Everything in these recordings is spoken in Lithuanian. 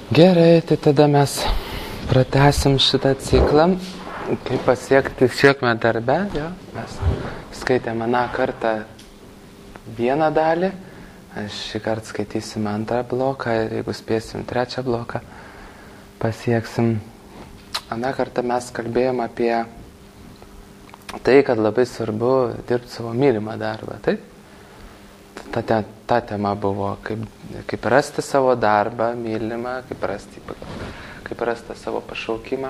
Gerai, tai tada mes pratęsim šitą ciklą, kaip pasiekti sėkmę darbe. Jo, mes skaitėme aną kartą vieną dalį, šį kartą skaitysim antrą bloką ir jeigu spėsim trečią bloką, pasieksim. Aną kartą mes kalbėjom apie tai, kad labai svarbu dirbti savo mylimą darbą, taip? Ta tema buvo, kaip rasti savo darbą, mylimą, kaip rasti savo pašaukimą,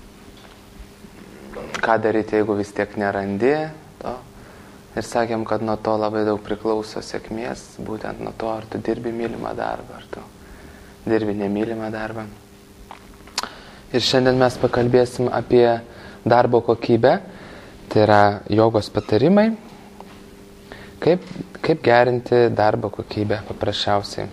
ką daryti, jeigu vis tiek nerandi to. Ir sakėm, kad nuo to labai daug priklauso sėkmės, būtent nuo to, ar tu dirbi mylimą darbą, ar tu dirbi nemylimą darbą. Ir šiandien mes pakalbėsim apie darbo kokybę, tai yra jogos patarimai, kaip gerinti darbo kokybę paprasčiausiai.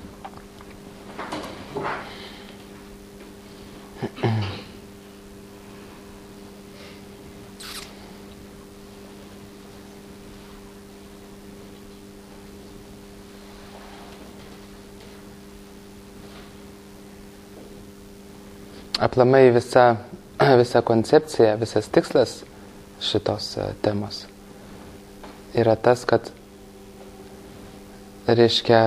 Aplamai visa koncepcija, visas tikslas šitos temos yra tas, kad reiškia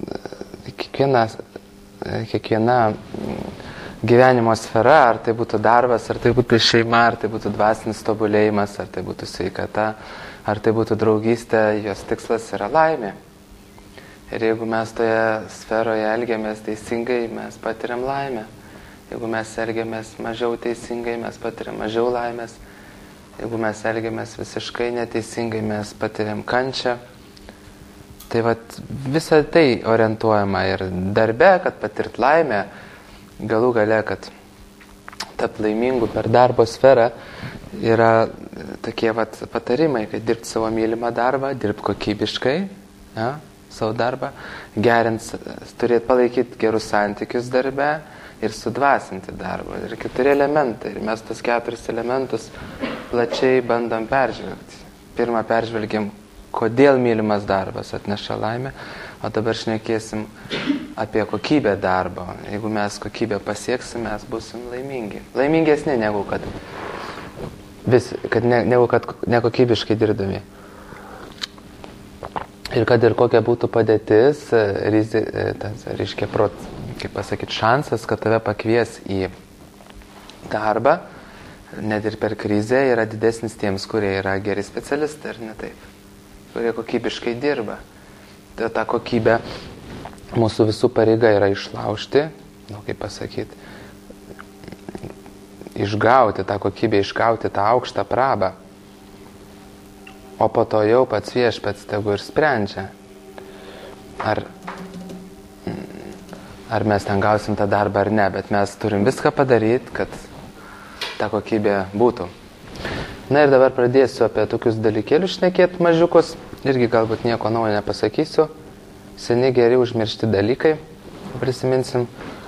kiekviena gyvenimo sfera, ar tai būtų darbas, ar tai būtų šeima, ar tai būtų dvasinis tobulėjimas, ar tai būtų sveikata, ar tai būtų draugystė, jos tikslas yra laimė. Ir jeigu mes toje sferoje elgiamės teisingai, mes patiriam laimę. Jeigu mes elgiamės mažiau teisingai, mes patiriam mažiau laimės. Jeigu mes elgiamės visiškai neteisingai, mes patiriam kančią. Tai vat visą tai orientuojama ir darbe, kad patirt laimę, galų gale, kad tapt laimingu per darbo sferą, yra tokie vat patarimai, kad dirbti savo mylimą darbą, dirbti kokybiškai, ja, savo darbą, turėti palaikyti gerus santykius darbe ir sudvasinti darbą. Ir 4 elementai. Ir mes tos 4 elementus plačiai bandom peržvelgti. Pirmą peržvelgiam, kodėl mylimas darbas atneša laimę, o dabar šnekėsim apie kokybę darbo. Jeigu mes kokybę pasieksim, mes būsim laimingi. Laimingesni negu kad nekokybiškai dirbdami. Ir kad ir kokia būtų padėtis, reiškia šansas, kad tave pakvies į darbą, net ir per krizę, yra didesnis tiems, kurie yra geri specialistai, ar ne taip, kurie kokybiškai dirba. Tai ta kokybė mūsų visų pareiga yra išlaužti, išgauti tą kokybę, išgauti tą aukštą prabą, o po to jau pats viešpats tegu ir sprendžia, ar mes ten gausim tą darbą ar ne, bet mes turim viską padaryti, kad ta kokybė būtų. Na ir dabar pradėsiu apie tokius dalykėlius šnekėti mažiukus, irgi galbūt nieko naujo nepasakysiu, seni geri užmiršti dalykai, prisiminsim,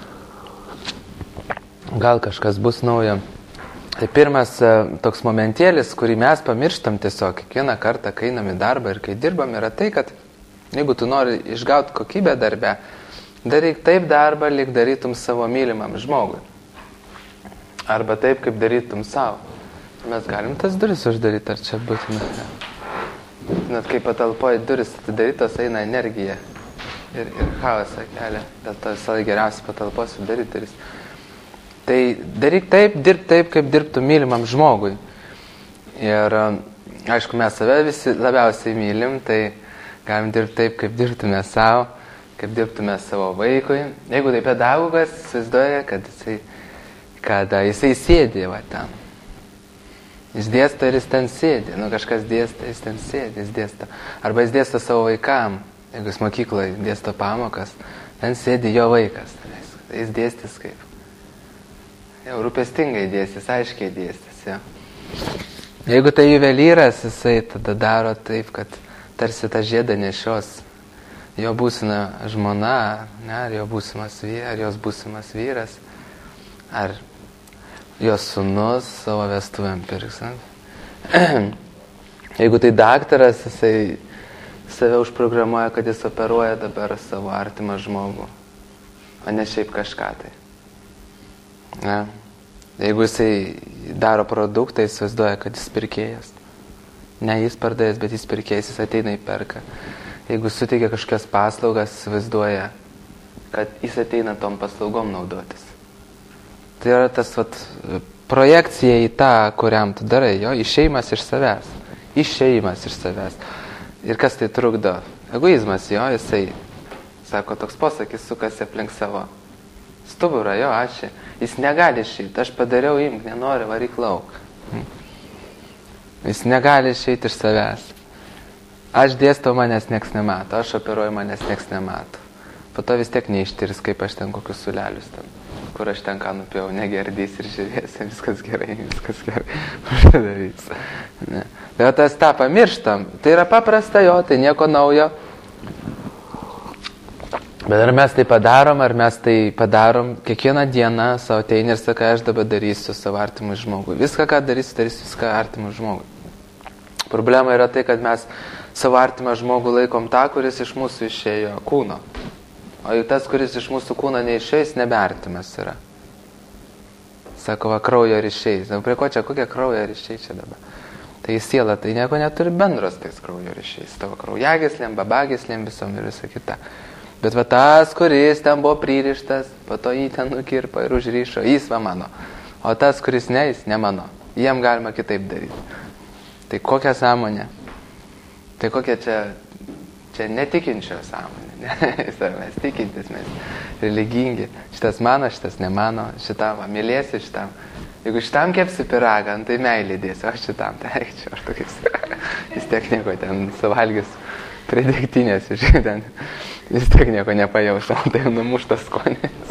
gal kažkas bus naujo. Tai pirmas toks momentėlis, kurį mes pamirštam tiesiog kiekvieną kartą, kai einam į darbą ir kai dirbam, yra tai, kad jeigu tu nori išgauti kokybę darbe, daryk taip darbą, lyg darytum savo mylimam žmogui. Arba taip, kaip darytum savo. Mes galim tas duris uždaryti, ar čia būtina? Net kai patalpoji duris atidarytos, eina energija ir chaosą kelia. Dėl to visą geriausia patalpos uždaryti duris. Tai daryk taip, dirb taip, kaip dirbtum mylimam žmogui. Ir aišku, mes save visi labiausiai mylim, tai galim dirbti taip, kaip dirbtume savo, kaip dirbtume savo vaikui. Jeigu tai pedagogas, įsivaizduoja, kad jisai sėdi va ten. Jis dėsto ir jis ten sėdi. Kažkas dėsto, jis ten sėdi, jis dėsto. Arba jis dėsto savo vaikam. Jeigu jis mokykloje dėsto pamokas, ten sėdi jo vaikas. Jis dėstys kaip. Jau rūpestingai dėstys, aiškiai dėstys. Ja. Jeigu tai juvelyras, jisai tada daro taip, kad tarsi tą žiedą nešios jo būsima žmona, ne, ar jos būsimas vyras, ar jos sūnus savo vestuvėm pirks. Jeigu tai daktaras, jisai save užprogramuoja, kad jis operuoja dabar savo artimą žmogų. o ne šiaip kažką tai. Ne? Jeigu jisai daro produktą, jis vaizduoja, kad jis pirkėjas. Ne jis pardavęs, bet jis pirkėjas, jis ateina į perką. Jeigu suteikia kažkokias paslaugas, jis vaizduoja, kad jis ateina tom paslaugom naudotis. Tai yra tas projekcija į tą, kuriam tu darai, jo, išėjimas iš savęs. Išėjimas iš savęs. Ir kas tai trukdo? Egoizmas, jo, jisai, sako, toks posakis sukasi aplink savo stuburą, jo, ačiū. Jis negali išeiti, aš padariau, imk, nenori, varyk lauk. Jis negali išeiti iš savęs. Aš dėstau, manęs nieks nemato, aš operuoju, manęs nieks nemato. Po to vis tiek neištirs, kaip aš ten kokius sulelius ten, kur aš ten ką nupėjau, negerdys ir žiūrėsi, viskas gerai, padarys. Bet tas tą pamirštam, tai yra paprasta, jo, tai nieko naujo. Bet ar mes tai padarom, kiekvieną dieną savo ateini ir sakai, aš dabar darysiu savo artimui žmogui. Viską, ką darysiu viską artimui žmogui. Problema yra tai, kad mes savo artimą žmogų laikom tą, kuris iš mūsų išėjo kūno. O juk tas, kuris iš mūsų kūno neišeis, nebeartimas yra. Sako, va, kraujo ryšiais. Prie ko čia, kokie kraujo ryšiai čia dabar? Tai siela, tai nieko neturi bendros tais kraujo ryšiais. Tavo kraujagyslėm, babagyslėm, visom ir visa kita. Bet va tas, kuris ten buvo pririštas, po to jį ten nukirpo ir užryšo, jis va mano. O tas, kuris ne, jis ne mano. Jiem galima kitaip daryti. Tai kokia sąmonė? Tai kokia čia netikinčio sąmonė. Mes tikintis, mes religingi. Šitas mano, šitas ne mano. Šitam va, mylėsi šitam. Jeigu šitam kepsi piragą, tai meilį dėsi, o šitam tai eikčiau. Aš tokiais. Jis tiek nieko ten suvalgys prie degtinės, ten. Vis tiek nieko nepajaus, o tai numuštas skonis.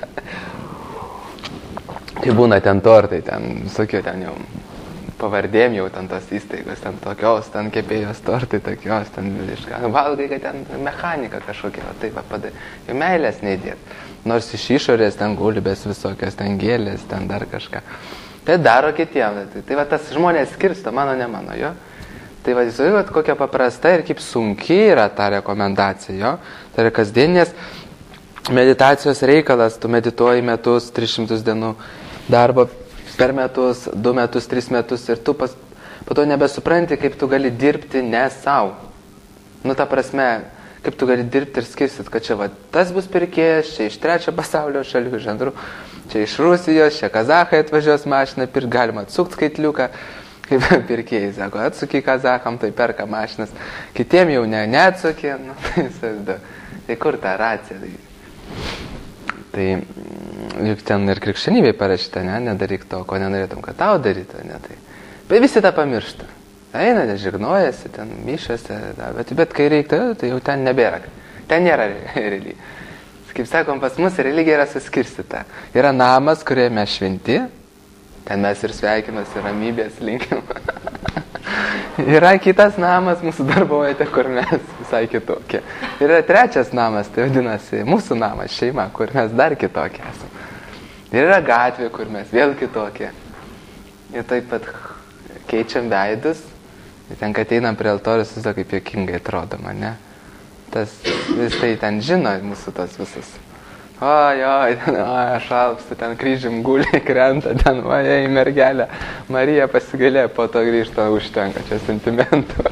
Tai būna ten tortai, ten visokių ten jau pavardėm jau ten tos įstaigos, ten tokios, ten kepėjos tortai, tokios, ten valgai, kad ten mechanika kažkokia, o taip papadai. Jau meilės neįdėt. Nors iš išorės ten gulbės visokios, ten gėlės, ten dar kažką. Tai daro kitiem. Tai va tas žmonės skirsto, mano, ne mano, jo. Tai va, įsivaizduojat, kokia paprasta ir kaip sunki yra ta rekomendacija, jo. Tai yra kasdieninės meditacijos reikalas, tu medituoji metus, 300 dienų darbo per metus, 2 metus, 3 metus ir tu po to nebesupranti, kaip tu gali dirbti ne savo. Nu, ta prasme, kaip tu gali dirbti ir skirsit, kad čia va, tas bus pirkėjas, čia iš 3 pasaulio šalių, iš 2, čia iš Rusijos, čia kazachai atvažiuos mašiną, pirk galima atsukt skaitliuką. Kaip pirkėjai, sako, atsuki kazacham, tai perka mašinas. Kitiem jau neatsukė, nu, tai kur ta racija? Tai juk ten ir krikščionybėj parašyta, nedaryk to, ko nenorėtum, kad tau darytų, ne tai. Bet visi tą pamiršta. Eina, žignojasi, ten mišiuose, bet kai reikia, tai jau ten nebėra. Ten nėra religija. Kaip sakom, pas mus religija yra suskirstyta. Yra namas, kuriame mes šventi. Ten mes ir sveikimas, ir ramybės linkim. Yra kitas namas mūsų darbovietė, kur mes visai kitokie. Yra 3 namas, tai vadinasi mūsų namas, šeima, kur mes dar kitokie esame. Ir yra gatvė, kur mes vėl kitokie. Ir taip pat keičiam veidus. Ir ten, kai ateinam prie altorius, viso kaip juokingai atrodo man, ne? Tas vis tai ten žino mūsų tos visus. Oi, aš alpstu, ten kryžium guli, krenta, ten, oi, mergelė, Marija pasigailė, po to grįžta, užtenka, čia sentimentų.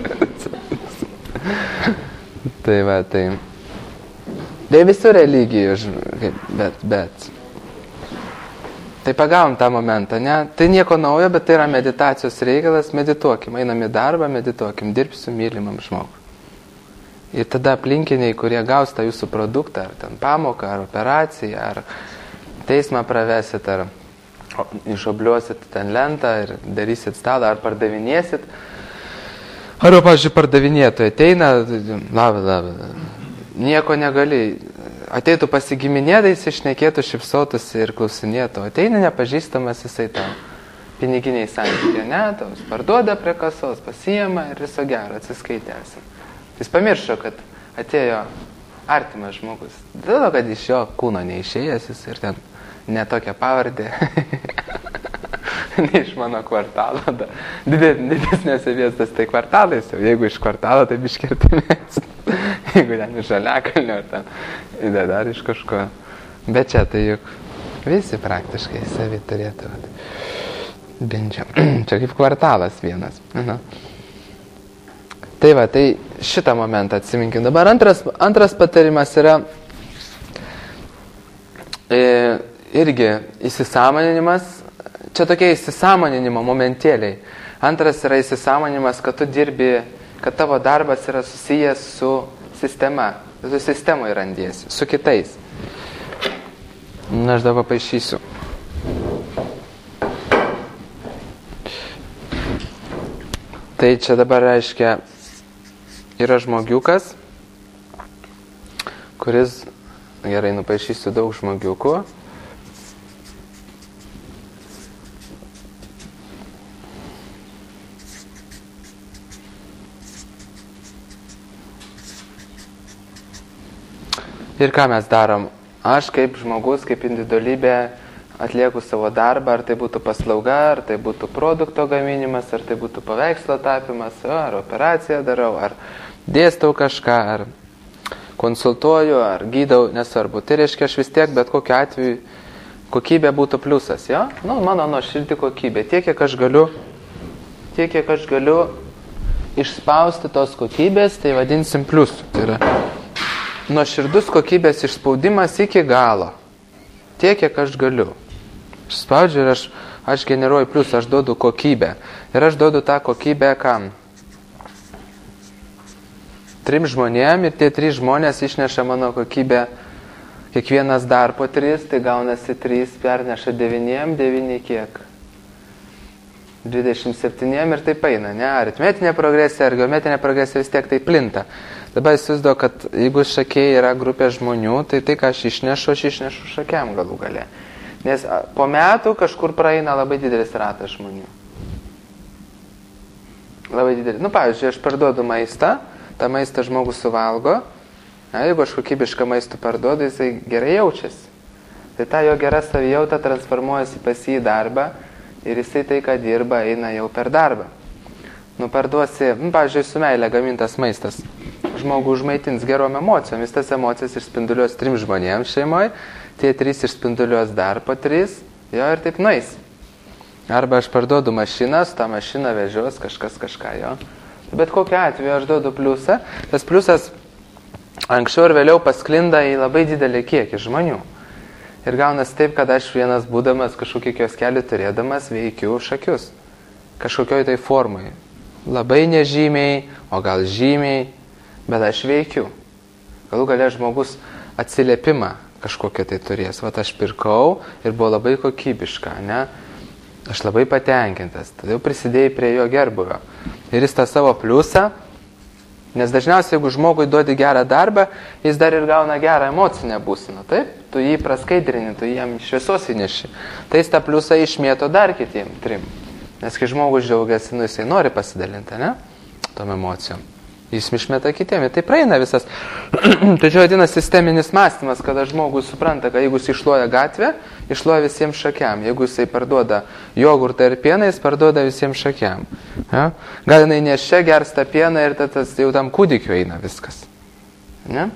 Tai va, tai. Tai visų religijų, bet. Tai pagavom tą momentą, ne? Tai nieko naujo, bet tai yra meditacijos reikalas, medituokim, einam į darbą, medituokim, dirbsiu mylimam žmogui. Ir tada aplinkiniai, kurie gaus tą jūsų produktą, ar ten pamoką, ar operaciją, ar teismą pravesit, ar išobliuosit ten lentą ir darysit stalą, ar pardavinėsit. Ar, pavyzdžiui, pardavinėtojai ateina, nieko negali, ateitų pasigiminėtais, išnekėtų, šipsotųsi ir klausinėtų. Ateina nepažįstamas jisai tą piniginiai santykiai, ne, tos parduoda prie kasos, pasiima ir viso gero, atsiskaitėsim. Jis pamiršo, kad atėjo artimas žmogus. Dėl to, kad iš jo kūno neišėjęs jis ir ten netokia pavardė. Ne iš mano kvartalo. Didesnėse vietose tai kvartalais jau. Jeigu iš kvartalo, tai biškirtimės. Jeigu ten iš Žaliakalnio ar ten dar iš kažko. Bet čia tai juk visi praktiškai savi turėtų. Bent čia kaip kvartalas vienas. Aha. Tai va, tai šitą momentą atsiminkim. Dabar antras patarimas yra irgi įsisąmoninimas. Čia tokie įsisąmoninimo momentėliai. Antras yra įsisąmoninimas, kad tu dirbi, kad tavo darbas yra susijęs su sistema. Tu sistemoje randiesi, su kitais. Na, aš dabar paaišysiu. Tai čia dabar reiškia, yra žmogiukas, kuris, gerai, nupaišysiu daug žmogiukų. Ir ką mes darom? Aš kaip žmogus, kaip individualybė atlieku savo darbą, ar tai būtų paslauga, ar tai būtų produkto gaminimas, ar tai būtų paveikslo tapimas, ar operaciją darau, ar dėstau kažką, ar konsultuoju, ar gydau, nesvarbu. Tai reiškia, aš vis tiek, bet kokiu atveju, kokybė būtų pliusas, jo? Nu, mano nuoširdį kokybė. Tiek, kiek aš galiu išspausti tos kokybės, tai vadinsim pliusu. Tai yra nuoširdus kokybės išspaudimas iki galo. Tiek, kiek aš galiu. Aš spaudžiu ir aš generuoju pliusą, aš duodu kokybę. Ir aš duodu tą kokybę kam? 3 žmonėm ir tie 3 žmonės išneša mano kokybę, kiekvienas dar po 3, tai gaunasi 3, perneša 9, 9 kiek? 27 ir taip eina, ne? Aritmetinė progresija ar geometrinė progresija vis tiek tai plinta. Dabar įsivaizduoju, kad jeigu šakiai yra grupė žmonių, tai ką aš išnešu šakiam galų gale. Nes po metų kažkur praeina labai didelis ratas žmonių. Labai didelis. Nu, pavyzdžiui, aš parduodu maistą, tą maistą žmogus suvalgo, jeigu aš kokybišką maistą parduodu, jisai gerai jaučiasi. Tai ta jo gera savijauta transformuojasi pas jį į darbą ir jisai tai, ką dirba, eina jau per darbą. Nu, parduosi, pavyzdžiui, su meile gamintas maistas. Žmogų užmaitins gerom emocijom, jis tas emocijas išspinduliuos 3 žmonėms šeimoje, tie 3 išspinduliuos dar po 3, jo ir taip nueis. Arba aš parduodu mašiną, su tą mašiną vežios kažkas kažką, jo. Bet kokiu atveju aš duodu pliusą, tas pliusas anksčiau ir vėliau pasklinda į labai didelį kiekį žmonių. Ir gaunas taip, kad aš vienas būdamas kažkokį kioskelį turėdamas veikiu šakius. Kažkokioj tai formai. Labai nežymiai, o gal žymiai, bet aš veikiu. Galų galia žmogus atsiliepimą kažkokią tai turės. Vat aš pirkau ir buvo labai kokybiška, ne? Aš labai patenkintas. Tada jau prisidėjai prie jo gerbuvio. Ir jis tą savo pliusą, nes dažniausiai, jeigu žmogui duodi gerą darbą, jis dar ir gauna gerą emocinę būseną. Taip? Tu jį praskaidrini, tu jam šviesos įneši. Tai jis tą pliusą išmėto dar kitiem 3. Nes kai žmogus džiaugiasi, nu jisai nori pasidalinti, ne? Tom emocijom. Jis išmeta kitiem. Ir tai praeina visas. Tai čia vadina sisteminis mąstymas, kada žmogus supranta, kad jeigu jis išloja gatvę, išloja visiems šakiam. Jeigu jisai parduoda jogurtą ir pieną, jis parduoda visiems šakiam. Ja? Gal jinai nešia gersta pieną ir tas jau tam kūdikiu eina viskas. Ne?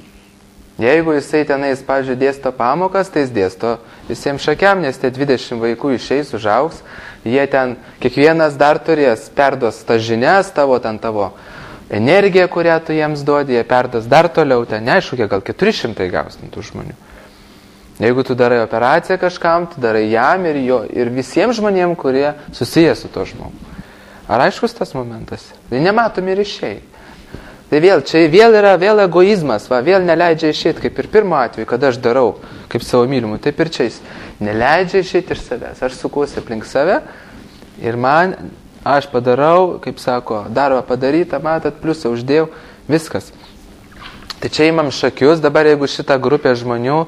Jeigu jisai tenais, pavyzdžiui, dėsto pamokas, tai jis dėsto visiems šakiam, nes tie 20 vaikų išeis, užaugs, jie ten kiekvienas dar turės, perduos tas žinias, tavo energiją, kurią tu jiems duodi, jie perduos dar toliau, ten neaišku, kiek gal 400 gaus tų žmonių. Jeigu tu darai operaciją kažkam, tu darai jam ir visiems žmonėm, kurie susiję su to žmogu. Ar aiškus tas momentas? Tai nematomi ryšiai. Tai čia yra egoizmas, vėl neleidžia išėti, kaip ir pirmo atveju, kada aš darau kaip savo mylimų, taip ir čia jis neleidžia išėti iš savęs. Aš sukuosi aplink save ir aš padarau, kaip sako, darbą padarytą, matot, pliusą uždėjau, viskas. Tai čia įmam šakius, dabar jeigu šita grupė žmonių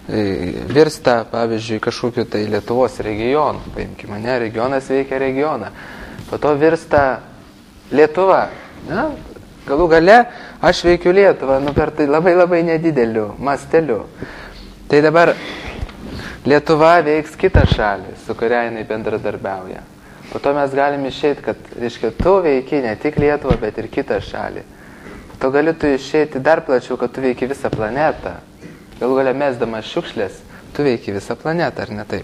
virsta, pavyzdžiui, kažkokiu tai Lietuvos regionu, paimkime, ne, regionas veikia regioną, po to virsta Lietuva, ne? Galų gale aš veikiu Lietuvą, per tai labai labai nedideliu masteliu. Tai dabar Lietuva veiks kitą šalį, su kuria jinai bendradarbiauja. Po to mes galim išeiti, kad, reiškia, tu veiki ne tik Lietuvą, bet ir kitą šalį. Po to gali tu išeiti dar plačiau, kad tu veiki visą planetą. Galų galia mesdamas šiukšlės, tu veiki visą planetą, ar ne taip?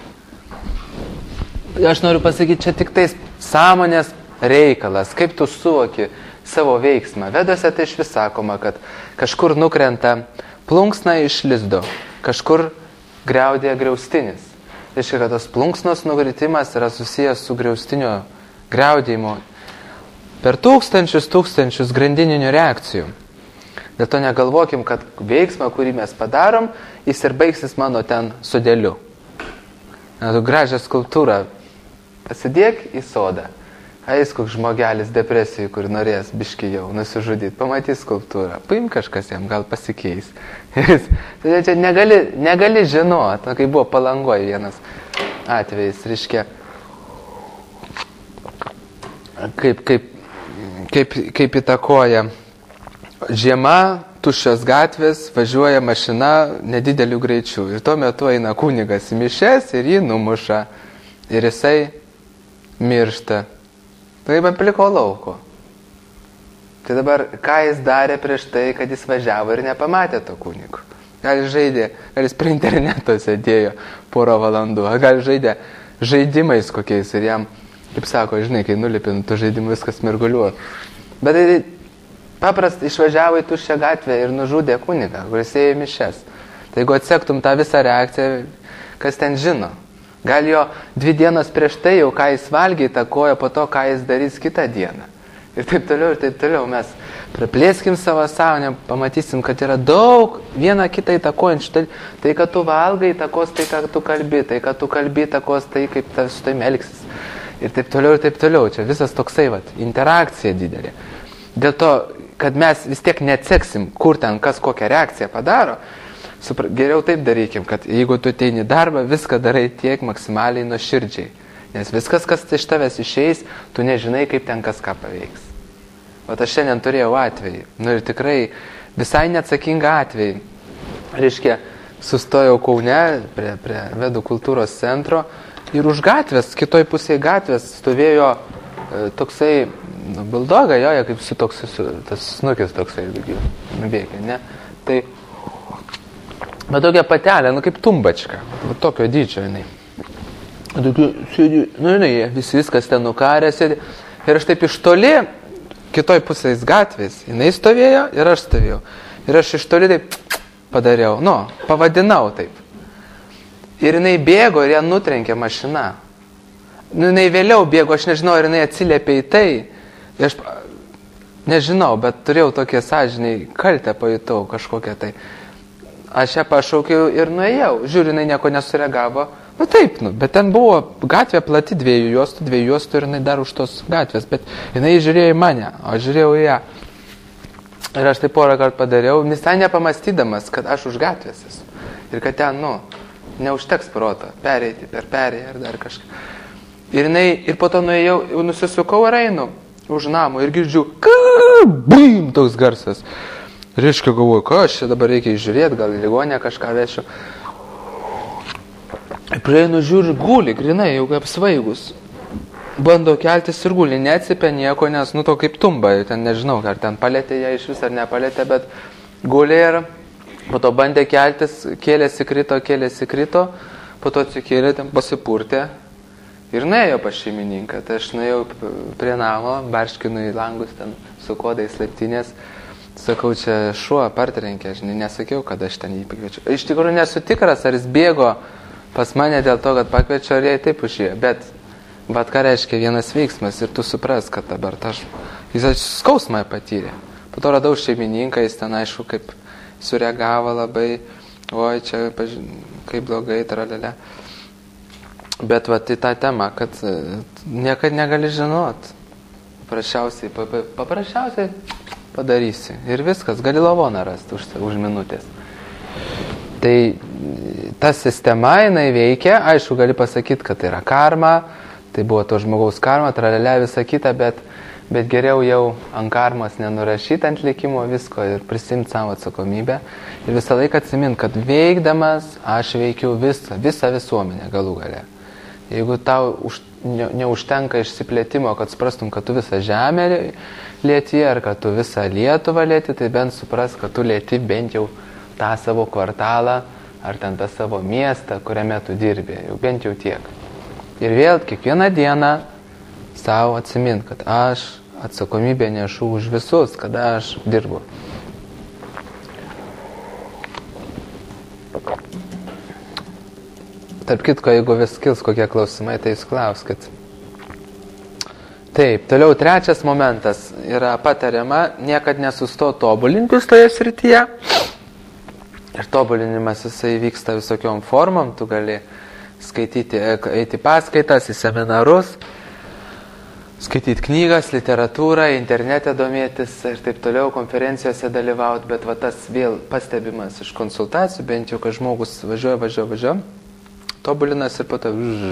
Aš noriu pasakyti, čia tik tais sąmonės reikalas, kaip tu suvoki savo veiksmą. Vedose tai iš vis sakoma, kad kažkur nukrenta plunksna iš lizdo, kažkur griaudėja griaustinis. Tai reiškia, kad tos plunksnos nukritimas yra susijęs su griaustinio griaudėjimu per tūkstančius grandininių reakcijų. Dėl to negalvokim, kad veiksmą, kurį mes padarom, jis ir baigsis mano ten sodeliu. Tu gražią skulptūrą pasidėk į sodą. Eis koks žmogelis depresijai, kur norės biškį jau nusižudyti, pamatys skulptūrą, paim kažkas jam, gal pasikeis. Tai čia negali žinot, kai buvo Palangoje vienas atvejis, reiškia, kaip įtakoja žiema, tuščios gatvės, važiuoja mašina nedideliu greičiu. Ir tuo metu eina kunigas į mišias ir jį numuša. Ir jisai miršta. Taip apliko lauko. Tai dabar, ką jis darė prieš tai, kad jis važiavo ir nepamatė to kunigo? Gal jis žaidė, gal jis prie interneto sėdėjo porą valandų, gal žaidė žaidimais kokiais ir jam, kaip sako, žinai, kai nulipin tų žaidimų viskas mirguliuoja. Bet tai paprastai išvažiavo į tuščią gatvę ir nužudė kunigą, kuris ėjo mišias. Tai jeigu atsektum tą visą reakciją, kas ten žino? Gal jo 2 dienos prieš tai jau, ką jis valgė, įtakojo po to, ką jis darys kitą dieną. Ir taip toliau. Mes praplėskim savo sąmonę, pamatysim, kad yra daug viena kitą įtakojančių. Tai, kad tu valgai, įtakos tai, kad tu kalbi. Tai, kad tu kalbi, įtakos tai, kaip su tai elgsis. Ir taip toliau. Čia visas toksai, interakcija didelė. Dėl to, kad mes vis tiek neatseksim, kur ten kas kokią reakciją padaro, geriau taip darykim, kad jeigu tu ateini darbą, viską darai tiek maksimaliai nuoširdžiai. Nes viskas, kas iš tavęs išeis, tu nežinai, kaip ten kas ką paveiks. O aš šiandien turėjau atvejį. Ir tikrai visai neatsakingą atvejį. Reiškia, sustojau Kaune prie Vedų kultūros centro ir už gatvės, kitoj pusėje gatvės stovėjo toksai buldoga, joje kaip su toks, tas snukis toksai nubėgė, ne? Tai bet tokia patelė, kaip tumbačka, tokio dydžio jinai. Jinai, viskas ten nukarė, sėdė. Ir aš taip iš toli, kitoj pusės gatvės, jinai stovėjo ir aš stovėjau. Ir aš iš toli taip padariau, pavadinau taip. Ir jinai bėgo ir ją nutrenkė mašina. Jinai vėliau bėgo, aš nežinau, ar jinai atsiliepė į tai. Ir aš nežinau, bet turėjau tokią sąžiniai kaltę, pajutau kažkokią tai. Aš ją pašaukiau ir nuėjau. Žiūriu, jinai nieko nesureagavo. Taip, bet ten buvo gatvė plati 2 juostų ir jinai dar už tos gatvės. Bet jinai žiūrėjo į mane, o aš žiūrėjau į ją. Ir aš tai porą kartų padariau, visai nepamastydamas, kad aš už gatvės esu. Ir kad ten, neužteks proto pereiti per perėją ir dar kažką. Ir po to nuėjau, nusisukau ir einu už namų ir girdžiu, bim, toks garsas. Reiškia, galvoju, ką aš čia dabar reikia žiūrėti, gal į ligonę kažką vešiu. Prieinu, žiūriu, guli, grinai, jau kaip svaigus. Bando keltis ir guli, neatsipia nieko, nes, to kaip tumba, ten nežinau, ar ten palėtė ją iš vis ar nepalėtė, bet guli ir po to bandė keltis, kėlėsi krito, po to atsikėlė, ten pasipurtė ir nuėjo pas šeimininką. Tai aš nuėjau prie namo, barškinu į langus, ten su kodais laiptinės. Sakau, čia šuo partrenkė, žinai, nesakiau, kad aš ten jį pakviečiu. Iš tikrųjų nesu tikras, ar jis bėgo pas mane dėl to, kad pakviečio, ar jai taip užėjo. Bet ką reiškia vienas veiksmas ir tu supras, kad dabar jis skausmą patyrė. Po to radau šeimininką, jis ten aišku, kaip sureagavo labai, oi, čia kaip blogai, tralelė. Bet tai ta tema, kad niekad negali žinot. Paprasčiausiai padarysi. Ir viskas, gali lavoną rasti už minutės. Tai ta sistema, jinai veikia, aišku, gali pasakyti, kad tai yra karma, tai buvo to žmogaus karma, tralelė visą kitą, bet geriau jau ant karmos nenurašyti ant likimo visko ir prisimti savo atsakomybę. Ir visą laiką atsimint, kad veikdamas aš veikiu visą visuomenę galų gale. Jeigu tau neužtenka išsiplėtimo, kad suprastum, kad tu visą žemę lieti, ar kad tu visą Lietuvą lieti, tai bent supras, kad tu lieti bent jau tą savo kvartalą, ar ten tą savo miestą, kuriame tu dirbi, jau bent jau tiek. Ir vėl kiekvieną dieną savo atsimint, kad aš atsakomybę nešu už visus, kada aš dirbu. Tarp kitko, jeigu vis kils kokie klausimai, tai jūs klauskit. Taip, toliau trečias momentas yra patariama, niekad nesusto tobulintis toje srityje. Ir tobulinimas jisai vyksta visokiom formom, tu gali skaityti, eiti paskaitas, į seminarus, skaityti knygas, literatūrą, internete domėtis ir taip toliau, konferencijose dalyvauti, bet va tas vėl pastebimas iš konsultacijų, bent jau, kad žmogus važiuoja, tobulinas ir po to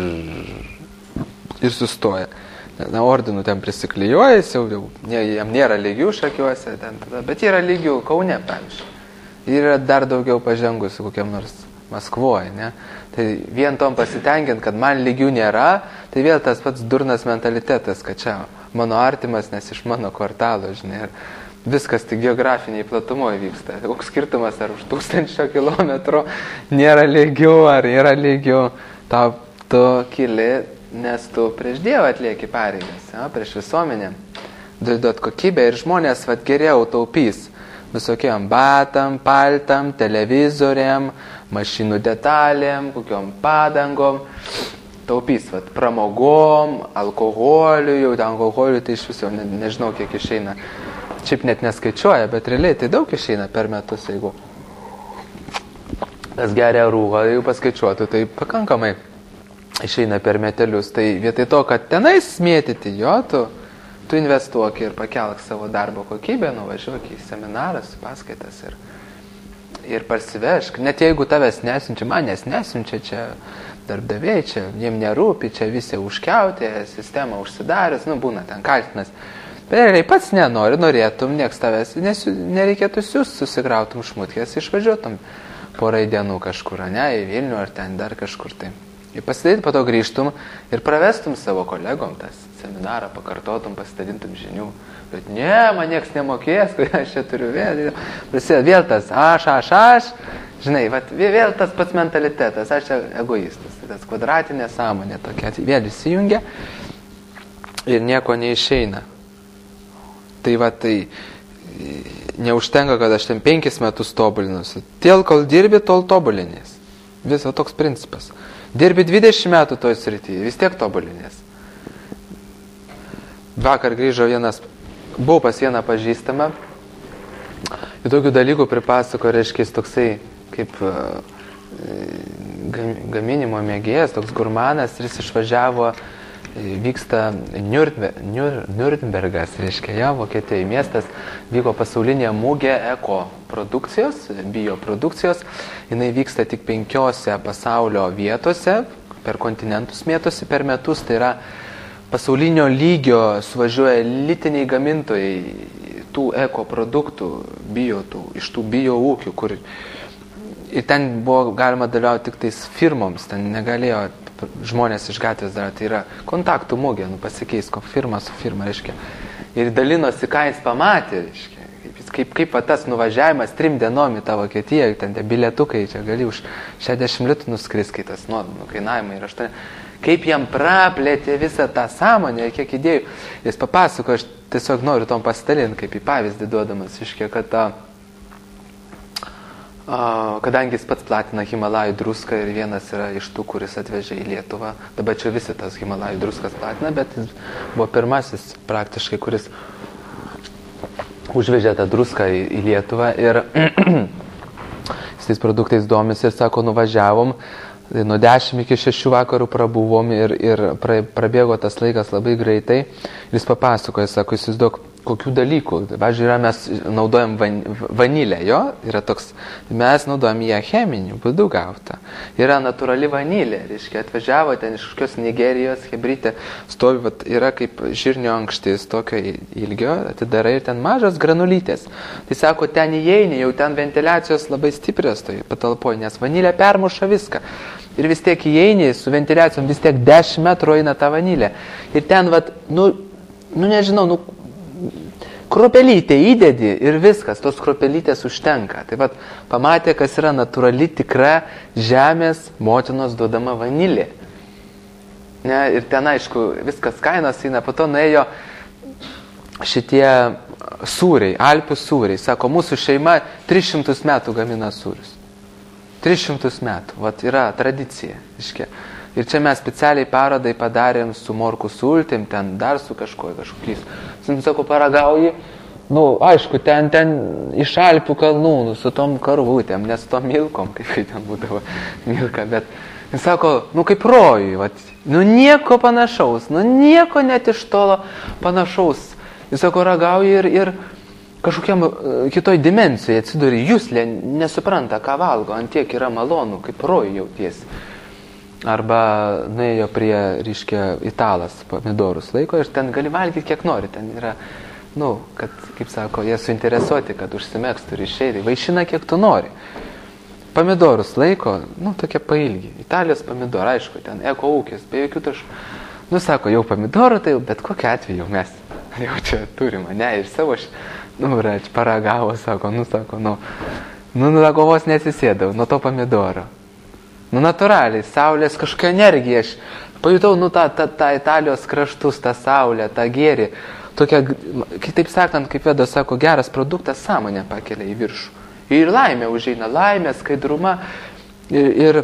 ir sustoja. Na, ordinų ten prisiklijuojas, jau jam nėra lygių šakiuose, bet yra lygių Kaune, pavyzdžiui. Yra dar daugiau pažengusių kokiam nors Maskvoje, ne? Tai vien tom pasitenkint, kad man lygių nėra, tai vėl tas pats durnas mentalitetas, kad čia mano artimas, nes iš mano kvartalo, žinai, ir viskas tik geografiniai platumoje vyksta. Koks skirtumas, ar už 1000 kilometrų nėra lygių, ar yra lygių, tu kili, nes tu prieš Dievą atlieki pareigas, prieš visuomenę. Duot kokybę ir žmonės geriau taupys visokiam batam, paltam, televizoriam, mašinų detalėm, kokiom padangom, taupys pramogom, alkoholiu, jau ten alkoholiu, tai iš viso nežinau, kiek išeina. Šiaip net neskaičiuoja, bet realiai tai daug išeina per metus, jeigu tas geria rūgą, jeigu paskaičiuotų, tai pakankamai išeina per metelius. Tai vietoj to, kad tenais smėtyti jo, tu investuok ir pakelk savo darbo kokybę, nuvažiuok į seminarą, paskaitas ir parsivešk. Net jeigu tavęs nesinčia, manęs nesinčia, čia darbdaviai, čia jiem nerūpi, čia visi užkiauti, sistema užsidarius, būna ten kaltinas. Bet realiai pats nenori, norėtum, nieks tavęs, nereikėtų susikrautum šmutkės, išvažiuotum porai dienų kažkur, ne, į Vilnių ar ten dar kažkur tai. Ir pasidaryti, po to grįžtum ir pravestum savo kolegom tas seminarą, pakartotum, pasidadintum žinių. Bet ne, man nieks nemokės, kai aš čia turiu prasideda vėl tas aš, žinai, vėl tas pats mentalitetas, aš čia egoistas, tas kvadratinė sąmonė tokia, vėl įsijungia ir nieko neišeina. Tai neužtenka, kad aš ten 5 metus tobulinusi. Tėl, kol dirbi, tol tobulinės. Visa toks principas. Dirbi 20 metų toj srityje, vis tiek tobulinės. Vakar grįžo buvau pas vieną pažįstamą, ir tokių dalykų pripasako, reiškia, toksai kaip gaminimo mėgėjas, toks gurmanas, ir jis išvažiavo, vyksta Nürnbergas, reiškia, Vokietijoje miestas, vyko pasaulinė mūgė eko produkcijos, bioprodukcijos, jinai vyksta tik 5 pasaulio vietose, per kontinentus mėtosi per metus, tai yra pasaulinio lygio suvažiuoja elitiniai gamintojai tų eko produktų, iš tų bio ūkių, kur ir ten buvo galima dalyvauti tik tais firmoms, ten negalėjo žmonės iš gatvės daryti, tai yra kontaktų mūgė, pasikeis firma su firma, reiškia. Ir dalinosi, ką jis pamatė, reiškia. Kaip tas nuvažiavimas 3 dienom į tą Vokietiją, ten tie bilietukai, čia gali už 60 litų nuskris, kai tas nukainavimai yra 8. Kaip jam praplėtė visą tą sąmonę, kiek idėjų. Jis papasako, aš tiesiog noriu tom pasidalinti, kaip į pavyzdį duodamas, reiškia, kad kadangi jis pats platina Himalajų druską ir vienas yra iš tų, kuris atvežė į Lietuvą. Dabar čia visi tas Himalajų druskas platina, bet jis buvo pirmasis praktiškai, kuris užvežė tą druską į Lietuvą ir jis tais produktais domisi ir sako, nuvažiavom, nuo 10 iki 6 vakarų prabuvom ir prabėgo tas laikas labai greitai. Ir jis papasakoja, sako, įsivaizduok, kokių dalykų. Važiuoju, mes naudojam vanilę, jo, yra toks, mes naudojam ją cheminių būdų gautą. Yra natūrali vanilė, reiškia, atvažiavo ten iš kokios Nigerijos, hebrytė, stovi, yra kaip žirnio ankštis, tokio ilgio, atidarai ir ten mažos granulytės. Tai sako, ten įeini, jau ten ventiliacijos labai stiprios toj patalpoje, nes vanilė permuša viską. Ir vis tiek įeini, su ventiliacijom vis tiek 10 metrų eina ta vanilė. Ir ten, nežinau, kruopelytę įdedi ir viskas, tos kruopelytės užtenka. Taip pat pamatė, kas yra natūrali, tikra žemės motinos duodama vanilė. Ne, ir ten, aišku, viskas kainos eina, po to nuėjo šitie sūriai, Alpių sūriai. Sako, mūsų šeima 300 metų gamina sūrius. 300 metų, vat yra tradicija. Iškia. Ir čia mes specialiai parodai padarėm su morkų sultim, ten dar su kažkokiais. Sako, paragauji, aišku, ten iš Alpių kalnų, su tom karvutėm, nes tom milkom, kaip ten būdavo milka, bet jis sako, kaip rojui, vat, nieko panašaus, nieko net iš tolo panašaus. Jis sako, ragauji ir kažkokiam kitoj dimensijoje atsiduri, jūslė nesupranta, ką valgo, antiek yra malonu, kaip rojui jautiesi. Arba nuėjo prie, italas pomidorus laiko ir ten gali valgyti kiek nori. Ten yra, kad, kaip sako, jie suinteresuoti, kad užsimegstų ir išeidai. Vaišina kiek tu nori. Pomidorus laiko, tokie pailgi. Italijos pomidorų, aišku, ten eko ūkis, be jokių taškų. Sako, jau pomidorų, tai bet kokiu atveju mes jau čia turime, ne, ir savo, paragavo, sako, sako, vos nesisėdau nuo to pomidoro. Natūraliai, saulės kažkokia energija, aš pajutau, tą Italijos kraštus, tą saulę, tą gėrį, tokia, kitaip sakant, kaip Vedas sako, geras produktas sąmonę pakelia į viršų. Ir laimė užeina, laimė, skaidruma ir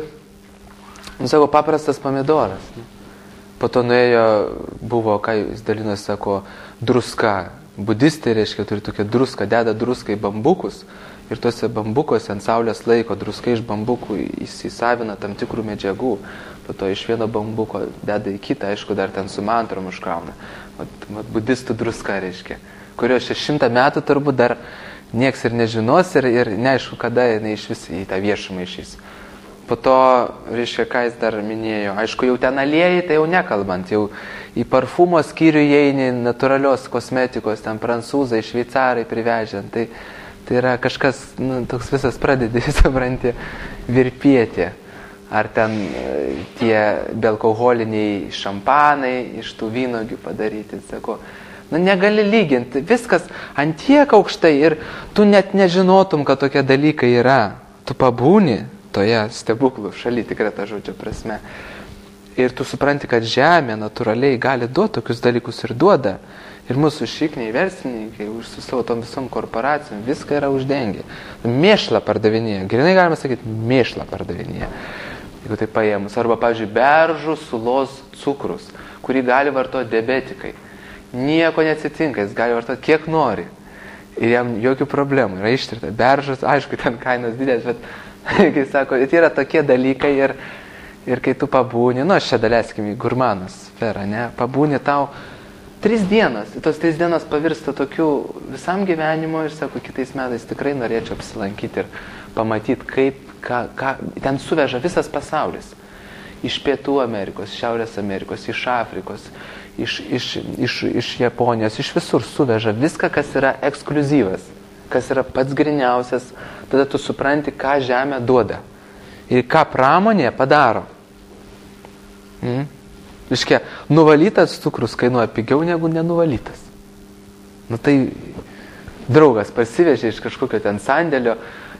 sako, paprastas pomidoras. Po to nuėjo, buvo, ką jis dalinosi, sako, druska. Budistai, turi tokią druską, deda druską į bambukus. Ir tuose bambukuose ant saulės laiko druska iš bambukų įsisavina tam tikrų medžiagų. Po to iš vieno bambuko deda į kitą, aišku, dar ten su mantrom užkrauna. Budistų druska, kurios 100 metų turbūt dar nieks ir nežinos ir neaišku, kada jinai iš vis į tą viešumą išeis. Po to, ką jis dar minėjo, aišku, jau ten aliejai, tai jau nekalbant, jau į parfumo skyrių įeini natūralios kosmetikos, ten prancūzai, šveicarai privežiant, tai yra kažkas, toks visas pradedi, supranti, virpėti. Ar ten tie bealkoholiniai šampanai iš tų vynogių padaryti, sako, negali lyginti, viskas ant tiek aukštai ir tu net nežinotum, kad tokie dalykai yra. Tu pabūni toje stebuklų šaly, tikrai ta žodžio prasme. Ir tu supranti, kad žemė natūraliai gali duoti tokius dalykus ir duoda. Ir mūsų šikniai verslininkai su savo tom visom korporacijom viską yra uždengę. Mėšlą pardavinėja, grinai galima sakyti, mėšlą pardavinėja. Jeigu tai paėmus. Arba, pavyzdžiui, beržų sulos cukrus, kurį gali vartoti diabetikai. Nieko neatsitinka, jis gali vartoti kiek nori. Ir jam jokių problemų, yra ištirta. Beržas, aišku, ten kainos didelės, bet, kai sako, tai yra tokie dalykai ir kai tu pabūni, aš čia daleiskim į gurmano sferą, ne, pabūni tau 3 dienas, tos 3 dienas pavirsta tokiu visam gyvenimo ir sako, kitais metais tikrai norėčiau apsilankyti ir pamatyti, ką ten suveža visas pasaulis. Iš Pietų Amerikos, Šiaurės Amerikos, iš Afrikos, iš Japonijos, iš visur suveža viską, kas yra ekskliuzyvas, kas yra pats griniausias, tada tu supranti, ką žemė duoda ir ką pramonė padaro. Iškia, nuvalytas cukrus kainuoja pigiau negu nenuvalytas. Tai draugas pasivežė iš kažkokio ten sandėlio,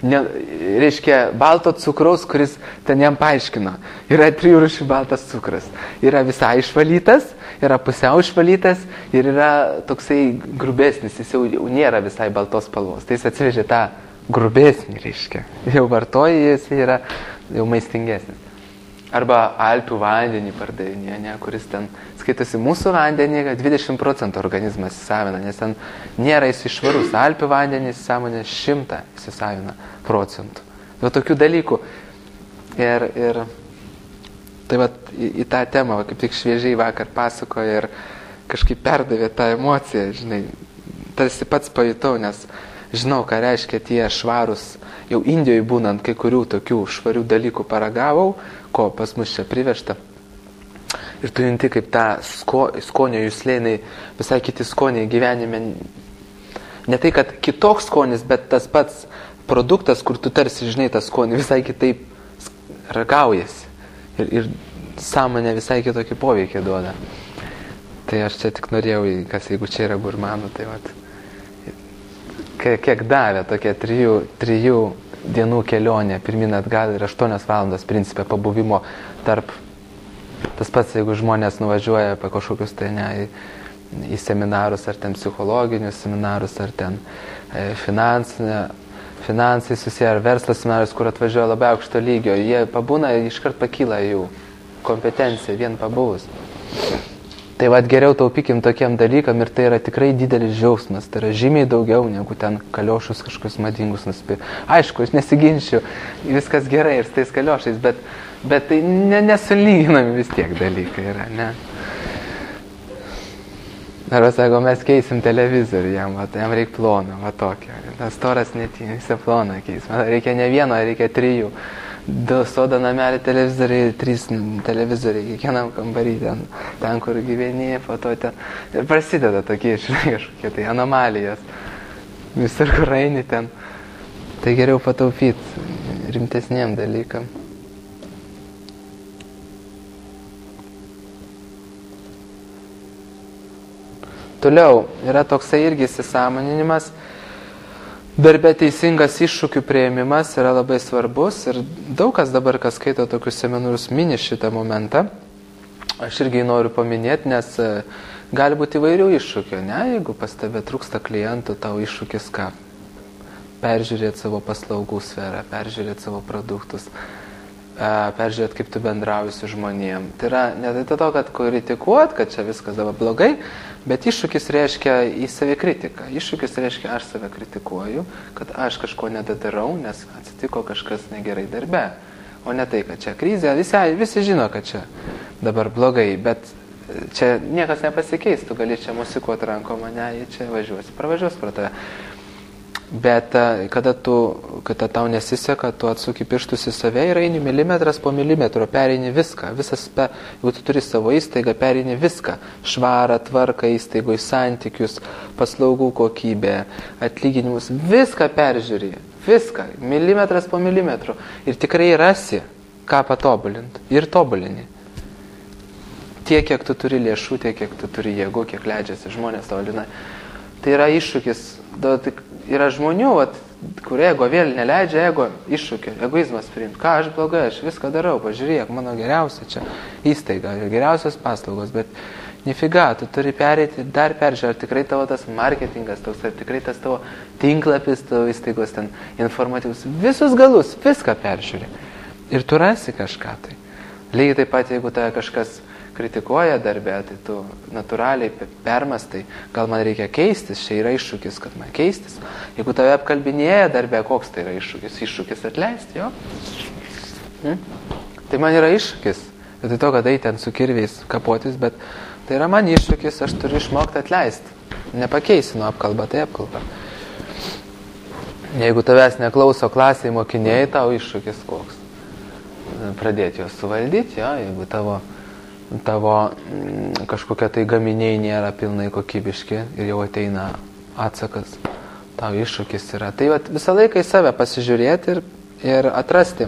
balto cukraus, kuris ten jam paaiškino. Yra 3 rūšių baltas cukras. Yra visai išvalytas, yra pusiau išvalytas ir yra toksai grubesnis, jis jau nėra visai baltos spalvos. Tai jis atsivežė tą grubesnį, jau vartoja, jis yra jau maistingesnis. Arba Alpių vandenį pardavinėje, kuris ten skaitosi mūsų vandenį, 20% organizmas įsisavina, nes ten nėra jis išvarus. Alpių vandenį įsisavina 100 įsisavina procentų. Va tokių dalykų. Ir tai va į tą temą, kaip tik šviežiai vakar pasakoja ir kažkaip perdavė tą emociją, žinai, tarsi pats pajutau, nes žinau, ką reiškia tie švarus, jau Indijoje būnant kai kurių tokių švarių dalykų paragavau, ko pas mus čia privežta. Ir tu junti, kaip tą skonio juslėnai, visai kiti skoniai gyvenime. Ne tai, kad kitoks skonis, bet tas pats produktas, kur tu tarsi žinai tą skonį, visai kitaip ragaujasi. Ir sąmonė visai kitokį poveikį duoda. Tai aš čia tik norėjau, kas jeigu čia yra gurmanų, tai vat, kiek davė tokia 3 dienų kelionė pirmin atgal ir 8 valandos principė pabuvimo tarp. Tas pats, jeigu žmonės nuvažiuoja apie kažkokius tai į seminarus, ar ten psichologinius seminarus, ar ten finansai susiję, ar verslo seminarus, kur atvažiuoja labai aukšto lygio, jie pabūna, iškart pakyla jų kompetencija, vien pabuvus. Tai vad geriau taupykim tokiem dalykam ir tai yra tikrai didelis džiaugsmas, tai yra žymiai daugiau negu ten kaliošus kažkokius madingus nusipirkti. Aišku, aš nesiginčiu, viskas gerai ir su tais kaliošais, bet tai nesulyginami vis tiek dalykai yra, ne? Arba sako, mes keisim televizorių, jam reikia ploną, va tokio. Tas storas netinėse ploną keis. Man reikia ne vieno, reikia 3. 2 sodo namelį televizoriai, 3 televizoriai, kiekvienam kambarį ten kur gyveni, po to ten. Ir prasideda tokie, žinai, kažkokie tai anomalijos. Visur, kur eini ten. Tai geriau pataupyti rimtesniem dalykam. Toliau yra toksai irgi įsisąmoninimas. Darbe teisingas iššūkių priėmimas yra labai svarbus ir daug kas dabar, kas skaito tokius seminarus, mini šitą momentą. Aš irgi noriu paminėti, nes gali būti įvairių iššūkių, ne? Jeigu pas tave trūksta klientų, tau iššūkis ką? Peržiūrėti savo paslaugų sferą, peržiūrėti savo produktus, peržiūrėti, kaip tu bendrauji su žmonėm. Tai yra ne tai to, kad kritikuot, kad čia viskas dabar blogai, bet iššūkis reiškia į save kritiką. Iššūkis reiškia, aš save kritikuoju, kad aš kažko nedadarau, nes atsitiko kažkas negerai darbe. O ne tai, kad čia krizė, visi žino, kad čia dabar blogai, bet čia niekas nepasikeis, tu gali čia musikuoti rankom, mane, čia važiuosi, pravažiuos pro tave. Bet kada tau nesiseka, tu atsuki pirštus į save ir eini milimetras po milimetro, pereini viską, jeigu tu turi savo įstaigą, pereini viską, švarą, tvarką įstaigoj, santykius, paslaugų kokybę, atlyginimus, viską peržiūri, viską, milimetras po milimetro ir tikrai rasi, ką patobulinti ir tobulini. Tiek, kiek tu turi lėšų, tiek, kiek tu turi jėgų, kiek leidžiasi žmonės tobulina. Tai yra iššūkis. Yra žmonių, kurie ego vėl neleidžia iššūkio, egoizmas priimti. Ką aš blogai, aš viską darau, pažiūrėk, mano geriausia čia įstaiga, geriausios paslaugos, bet nifiga, tu turi pereiti, dar peržiūrėti, ar tikrai tavo tas marketingas toks, ar tikrai tas tavo tinklapis, tavo įstaigos ten informatyvus, visus galus, viską peržiūrė. Ir tu rasi kažką tai. Lygiai taip pat, jeigu tave kažkas kritikuoja darbę, tai tu natūraliai permastai, gal man reikia keistis, čia yra iššūkis, kad man keistis. Jeigu tave apkalbinėja darbę, koks tai yra iššūkis? Iššūkis atleisti, jo? Tai man yra iššūkis. Tai to, kad ten su kirviais kapotis, bet tai yra man iššūkis, aš turiu išmokti atleisti. Nepakeisi nuo apkalba, tai apkalba. Jeigu tavęs neklauso klasiai mokiniai, tau iššūkis koks? Pradėti juos suvaldyti, jo, jeigu tavo kažkokie tai gaminiai nėra pilnai kokybiški ir jau ateina atsakas, tau iššūkis yra. Tai visą laiką į save pasižiūrėti ir atrasti.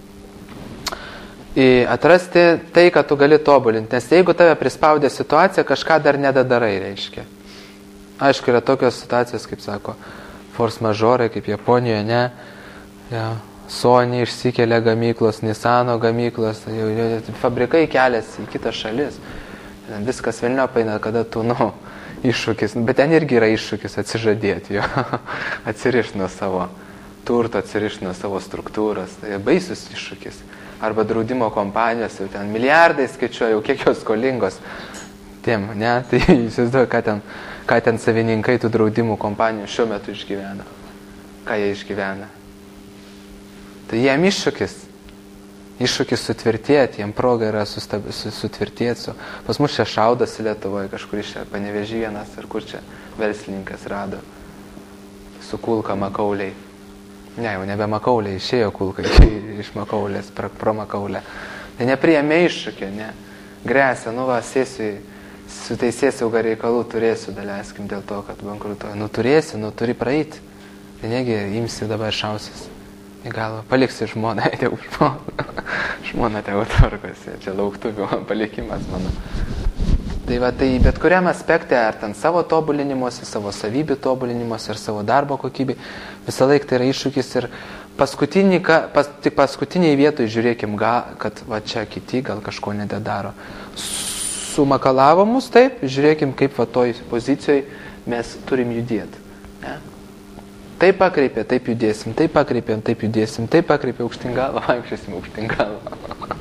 Atrasti tai, kad tu gali tobulinti. Nes jeigu tave prispaudė situacija, kažką dar nedadarai, reiškia. Aišku, yra tokios situacijos, kaip sako, force majeure, kaip Japonijoje, ne? Ja. Sony išsikelia gamyklos, Nissano gamyklos, fabrikai keliasi į kitas šalis. Viskas velnio paina, kada tu, iššūkis. Bet ten irgi yra iššūkis atsižadėti, jo. Atsirišti nuo savo turto, atsirišti nuo savo struktūros. Tai baisus iššūkis. Arba draudimo kompanijos, jau ten milijardai skaičiuoja, jau kiek jos skolingos. Tiem, ne? Tai įsivaizduoju, ką ten savininkai tų draudimų kompanijų šiuo metu išgyvena. Ką jie išgyvena. Tai jiem iššūkis sutvirtėti, jiem proga yra sutvirtėti. Pas mus čia šaudosi Lietuvoje, kažkur iš Panevėžy vienas, ar kur čia verslininkas rado su kulka Makauliai. Ne, jau nebe Makauliai, išėjo kulka iš Makaulės, pro Makaulę. Tai nepriėmė iššūkio, ne. Grėsia, sėsiu, su teisėsauga reikalų turėsiu, daleiskim, dėl to, kad bankrutuoju. Turėsi, turi praeiti. Tai negi imsi dabar šausis. Į galvą, paliksi žmoną, žmona tegu tvarkosi, čia lauktuvių palikimas mano. Tai va, tai bet kuriam aspekte, ar ten savo tobulinimuose, savo savybių tobulinimuose, ar savo darbo kokybė, visą laiką tai yra iššūkis ir tik paskutiniai vietoj žiūrėkim, kad va čia kiti gal kažko nedadaro. Sumakalavo mus taip, žiūrėkim, kaip va toj pozicijoje mes turim judėti. Ne? Taip pakreipė, taip judėsim, taip pakreipėm, taip judėsim, taip pakreipė aukštyn galvą, vaikščiosim aukštyn galvą.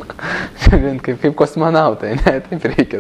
kaip kosmonautai, ne, taip reikia.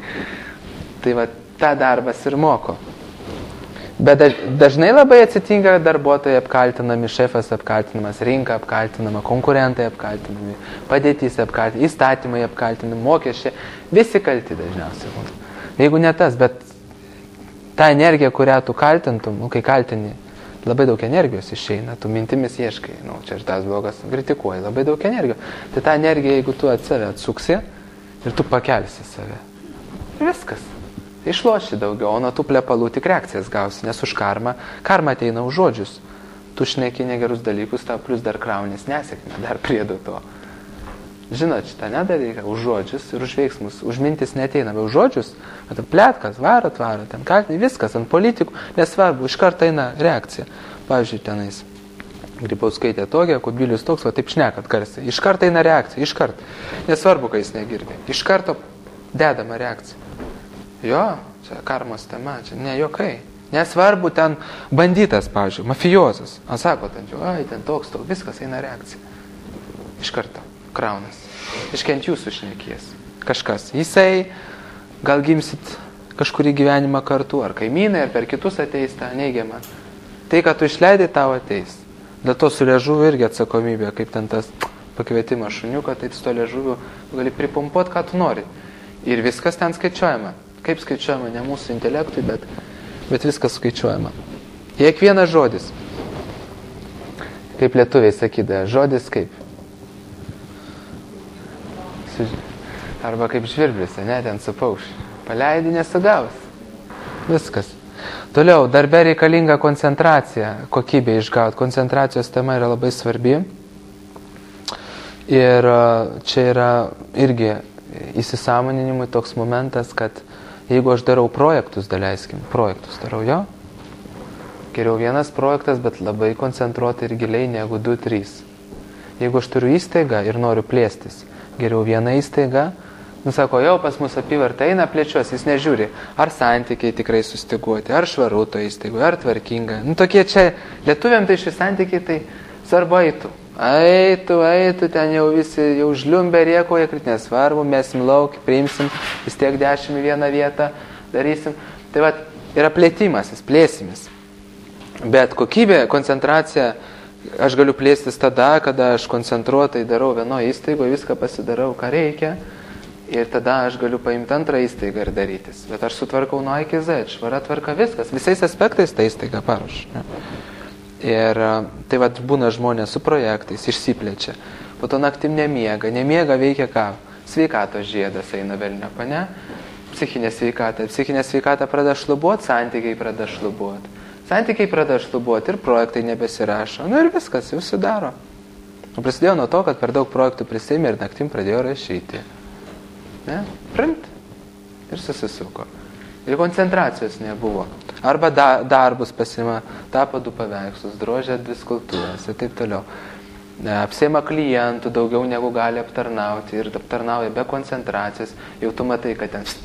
Tai va, tą darbas ir moko. Bet dažnai labai atsitinka, darbuotojai apkaltinami, šefas apkaltinamas, rinka apkaltinama, konkurentai apkaltinami, padėtys apkaltinami, įstatymai apkaltinami, mokesčiai, visi kalti dažniausiai. Jeigu ne tas, bet ta energija, kurią tu kaltintum, kai kaltini, labai daug energijos išeina, tu mintimis ieškai, čia ir tas blogas, kritikuoji, labai daug energijos. Tai ta energija, jeigu tu save atsuksi ir tu pakelsi save. Ir viskas. Išloši daugiau, o nuo tų plepalų tik reakcijas gausi, nes už karmą ateina už žodžius. Tu šneki negerus dalykus, tau plus dar kraunis nesėkmę, dar priedo to. Žinot, šitą nedalyką, už žodžius ir už veiksmus, už mintis neteina, bet už žodžius, plėtkas, varo, ten kaltinai, viskas, ant politikų, nesvarbu, iš karto eina reakcija. Pavyzdžiui, tenais Grybauskaitė tokia, Kubilius toks, va taip šnekat garsiai, iš karto eina reakcija, iš karto. Nesvarbu, kai jis negirdi, iš karto dedama reakcija. Jo, čia karmos tema, čia ne jokai. Nesvarbu, ten bandytas, pavyzdžiui, mafiozas, sako, ten toks, viskas eina reakcija. Iš karto. Kraunas. Iškent jūsų šnekės. Kažkas. Jisai, gal gimsit kažkurį gyvenimą kartu, ar kaimynai, ar per kitus ateis tą neigiamą. Tai, kad tu išleidai, tau ateis. Dėl to su liežuviu irgi atsakomybė, kaip ten tas pakvietimas šuniuką, taip su to liežuviu gali pripumpuoti, ką tu nori. Ir viskas ten skaičiuojama. Kaip skaičiuojama, ne mūsų intelektui, bet viskas skaičiuojama. Kiekvienas žodis. Kaip lietuviai sakydavo, žodis kaip. Arba kaip žvirblis, ne, ten su paukščiu. Paleidi, nesugaus. Viskas. Toliau, darbe reikalinga koncentracija, kokybė išgauti. Koncentracijos tema yra labai svarbi. Ir čia yra irgi įsisąmoninimui toks momentas, kad jeigu aš darau projektus, projektus darau, jo? Geriau vienas projektas, bet labai koncentruoti ir giliai negu 2-3. Jeigu aš turiu įstaigą ir noriu plėstis, geriau viena įstaiga, sako, jau pas mus apyvarta eina, plėčiuos, jis nežiūri, ar santykiai tikrai sustiguoti, ar švaru to įstaigoje, ar tvarkinga. Tokie čia, lietuviam tai šis santykiai, tai svarbu eitų, ten jau visi jau žliumbė rėkoje, kad nesvarbu, mesim lauk, priimsim, vis tiek 10 į vieną vietą darysim. Tai va, yra plėtimasis, plėsimis. Bet kokybė, koncentracija, aš galiu plėstis tada, kada aš koncentruotai darau vienoje įstaigoje, viską pasidarau, ką reikia, ir tada aš galiu paimti antrą įstaigą ir darytis. Bet aš sutvarkau nuo A iki Z, švara tvarka viskas, visais aspektais ta įstaiga paruošia. Ir tai va, būna žmonės su projektais, išsiplečia, po to naktim nemiega veikia ką? Sveikatos žiedas eina velniop, ne? Psichinė sveikata pradeda šlubuoti, santykiai pradeda šlubuoti. Santykiai pradeda šlubuoti ir projektai nebesirašo. Ir viskas, jau sudaro. Prasidėjo nuo to, kad per daug projektų prisėmė ir naktim pradėjo rašyti. Ne? Print. Ir susisuko. Ir koncentracijos nebuvo. Arba darbus pasima, tapo 2 paveikslus, drožia 2 skulptūras ir taip toliau. Apsėma klientų daugiau negu gali aptarnauti ir aptarnauja be koncentracijos. Jau tu matai, kad ten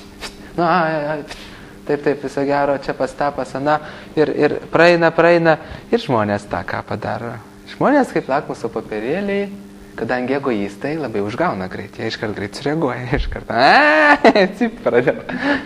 taip, viso gero, čia pastapas, ir praeina, ir žmonės tą ką padaro. Žmonės kaip lakmuso popierėliai, kadangi egoistai labai užgauna greit, jie iškart greit sureaguoja, cip pradeda.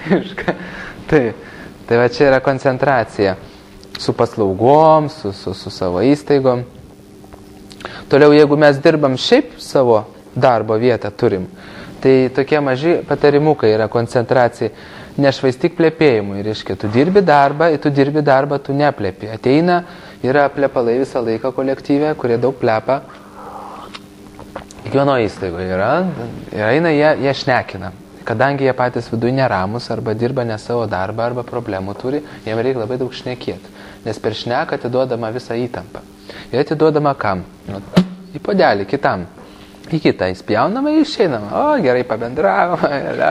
Tai va čia yra koncentracija su paslaugom, su savo įstaigom. Toliau, jeigu mes dirbam šiaip savo darbo vietą turim, tai tokie maži patarimukai yra koncentracija. Nešvaistyk plėpėjimui, reiškia, tu dirbi darbą, tu neplėpi. Ateina, yra plepalai visą laiką kolektyve, kurie daug plepa. Kiekvieno įstaigoje yra, ir eina jie šnekina. Kadangi jie patys viduje neramus, arba dirba ne savo darbą, arba problemų turi, jiem reikia labai daug šnekėti. Nes per šneką atiduodama visą įtampą. Ir atiduodama kam? Į puodelį, kitam. į kitą įspjaunama ir išeinama. O, gerai pabendravome,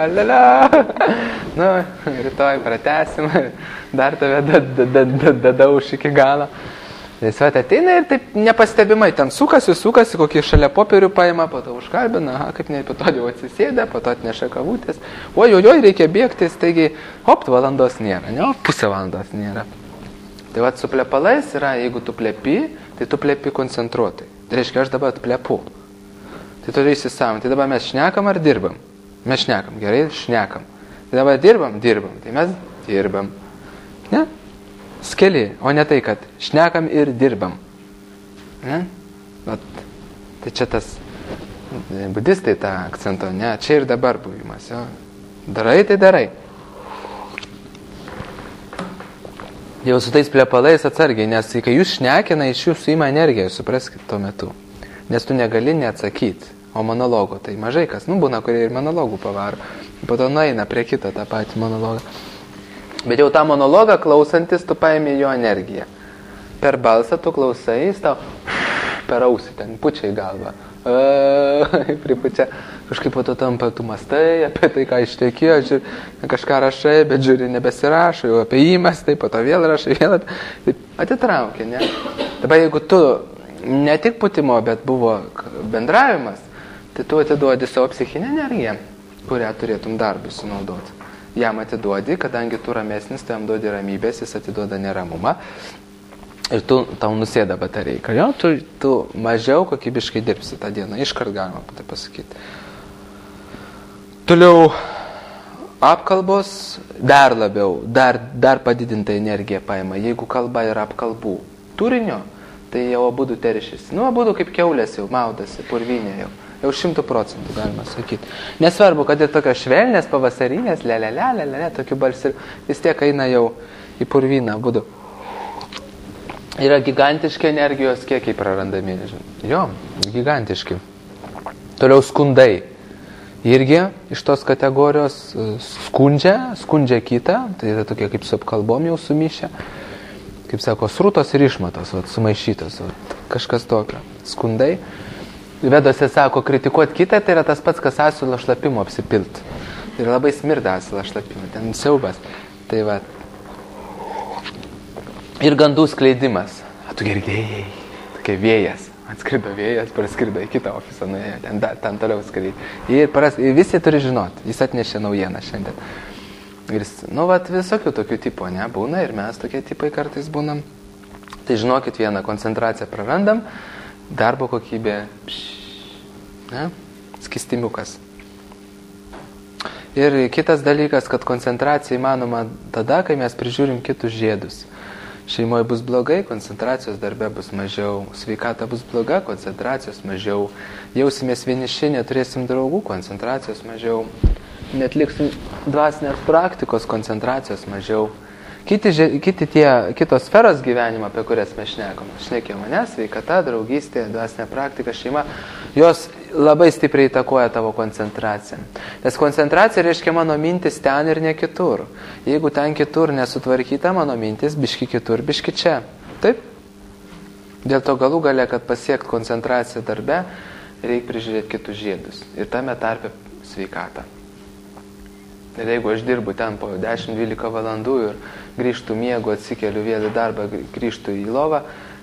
nu, rytoj pratęsim, dar tave dadauš iki galo. Jis ateina ir taip nepastebimai ten sukasi, kokį šalia popierių paima, po to užkalbina, kaip ne, po to jau atsisėda, po to atneša kavutės. Oi, reikia bėgti, taigi, valandos nėra, ne, pusę valandos nėra. Tai su plepalais yra, jeigu tu plepi, tai tu plepi koncentruotai. Tai reiškia, aš dabar plepu. Tai turi įsisavinti. Tai dabar mes šnekam ar dirbam? Mes šnekam, gerai, šnekam. Tai dabar dirbam. Tai mes dirbam. Ne? Skeli, o ne tai, kad šnekam ir dirbam. Ne? Tai čia tas budistai tą akcento, ne, čia ir dabar buvimas. Jo. Darai, tai darai. Jau su tais plepalais atsargiai, nes kai jūs šnekina, iš jūsų ima energiją, supraskit tuo metu. Nes tu negali neatsakyti, o monologo tai mažai kas. Būna, kurie ir monologų pavaro. Po to nueina prie kito tą patį monologą. Bet jau tą monologą klausantis, tu paimi jo energiją. Per balsą tu klausai, jis tau per ausį ten pučia į galvą. Pripučia. Kažkaip po to tampa, tu mastai apie tai, ką ištekėjo, kažką rašai, bet žiūri, nebesirašai, jau apie jį mastai, po to vėl rašai, vėl atitraukia, ne? Dabar jeigu tu ne tik putimo, bet buvo bendravimas, tai tu atiduodi savo psichinę energiją, kurią turėtum darbui sunaudoti. Jam atiduodi, kadangi tu ramesnis, tu jam duodi ramybės, jis atiduoda neramumą ir tau nusėda batareika. Jo, tu mažiau kokybiškai dirbsi tą dieną, iškart galima tai pasakyti. Toliau apkalbos dar labiau, dar padidinta energija paima. Jeigu kalba yra apkalbų turinio, tai jau abudu teršis. Abudu kaip kiaulės jau maudasi, purvinė jau. Jau 100% galima sakyti. Nesvarbu, kad ir tokios švelnės, pavasarinės, tokių balsų, vis tiek eina jau į purvyną abudu. Yra gigantiški energijos kiekiai prarandami. Jo, gigantiški. Toliau skundai. Irgi iš tos kategorijos skundžia kitą, tai yra tokie kaip su apkalbom jau sumišę. Kaip sako, srutos ir išmatos, sumaišytos, kažkas tokio. Skundai. Vedose sako, kritikuoti kitą, tai yra tas pats, kas asilo šlapimo apsipilt. Tai yra labai smirda asilo šlapimo, ten siaubas. Tai va. Ir gandų skleidimas. Tu girdėjai, tokia vėjas. Atskrido vėjas, praskrido į kitą ofisą, nuėjo, ten toliau skrydė. Ir visi turi žinoti, jis atnešė naujieną šiandien. Ir visokių tokių tipų, ne, būna ir mes tokie tipai kartais būnam. Tai žinokit vieną, koncentraciją prarandam, darbo kokybė, ne, skistimiukas. Ir kitas dalykas, kad koncentracija įmanoma tada, kai mes prižiūrim kitus žiedus. Šeimoje bus blogai, koncentracijos darbe bus mažiau, sveikata bus bloga, koncentracijos mažiau, jausimės vieniši, neturėsim draugų, koncentracijos mažiau, netliksim dvasinės praktikos, koncentracijos mažiau. Kitos sferos gyvenimo, apie kurias mes šnekėjome, sveikata, draugystė, dvasinė praktika, šeima, jos labai stipriai įtakoja tavo koncentraciją. Nes koncentracija reiškia mano mintis ten ir ne kitur. Jeigu ten kitur nesutvarkyta mano mintis, biški kitur, biški čia. Taip? Dėl to galų gale, kad pasiekt koncentraciją darbe, reikia prižiūrėti kitus žiedus. Ir tame tarpe sveikatą. Ir jeigu aš dirbu ten po 10-12 valandų ir grįžtų miego, atsikeliu vėl į darbą, grįžtų į lovą,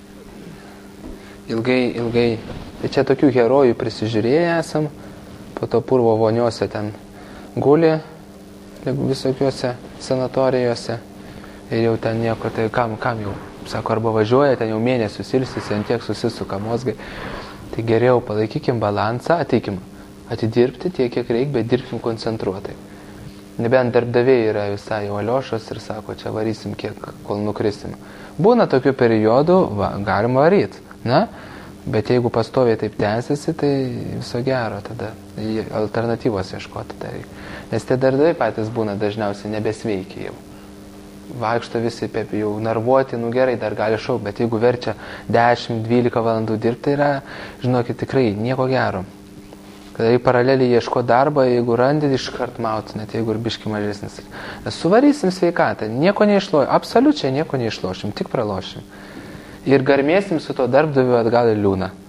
ilgai, tai čia tokių herojų prisižiūrėję esam, po to purvo voniuose ten guli, visokiuose sanatorijose, ir jau ten nieko, tai kam jau, sako, arba važiuoja, ten jau mėnesius ilsisi, ant tiek susisuka mozgai, tai geriau palaikykim balansą, ateikim atidirbti tiek, kiek reikia, bet dirbkim koncentruotai. Nebent darbdaviai yra visai oliošos ir sako, čia varysim kiek, kol nukrisim. Būna tokių periodų, galima varyti, na? Bet jeigu pastoviai taip tęsiasi, tai viso gero, tada alternatyvos ieškoti tai reikia. Nes tie darbdaviai patys būna dažniausiai nebesveikia jau. Vaikšto visi jau narvuoti, gerai, dar gali šaukti, bet jeigu verčia 10-12 valandų dirbti, tai yra, žinokit, tikrai nieko gero. Kada į paralelį ieško darbą, jeigu randi, iškart mauti, net jeigu ir biški mažesnis. Nes suvarysim sveikatą, nieko neišlošim, absoliučiai nieko neišlošim, tik pralošim. Ir garmėsim su to darbdaviu atgal į liūną.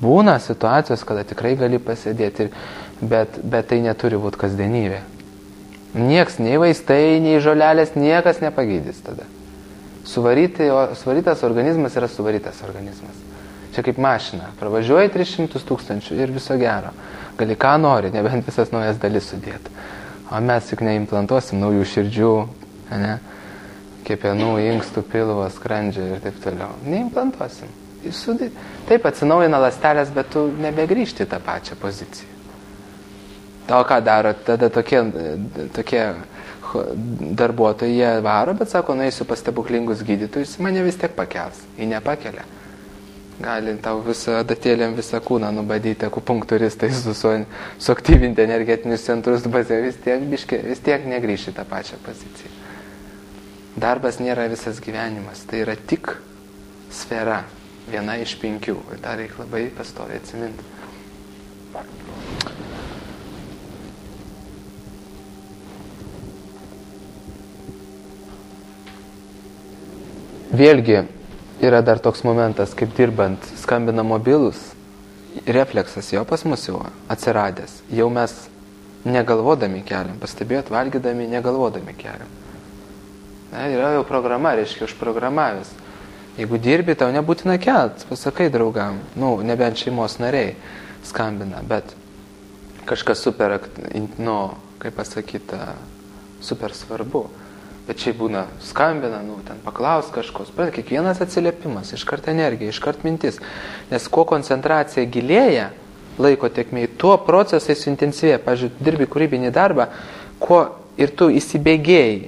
Būna situacijos, kada tikrai gali pasėdėti, bet tai neturi būti kasdienybė. Nieks, nei vaistai, nei žolelės, niekas nepagydys tada. Suvarytas organizmas yra suvarytas organizmas. Čia kaip mašina. Pravažiuoji 300 000 ir viso gero. Gali ką nori, nebent visas naujas dalis sudėti. O mes juk neimplantuosim naujų širdžių, ne? Kepenų, inkstų, pilvo, skrandžio ir taip toliau. Neimplantuosim. Taip atsinaujina ląstelės, bet tu nebegrįžti į tą pačią poziciją. O ką daro? Tada tokie darbuotojai, jie varo, bet sako, nueisiu pas stebuklingus gydytojus, mane vis tiek pakels. Jį nepakelia. Gali tau visą adatėlėm visą kūną nubadyti, akupunkturistai suaktyvinti energetinius centrus, vis tiek negrįžti tą pačią poziciją. Darbas nėra visas gyvenimas, tai yra tik sfera, viena iš 5. Ir tą reikia labai pastoviai atsiminti. Vėlgi yra dar toks momentas, kaip dirbant skambina mobilus, refleksas jo pas mus jau atsiradęs. Jau mes negalvodami keliam, pastebėjot, valgydami negalvodami keliam. Yra jau programa, reiškia užprogramavęs. Jeigu dirbi, tau nebūtina kelt, pasakai draugam, nebent šeimos nariai skambina, bet kažkas super, kaip pasakyta, super svarbu. Bet čia būna skambina, ten paklaus kažkos, bet kiekvienas atsiliepimas, iškart energija, iškart mintis. Nes kuo koncentracija gilėja laiko tėkmėj, tuo procesai suintensyvėja. Pavyzdžiui, dirbi kūrybinį darbą, ir tu įsibėgėjai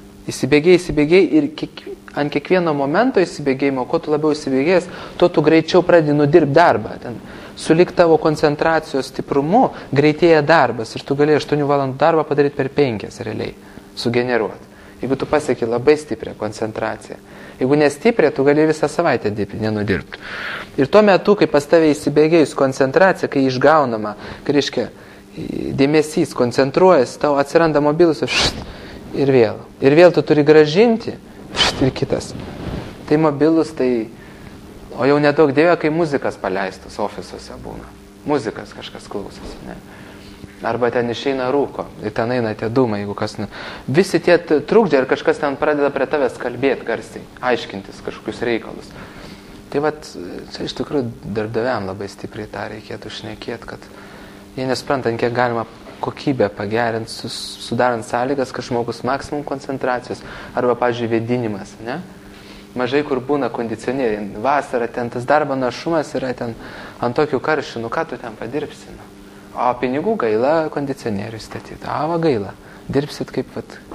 ir ant kiekvieno momento įsibėgėjimo, kuo tu labiau įsibėgėjęs, tuo tu greičiau pradedi nudirbti darbą. Sulik tavo koncentracijos stiprumu greitėja darbas ir tu gali 8 valandų darbą padaryti per 5 realiai, sugeneruoti. Jeigu tu pasieki labai stiprią koncentraciją. Jeigu nestiprią, tu gali visą savaitę dirbti, nenudirbti. Ir tuo metu, kai pas tave įsibėgėjus koncentracija, kai išgaunama, kai reiškia dėmesys, koncentruojas, tau atsiranda mobilus ir vėl. Ir vėl tu turi gražinti ir kitas. Tai mobilus, o jau nedaug dėvė, kai muzikas paleistas ofisuose būna. Muzikas kažkas klausosi, ne? Arba ten išeina rūko, ir ten eina tie dūmai, jeigu kas... Visi tie trukdžiai ir kažkas ten pradeda prie tavęs kalbėti garsiai, aiškintis kažkokius reikalus. Tai čia iš tikrųjų darbdaviam labai stipriai tą reikėtų šnekėti, kad jie nesprantant, kiek galima kokybę pagerinti, sudarant sąlygas, kad žmogus maksimum koncentracijos, arba, pavyzdžiui, vėdinimas, ne? Mažai kur būna kondicionieriai. Vasarą ten tas darbo našumas yra ten ant tokių karščių, ką tu ten padirbsi, O pinigų gaila kondicionieriui statyti. Gaila. Dirbsit kaip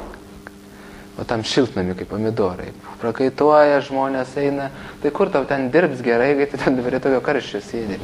tam šiltnamiu, kaip pomidorai. Prakaituoja, žmonės eina. Tai kur tau ten dirbs gerai, kai tu ten prie tokio karščio sėdi.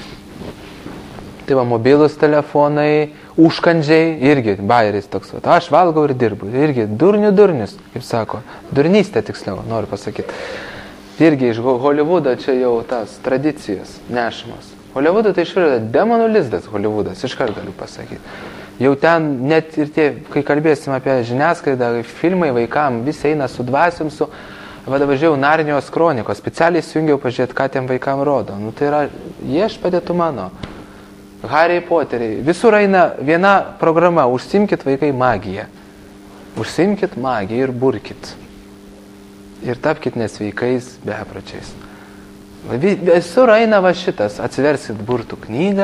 Tai mobilus telefonai, užkandžiai, irgi bajeris toks. Aš valgau ir dirbu. Irgi durnius, kaip sako. Durnystė tiksliau, noriu pasakyti. Irgi iš Hollywoodo čia jau tas tradicijos nešamos. Hollywoodo tai išvirda demonų lizdas Hollywoodas, iškart galiu pasakyti. Jau ten net ir kai kalbėsim apie žiniasklaidą, filmai vaikam, visi eina su dvasiom, važiavau Narnijos kronikos, specialiai įsijungiau pažiūrėti, ką tiem vaikam rodo. Tai yra, Viešpatie tu mano, Harry Potteriai, visur eina viena programa, užsimkit vaikai magiją. Užsimkit magiją ir burkit. Ir tapkit nesveikais bepročiais. Visur eina šitas, atsiversit burtų knygą,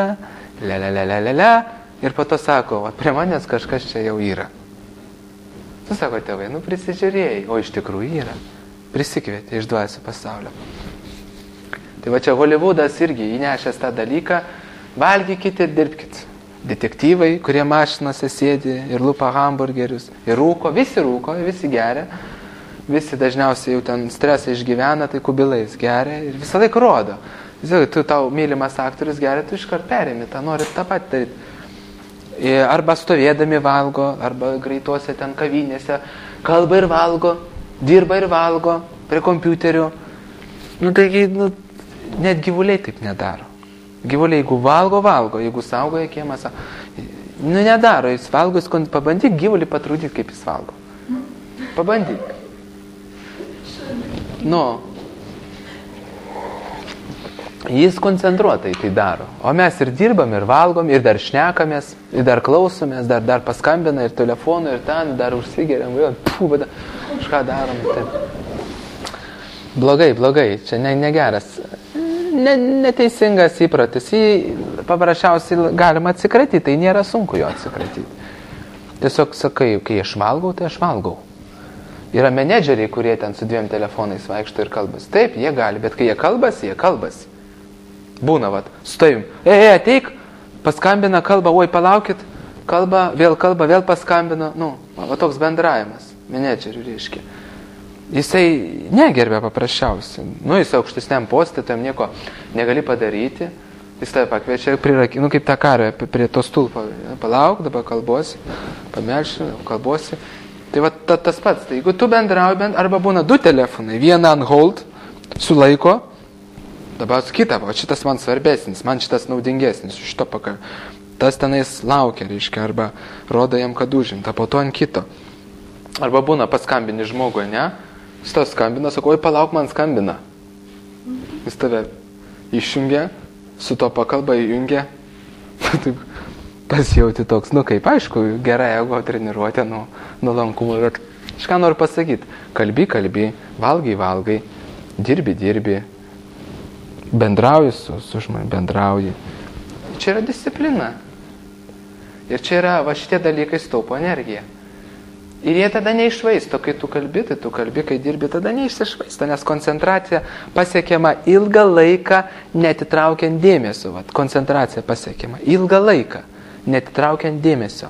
ir po to sako, prie manęs kažkas čia jau yra. Tu sako, tėvai, prisižiūrėjai, o iš tikrųjų yra. Prisikvietė iš dvasių pasaulio. Tai čia Hollywoodas irgi įnešęs tą dalyką, valgykit ir dirbkit. Detektyvai, kurie mašinose sėdi ir lupa hamburgerius, ir rūko, visi geria. Visi dažniausiai jau ten stresą išgyvena, tai kubilais geria ir visą laiką rodo. Tu tau mylimas aktorius geria, tu iškart perėmi, nori tą patį daryti. Arba stovėdami valgo, arba greituose ten kavinėse, kalba ir valgo, dirba ir valgo, prie kompiuterių. Net gyvuliai taip nedaro. Gyvuliai, jeigu valgo, jeigu saugoja kiemą, nedaro, jis valgo, pabandyk gyvulį patrūdyti, kaip jis valgo. Pabandyk. Jis koncentruotai tai daro. O mes ir dirbam, ir valgom, ir dar šnekamės, ir dar klausomės, dar paskambina, ir telefonu, ir ten, dar užsigeriam, kažką darom. Taip. Blogai, čia negeras. Neteisingas įprotis. Jį paprasčiausiai galima atsikratyti, tai nėra sunku jo atsikratyti. Tiesiog sakai, kai aš valgau, tai aš valgau. Yra menedžeriai, kurie ten su 2 telefonais vaikšto ir kalbasi. Taip, jie gali, bet kai jie kalbasi. Būna, su tavim. Ateik, paskambina, kalba, oi, palaukit, kalba, vėl paskambina. Toks bendravimas, menedžerių reiškia. Jisai negerbė paprasčiausiai. Jis aukštesniam postė, tam nieko negali padaryti. Jis tave pakviečia, kaip tą karą prie to stulpo. Palauk, dabar kalbosi, pamelšiu, kalbosi. Tai tas pats. Tai jeigu tu bendrauji, arba būna 2 telefonai, vieną on hold, sulaiko, dabar su kitą, šitas man svarbesnis, man šitas naudingesnis, šito pakalbė. Tas tenais laukia, reiškia, arba rodo jam, kad užimta, po to ant kito. Arba būna paskambini žmogui, ne? Jis tau skambina, sako, oi, palauk, man skambina. Jis tave išjungia, su to pakalba įjungia. Taip pasijauti toks, kaip aišku, gera ego treniruotė, nuolankumo. Aš ką noriu pasakyti, kalbi, valgai, dirbi. Bendrauji su žmonėmis, bendrauji. Čia yra disciplina. Ir čia yra, šitie dalykai taupo energiją. Ir jie tada neišvaisto, kai tu kalbi, kai dirbi, tada neišsišvaisto, nes koncentracija pasiekiama ilgą laiką, netitraukiant dėmesio. Koncentracija pasiekiama ilgą laiką, netitraukiant dėmesio.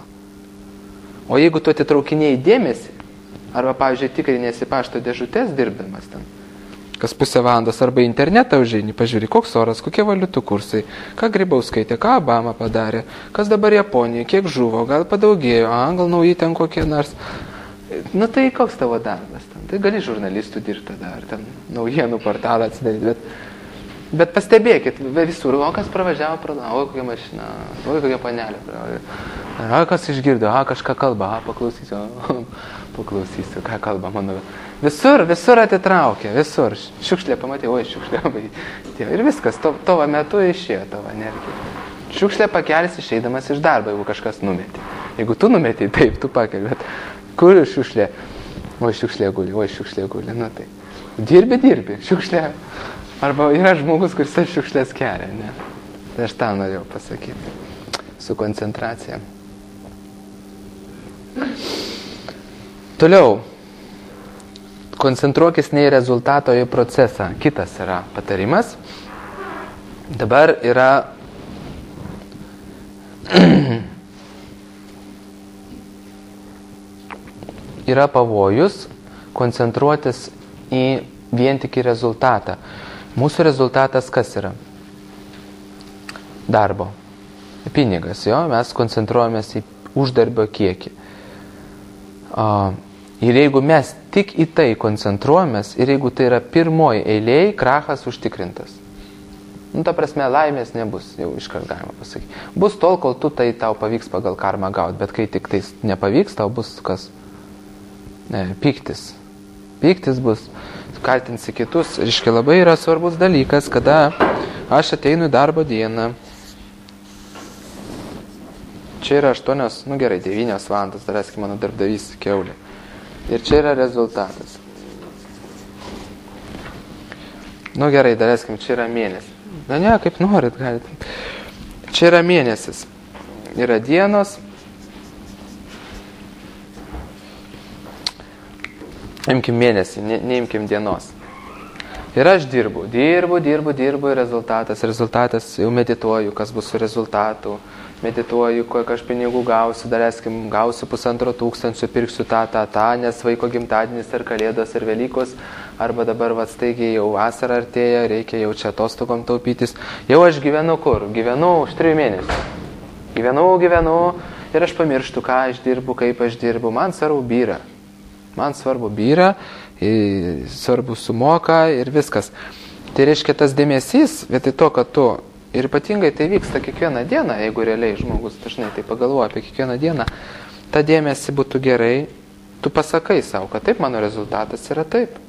O jeigu tu atitraukinėjai dėmesį, arba, pavyzdžiui, tikrinėsi pašto dėžutės dirbdamas ten, kas pusę valandos, arba internetą užeini, pažiūri, koks oras, kokie valiutų kursai, ką Grybauskaitė, ką Obama padarė, kas dabar Japonijoje, kiek žuvo, gal padaugėjo, gal nauji ten kokie nors. Tai koks tavo darbas ten? Tai gali žurnalistų dirbti tada, ar ten naujienų portalą atsidaryti, bet pastebėkit, visur, kas pravažiavo, oi kokia mašina, oi kokia panelė, kas išgirdo, kažką kalba, paklausysiu, ką kalba mano. Visur atitraukia, visur. Šiukšlė pamatė, oi, šiukšlė. Ir viskas, tavo metu išėjo tavo energija. Šiukšlė pakelis išeidamas iš darbo, jeigu kažkas numetė. Jeigu tu numetė, taip, tu pakeli, bet kur šiukšlė? Oi, šiukšlė guli, tai. Dirbi, šiukšlė. Arba yra žmogus, kuris tas šiukšlės kelia, ne? Tai aš tą norėjau pasakyti. Su koncentracija. Toliau. Koncentruokis ne į rezultatą, o į procesą. Kitas yra patarimas. Dabar yra pavojus koncentruotis vien tik į rezultatą. Mūsų rezultatas kas yra? Darbo. Pinigas, mes koncentruojamės į uždarbio kiekį. Ir jeigu mes tik į tai koncentruojamės, ir jeigu tai yra pirmoji eilėje, krachas užtikrintas. Ta prasme, laimės nebus, jau iškart galima pasakyti. Bus tol, kol tau pavyks pagal karmą gauti, bet kai tik tai nepavyks, tau bus kas? Pyktis. Pyktis bus, kaltinsi kitus. Reiškia, labai yra svarbus dalykas, kada aš ateinu į darbo dieną. Čia yra 8, 9 valandas, dar eskime mano darbdavys kiaulė. Ir čia yra rezultatas. Gerai, daleiskim, čia yra mėnesis. Ne, kaip norit, galite. Čia yra mėnesis. Yra dienos. Imkim mėnesį, neimkim dienos. Ir aš dirbu ir rezultatas, jau medituoju, kas bus su rezultatu. Medituoju, kiek aš pinigų gausiu, gausiu 1500, pirksiu tą, nes vaiko gimtadienis ar kalėdos ar Velykos, arba dabar staigiai jau vasara artėja, reikia jau čia atostogom taupytis. Jau aš gyvenu kur? Gyvenu už 3 mėnesių. Gyvenu ir aš pamirštu, ką aš dirbu, kaip aš dirbu. Man svarbu byra, svarbu sumoka ir viskas. Tai reiškia tas dėmesys, vietoj to, kad tu. Ir ypatingai tai vyksta kiekvieną dieną, jeigu realiai žmogus dažnai tai pagalvoja apie kiekvieną dieną, ta dėmesį būtų gerai, tu pasakai savo, kad taip, mano rezultatas yra taip.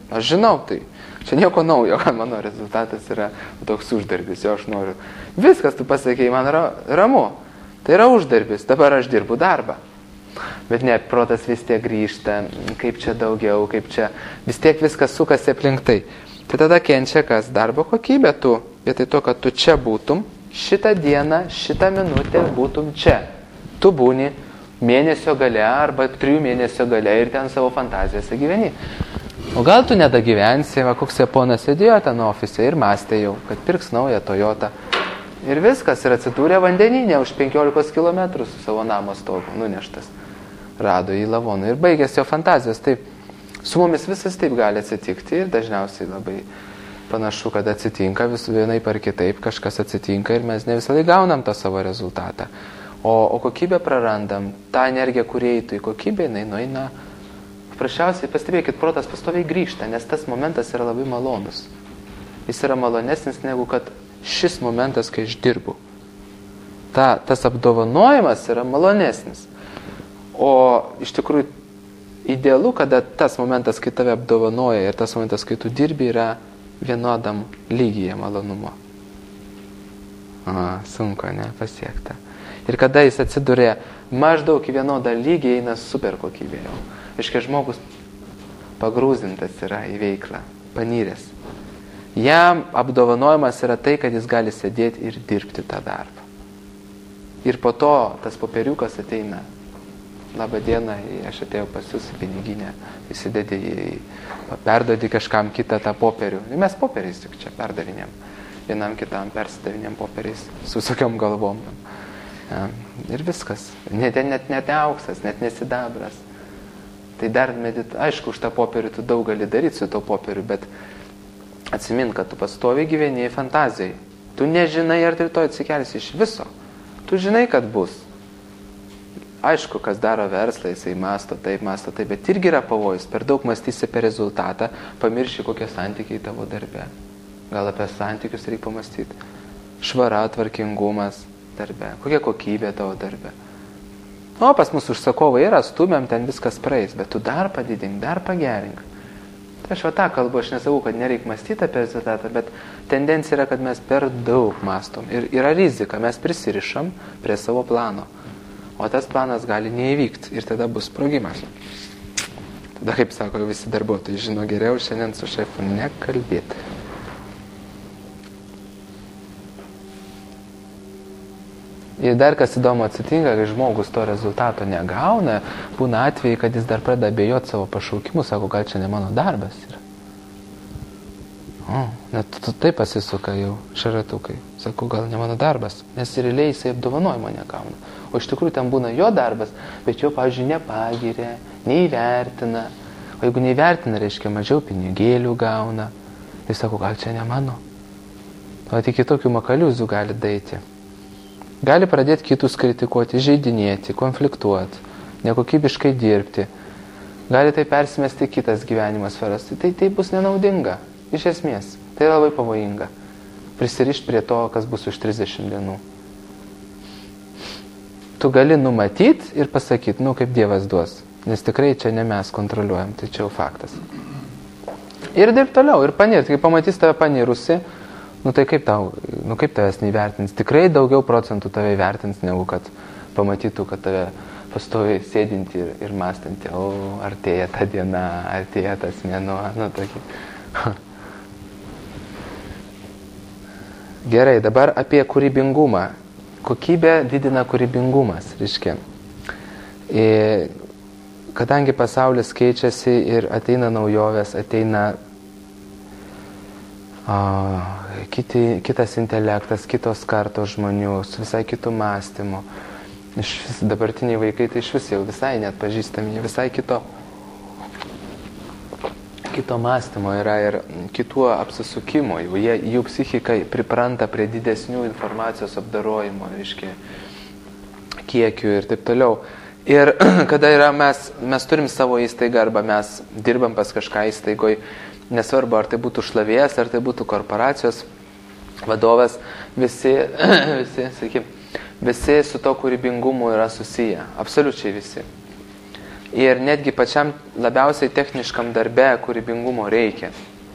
Aš žinau tai. Čia nieko naujo, kad mano rezultatas yra toks uždarbis, jo aš noriu. Viskas, tu pasakei, man ramu. Tai yra uždarbis, dabar aš dirbu darbą. Bet ne, protas vis tiek grįžta, kaip čia daugiau, kaip čia, vis tiek viskas sukasi aplink tai. Tai tada kenčia kas? Darbo kokybė tu. Vietoj to, kad tu čia būtum, šitą dieną, šitą minutę būtum čia. Tu būni mėnesio gale arba 3 mėnesio gale ir ten savo fantazijose gyveni. O gal tu nedagyvensi, va koks Japonas sėdėjo ten ofise ir mąstė jau, kad pirks naują Toyotą. Ir viskas, ir atsidūrė vandeninė už 15 km su savo namo stogu, nuneštas. Rado į lavoną ir baigėsi jo fantazijos. Taip, su mumis visas taip gali atsitikti ir dažniausiai labai panašu, kad atsitinka vienaip ar kitaip, kažkas atsitinka ir mes ne visada gaunam tą savo rezultatą. O kokybę prarandam, tą energiją, kurie įtų į kokybę, jinai nueina. Prašiausiai pastebėkit, protas pastoviai grįžta, nes tas momentas yra labai malonus. Jis yra malonesnis negu kad šis momentas, kai aš dirbu. Tas apdovanojimas yra malonesnis. O iš tikrųjų idealu, kada tas momentas, kai tave apdovanoja ir tas momentas, kai tu dirbi, yra vienodam lygyje malonumo. Sunku, ne, pasiekta. Ir kada jis atsidūrė maždaug į vienodą lygį, eina super kokybė jau. Iškai žmogus pagrūzintas yra į veiklą, panyręs. Jam apdovanojimas yra tai, kad jis gali sėdėti ir dirbti tą darbą. Ir po to tas popieriukas ateina. Labą dieną, aš atėjau pas jūs į piniginę, įsidėdė perdodi kažkam kitą tą popierių. Ir mes popieriais tik čia perdavinėm. Vienam kitam persidavinėm popieriais su visokiom galvom. Ja, ir viskas. Net auksas, net nesidabras. Tai dar aišku, už tą popierių tu daug gali daryti su to popieriu, bet atsimink, kad tu pastoviai gyveni fantazijai. Tu nežinai, ar rytoj atsikelsi iš viso. Tu žinai, kad bus. Aišku, kas daro verslą, jisai masto taip, bet irgi yra pavojus. Per daug mąstysi apie rezultatą, pamirši, kokie santykiai tavo darbe. Gal apie santykius reikia pamastyti. Švara, tvarkingumas darbe. Kokia kokybė tavo darbe. O pas mūsų užsakovai yra, stumėm, ten viskas praeis, bet tu dar padidink, dar pagerink. Tai aš tą kalbu, aš nesakau, kad nereik mąstyti apie rezultatą, bet tendencija yra, kad mes per daug mąstom. Ir yra rizika, mes prisirišam prie savo plano. O tas planas gali neįvykti ir tada bus sprogimas. Tada, kaip sako, visi darbuotojai žino geriau šiandien su šefu nekalbėti. Ir dar kas įdomu atsitinka, kai žmogus to rezultato negauna, būna atvejai, kad jis dar pradeda abejoti savo pašaukimu, sako, gal čia ne mano darbas yra. Net taip pasisuka jau šaratukai. Sako, gal ne mano darbas, nes realiai jisai apdovanojimo negauna. O iš tikrųjų ten būna jo darbas, bet jo, pavyzdžiui, nepagirė, neįvertina. O jeigu neįvertina, reiškia mažiau pinigėlių gauna. Jis sako, gal čia ne mano. O tik kitokių makaliuzų gali daiti. Gali pradėti kitus kritikuoti, žaidinėti, konfliktuoti, nekokybiškai dirbti. Gali tai persimesti kitas gyvenimo sferas. Tai bus nenaudinga, iš esmės. Tai yra labai pavojinga. Prisirišti prie to, kas bus už 30 dienų. Tu gali numatyti ir pasakyti, kaip Dievas duos. Nes tikrai čia ne mes kontroliuojam, tai čia jau faktas. Ir dirb toliau, ir panirti. Kai pamatys tave panirusi, tai kaip tavęs neįvertins? Tikrai daugiau procentų tave įvertins, negu kad pamatytų, kad tave pastoviai sėdinti ir mąstanti, artėja ta diena, artėja tas mėnuo, tokį. Gerai, dabar apie kūrybingumą. Kokybė didina kūrybingumas, reiškia. Kadangi pasaulis keičiasi ir ateina naujovės, ateina kitas intelektas, kitos kartos žmonių, su visai kitų mąstymų. Dabartiniai vaikai tai iš vis jau visai net pažįstami, visai kito mąstymo yra ir kitų apsisukimo. Jų psichika pripranta prie didesnių informacijos apdarojimo, reiškia, kiekių ir taip toliau. Ir kada mes turim savo įstaigą arba mes dirbam pas kažką įstaigoj, nesvarbu, ar tai būtų šlavėjas, ar tai būtų korporacijos vadovas, visi su to kūrybingumu yra susiję. Absoliučiai visi. ir netgi pačiam labiausiai techniškam darbe kūrybingumo reikia.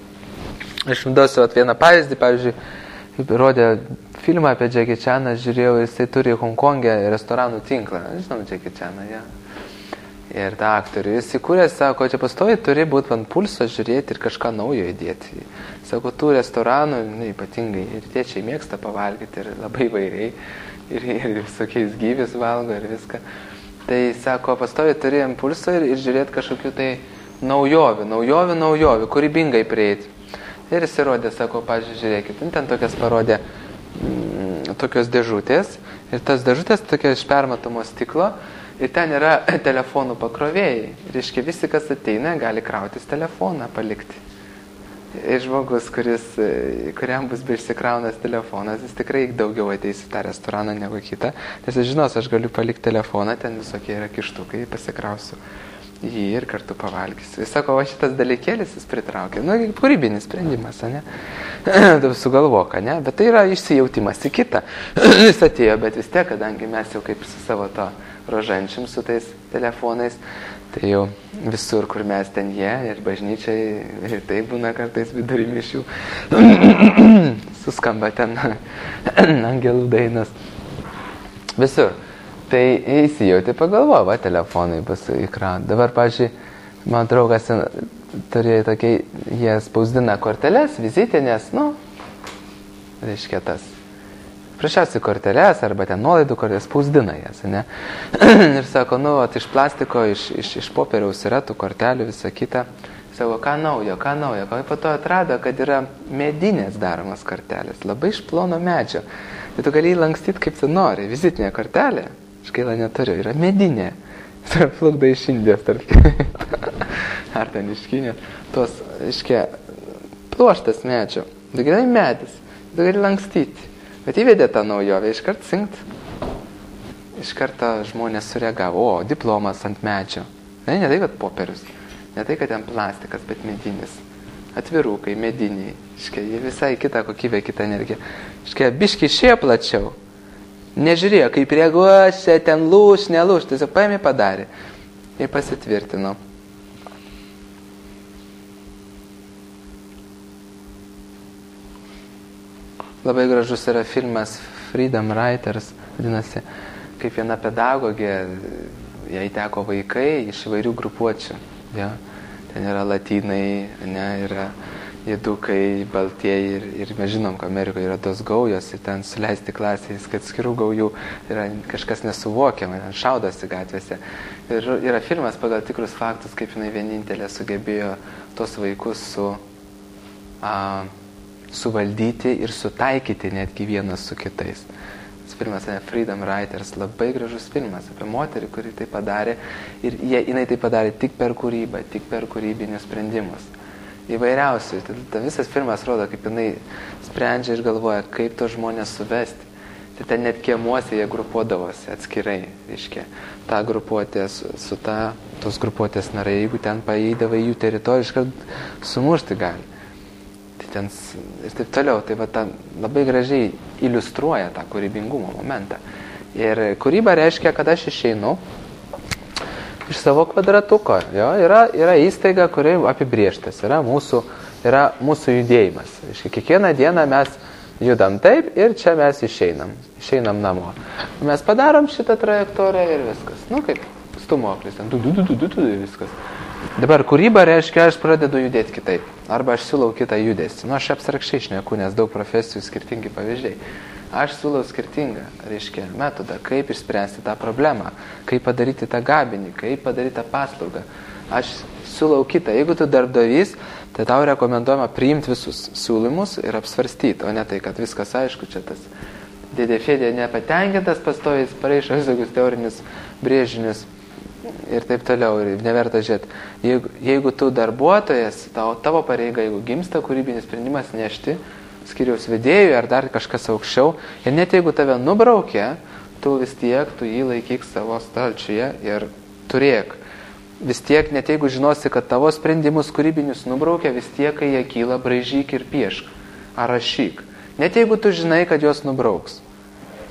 Aš duosiu vieną pavyzdį, pavyzdžiui, rodė filmą apie Jackie Chaną, žiūrėjau, jisai turi Hongkongė restoranų tinklą. Žinau Jackie Chaną, ja. Ir tą aktorių. Jis įkūręs, sako, čia pastoviai turi būti ant pulso, žiūrėti ir kažką naujo įdėti. Sako, tų restoranų, ypatingai, ir tėčiai mėgsta pavalgyti ir labai vairiai, ir visokiais gyvis valgo ir viską. Tai, sako, pastoviai turi ant pulso ir žiūrėti kažkokių tai naujovių, kūrybingai prieiti. Ir jis įrodė, sako, žiūrėkit, ten tokias parodė tokios dėžutės, ir tas dėžutės tokia iš permatomo stiklo, ir ten yra telefonų pakrovėjai. Reiškia, visi, kas ateina, gali krautis telefoną palikti. Ir žmogus, kuriam bus beišsikraunas telefonas, jis tikrai daugiau ateis į tą restoraną negu kitą, nes jis žinos, aš galiu palikti telefoną, ten visokie yra kištukai, pasikrausiu jį ir kartu pavalgysiu. Jis sako, o šitas dalykėlis jis pritraukia. Kūrybinis sprendimas, ne? Sugalvok, ne? Bet tai yra išsijautimas į kitą. Jis atėjo, bet vis tiek, kadangi mes jau kaip su savo to rožančiam su tais telefonais, tai jau visur, kur mes ten jie, ir bažnyčiai, ir tai būna kartais vidury mišių. Suskamba ten angelų dainas. Visur. Tai įsijauti pagalvoju, va, telefonai bus įkran. Dabar, pavyzdžiui, man draugas turėjo tokiai, jie spausdina korteles, vizitinės, reiškia tas. Prašiausiai korteles, arba ten nuolaidų korteles, spausdina jas, ne? Ir sako, iš plastiko, iš popieriaus yra tų kortelių, visa kita. Sako, ką naujo. Po to atrado, kad yra medinės daromas kortelės, labai iš plono medžio. Tai tu gali lankstyti, kaip tu nori. Vizitinė kortelė. Škaila neturiu, yra medinė. Plukda iš Indijos, tarp ar ten iš Kinijos. Tos, iškia, pluoštas medžio. Tu gali medis, tu gali lankstyti. Bet įvedė tą naujovę, iškart sinkt. Iš karto žmonės sureagavo, diplomas ant medžio. Ne tai, kad popierius, ne tai, kad ten plastikas, bet medinis. Atvirukai, mediniai. Iškia, jie visai kita kokybė, kita energija. Iškia, biški išėjo plačiau. Nežiūrėjo, kaip reaguos, ten lūš, nelūš, tiesiog paėmė padarė. Ir pasitvirtino. Labai gražus yra filmas Freedom Writers, vadinasi, kaip viena pedagogė, jai teko vaikai iš įvairių grupuočių. Ja? Ten yra latinai, yra jėdukai, baltieji ir mes žinom, kad Amerikoje yra tos gaujos ir ten suleisti klasės, kad skirų gaujų yra kažkas nesuvokiama, ten šaudosi gatvėse. Ir yra filmas pagal tikrus faktus, kaip jinai vienintelė sugebėjo tos vaikus suvaldyti ir sutaikyti netgi vienas su kitais. Tas filmas Freedom Writers, labai gražus filmas apie moterį, kuri tai padarė ir jinai tai padarė tik per kūrybą, tik per kūrybinius sprendimus. Įvairiausiai. Tai visas filmas rodo, kaip jinai sprendžia ir galvoja, kaip to žmonės suvesti. Tai ten net kiemuose jie grupuodavosi atskirai, reiškia. Ta grupuotė su tos grupuotės narai, jeigu ten paeidavo į jų teritoriją, iškart sumušti gali. Tai ten ir taip toliau. Tai va, ta labai gražiai iliustruoja tą kūrybingumo momentą. Ir kūryba reiškia, kad aš išeinu iš savo kvadratuko. Jo, yra įstaiga, kuri apibrėžtas, yra mūsų judėjimas. Kiekvieną dieną mes judam taip ir čia mes išeinam namo. Mes padarom šitą trajektoriją ir viskas. Kaip stumoklis, viskas. Dabar kūryba reiškia, aš pradedu judėti kitaip. Arba aš siūlau kitą judesį. Aš abstrakčiai šneku, nes daug profesijų skirtingi pavyzdžiai. Aš siūlau skirtingą, reiškia, metodą, kaip išspręsti tą problemą, kaip padaryti tą gabinį, kaip padaryti tą paslaugą. Aš siūlau kitą. Jeigu tu darbdavys, tai tau rekomenduojama priimti visus siūlymus ir apsvarstyti, o ne tai, kad viskas aišku, čia tas dėdė Fėdė nepatenkintas, pastoviai pareišo visokius teorinius brėžinius ir taip toliau, ir neverta žiūrėti. Jeigu tu darbuotojas, tavo pareiga, jeigu gimsta kūrybinis sprendimas nešti, skiriaus vedėjui ar dar kažkas aukščiau, ir net jeigu tave nubraukė, tu vis tiek, tu jį laikyk savo stalčiuje ir turėk. Vis tiek, net jeigu žinosi, kad tavo sprendimus kūrybinius nubraukė, vis tiek, kai jie kyla, braižyk ir piešk, ar rašyk. Net jeigu tu žinai, kad juos nubrauks.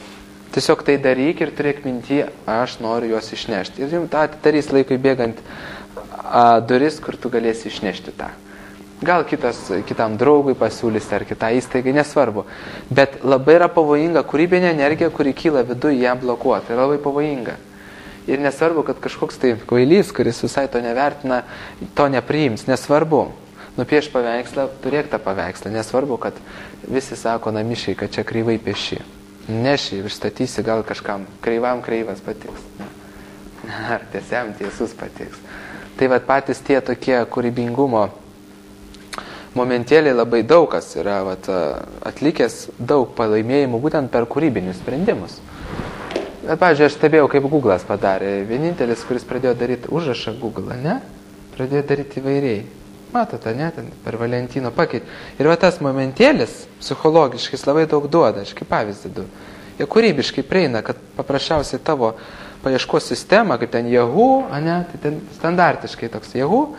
Tiesiog tai daryk ir turėk minty, aš noriu juos išnešti. Ir jums tą atidarys laikui bėgant duris, kur tu galėsi išnešti tą. Gal kitam draugui pasiūlysi ar kitai įstaigai, nesvarbu. Bet labai yra pavojinga kūrybinė energija, kuri kyla viduje, ją blokuoti. Tai yra labai pavojinga. Ir nesvarbu, kad kažkoks tai kvailys, kuris visai to nevertina, to nepriims. Nesvarbu. Nupieš paveikslą, turėk tą paveikslą. Nesvarbu, kad visi sako namišiai, kad čia kreivai pieši. Neši, išstatysi gal kažkam. Kreivam kreivas patiks. Ar tiesiam tiesus patiks. Tai vat patys tie tokie kūrybingumo momentėliai labai daug kas yra atlikęs daug palaimėjimų būtent per kūrybinius sprendimus. Bet, pavyzdžiui, aš stebėjau, kaip Google'as padarė. Vienintelis, kuris pradėjo daryti užrašą Google, ne? Pradėjo daryti įvairiai. Matote, ne? Ten per Valentino pakeitė. Ir va tas momentėlis psichologiškai labai daug duoda. Aš kaip pavyzdį du. Jie kūrybiškai prieina, kad paprasčiausiai tavo paieškos sistema, kaip ten Yahoo, ne? Tai ten standartiškai toks Yahoo.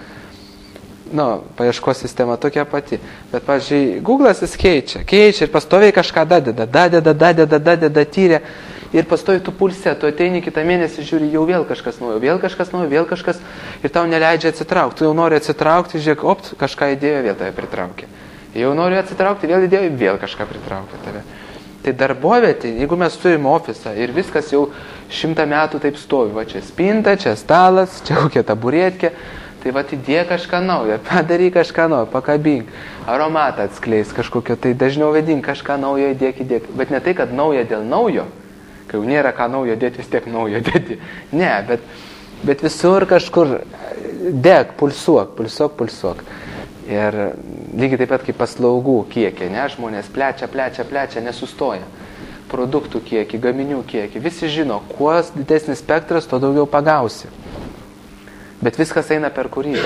Paieškos sistema tokia pati. Bet, pavyzdžiui, Google'as jis keičia ir pastoviai kažką dadeda, tyrė. Ir pastovi tu pulse, tu ateini kitą mėnesį, žiūri, jau vėl kažkas naujo, ir tau neleidžia atsitraukti. Tu jau nori atsitraukti, žiūrėk, kažką įdėjo, vėl tave pritraukė. Jau nori atsitraukti, vėl įdėjo, vėl kažką pritraukė tave. Tai darbovietė, jeigu mes turime ofisą ir viskas jau 100 metų taip stovi, va čia spinta, čia stalas, čia kokia taburetkė, tai va įdėk kažką naujo, padaryk kažką naujo, pakabink, aromatą atskleis kažkokio, tai dažniau vedink kažką naujo, įdėk. Bet ne tai, kad nauja dėl naujo, kai jau nėra ką naujo dėti, vis tiek naujo dėti. Ne, bet visur kažkur dėk, pulsuok. Ir lygiai taip pat kaip paslaugų kiekį, ne, žmonės plečia, nesustoja. Produktų kiekį, gaminių kiekį. Visi žino, kuo didesnis spektras, to daugiau pagausi. Bet viskas eina per kūrybą.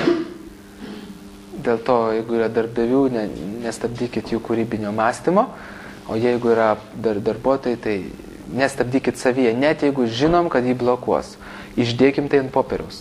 Dėl to, jeigu yra darbdavių, nestabdykit jų kūrybinio mąstymo, o jeigu yra darbuotojai, tai nestabdykit savyje, net jeigu žinom, kad jį blokuos. Išdėkim tai ant popieriaus.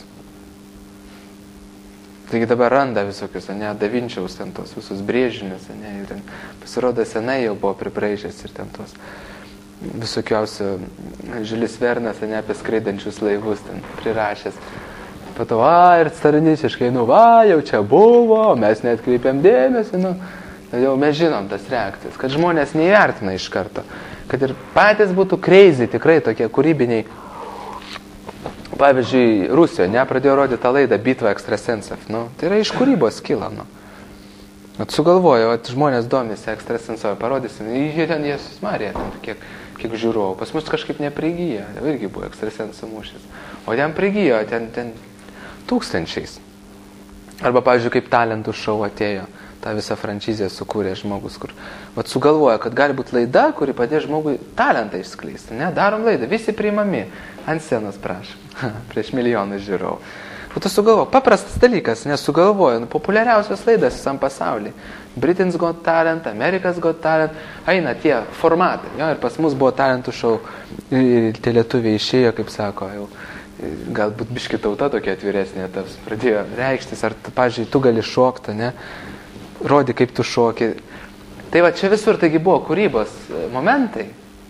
Taigi dabar randa visokius, Da Vinčiaus ten tos visus brėžinius, ir ten pasirodo senai jau buvo pribraižęs ir ten tos visokiausių Žiulis Vernas, apie skraidančius laivus ten prirašęs. Po to, ir stariničiškai, jau čia buvo, mes neatkreipiam dėmesį, jau mes žinom tas reakcijas, kad žmonės neįvertina iš karto. Kad ir patys būtų crazy, tikrai tokie kūrybiniai. Pavyzdžiui, Rusijoje pradėjo rodyti tą laidą Bitva ekstrasensov. Tai yra iš kūrybos kilo. Sugalvojo, žmonės domisi ekstrasensovai, parodysim. Jie ten Jėzus Marija, kiek žiūrovų. Pas mus kažkaip neprigijo. Irgi buvo ekstrasensų mūšis. O ten prigijo, ten tūkstančiais. Arba, pavyzdžiui, kaip talentų šou atėjo. Ta visą franšizę sukūrė žmogus, kur sugalvoja, kad gali būti laida, kuri padės žmogui talentą išskleisti. Darom laidą, visi priimami. Ant scenos prašom. Prieš milijonus žiūrovų. O tu sugalvoji, paprastas dalykas, nes sugalvoju, populiariausios laidas visam pasaulyje. Britain's Got Talent, America's Got Talent, eina tie formatai. Ir pas mus buvo talentų šou, ir tie lietuviai išėjo, kaip sako, jau galbūt biški tauta tokia atviresnė, tas pradėjo reikštis, ar, pavyzdžiui, tu gali šokti, ne? Rodi, kaip tu šoki. Tai va čia visur, taigi buvo kūrybos momentai.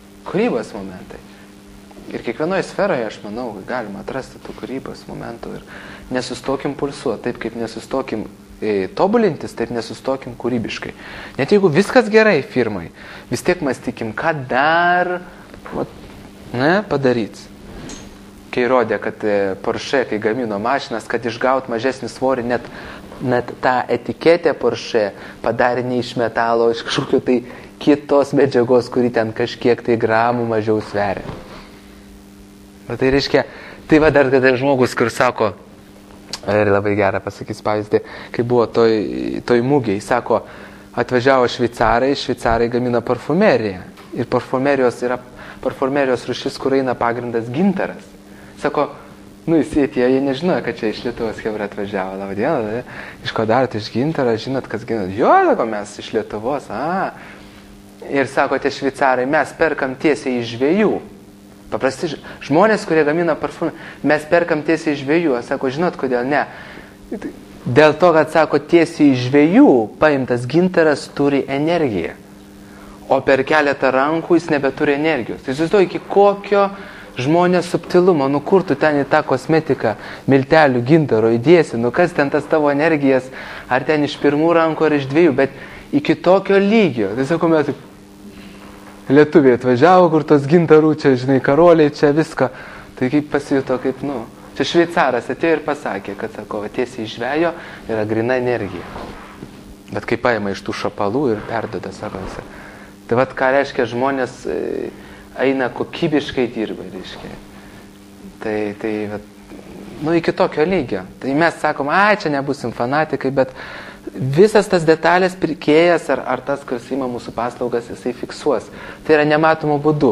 Ir kiekvienoje sferoje, aš manau, galima atrasti tų kūrybos momentų ir nesustokim pulsuoti, taip kaip nesustokim tobulintis, taip nesustokim kūrybiškai. Net jeigu viskas gerai firmai, vis tiek mąstykim, ką dar padaryti. Kai rodė, kad Porsche, kai gamino mašinas, kad išgaut mažesnį svorį, net tą etiketę Porsche padarė ne iš metalo, iš kažkokio tai kitos medžiagos, kuri ten kažkiek tai gramų mažiau sveria. Bet tai reiškia, tai va dar kada žmogus, kur sako, ir labai gerą pasakys pavyzdį, kai buvo toj mūgiai, sako, atvažiavo šveicarai gamina parfumeriją. Ir parfumerijos rūšis, kur eina pagrindas gintaras. Sako, įsėtė, jie nežinojo, kad čia iš Lietuvos chebra atvažiavo. Labą dieną, iš ko darote, iš gintaro, žinot, kas ginat? Jo, sako, mes iš Lietuvos, Ir sako, tie šveicarai, mes perkam tiesiai iš žvejų. Paprasti žmonės, kurie gamina parfumą, mes perkam tiesiai iš žvejų. Sako, žinot, kodėl ne? Dėl to, kad, sako, tiesiai iš žvejų paimtas gintaras turi energiją. o per keletą rankų jis nebeturi energijos. Tai įsivaizduoju, iki kokio žmonės subtilumo, nu kur tu ten į tą kosmetiką miltelių gintaro įdėsi, nu kas ten tas tavo energijas, ar ten iš pirmų rankų, ar iš dviejų, bet iki tokio lygio. Tai sakau, mes lietuviai atvažiavo, kur tos gintarų, čia, žinai, karoliai, čia viską. Tai kaip pasijuto, kaip, nu, čia šveicaras atėjo ir pasakė, kad, sako, tiesiai iš žvejo yra grina energija. Bet kai paima iš tų šapalų ir perduoda, sako, tai vat ką reiškia žmonės eina kokybiškai dirba, reiškia. Tai vat, nu, iki tokio lygio. Tai mes sakom, čia nebusim fanatikai, bet visas tas detalės pirkėjas ar tas, kuris ima mūsų paslaugas, jisai fiksuos. Tai yra nematomų būdų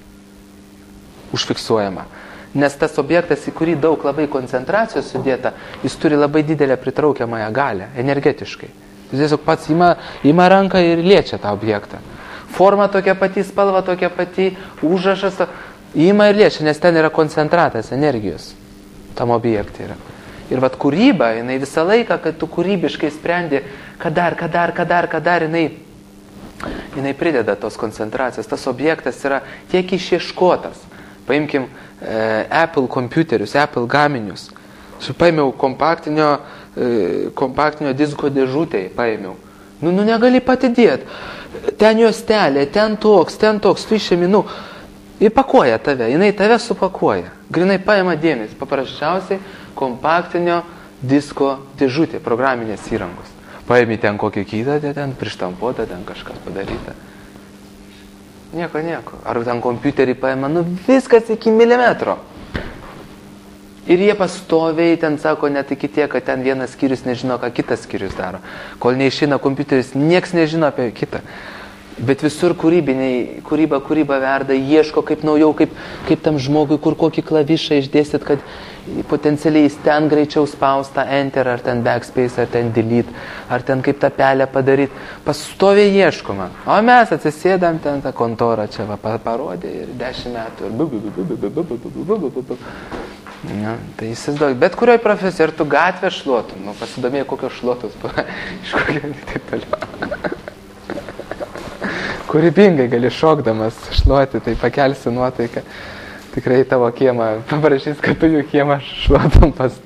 užfiksuojama. Nes tas objektas, į kurį daug labai koncentracijos sudėta, jis turi labai didelę pritraukiamąją galę, energetiškai. Jis tiesiog pats ima ranką ir liečia tą objektą. Forma tokia pati, spalva tokia pati, užrašas, ima ir liečia, nes ten yra koncentratas energijos tam objektui yra. Ir vat kūryba, jinai visą laiką, kad tu kūrybiškai sprendi, kad dar, jinai prideda tos koncentracijos. Tas objektas yra tiek išieškotas. Paimkim Apple kompiuterius, Apple gaminius. Aš paėmiau kompaktinio disko dėžutėj, paėmiau. Nu negali patidėti. Ten juostelė, ten toks, tu išėmi, įpakuoja tave, jinai tave supakuoja. Grinai paima dėmesį, paprasčiausiai kompaktinio disko dėžutė, programinės įrangos. Paimi ten kokį kitą, ten prištampuota, ten kažkas padaryta. Nieko. Ar ten kompiuterį paima, viskas iki milimetro. Ir jie pastoviai ten sako net iki tiek, kad ten vienas skyrius nežino, ką kitas skyrius daro. Kol neišeina kompiuteris, nieks nežino apie kitą. Bet visur kūryba verda, ieško kaip naujau, kaip tam žmogui, kur kokį klavišą išdėstyt, kad potencialiai jis ten greičiau spaustą enter, ar ten backspace, ar ten delete, ar ten kaip tą pelę padaryti. Pastoviai ieškoma. O mes atsisėdam ten tą kontorą, čia parodė ir 10 metų. Ja, tai įsivaizduoju, bet kurioj profesijai, ar tu gatvę šluotum, pasidomėjai kokios šluotos, iš kokio taip toliau. Kūrybingai gali šokdamas šluoti, tai pakelsi nuotaiką. Tikrai tavo kiemą, paprašys, kad tu jų kiemą šluotum pas.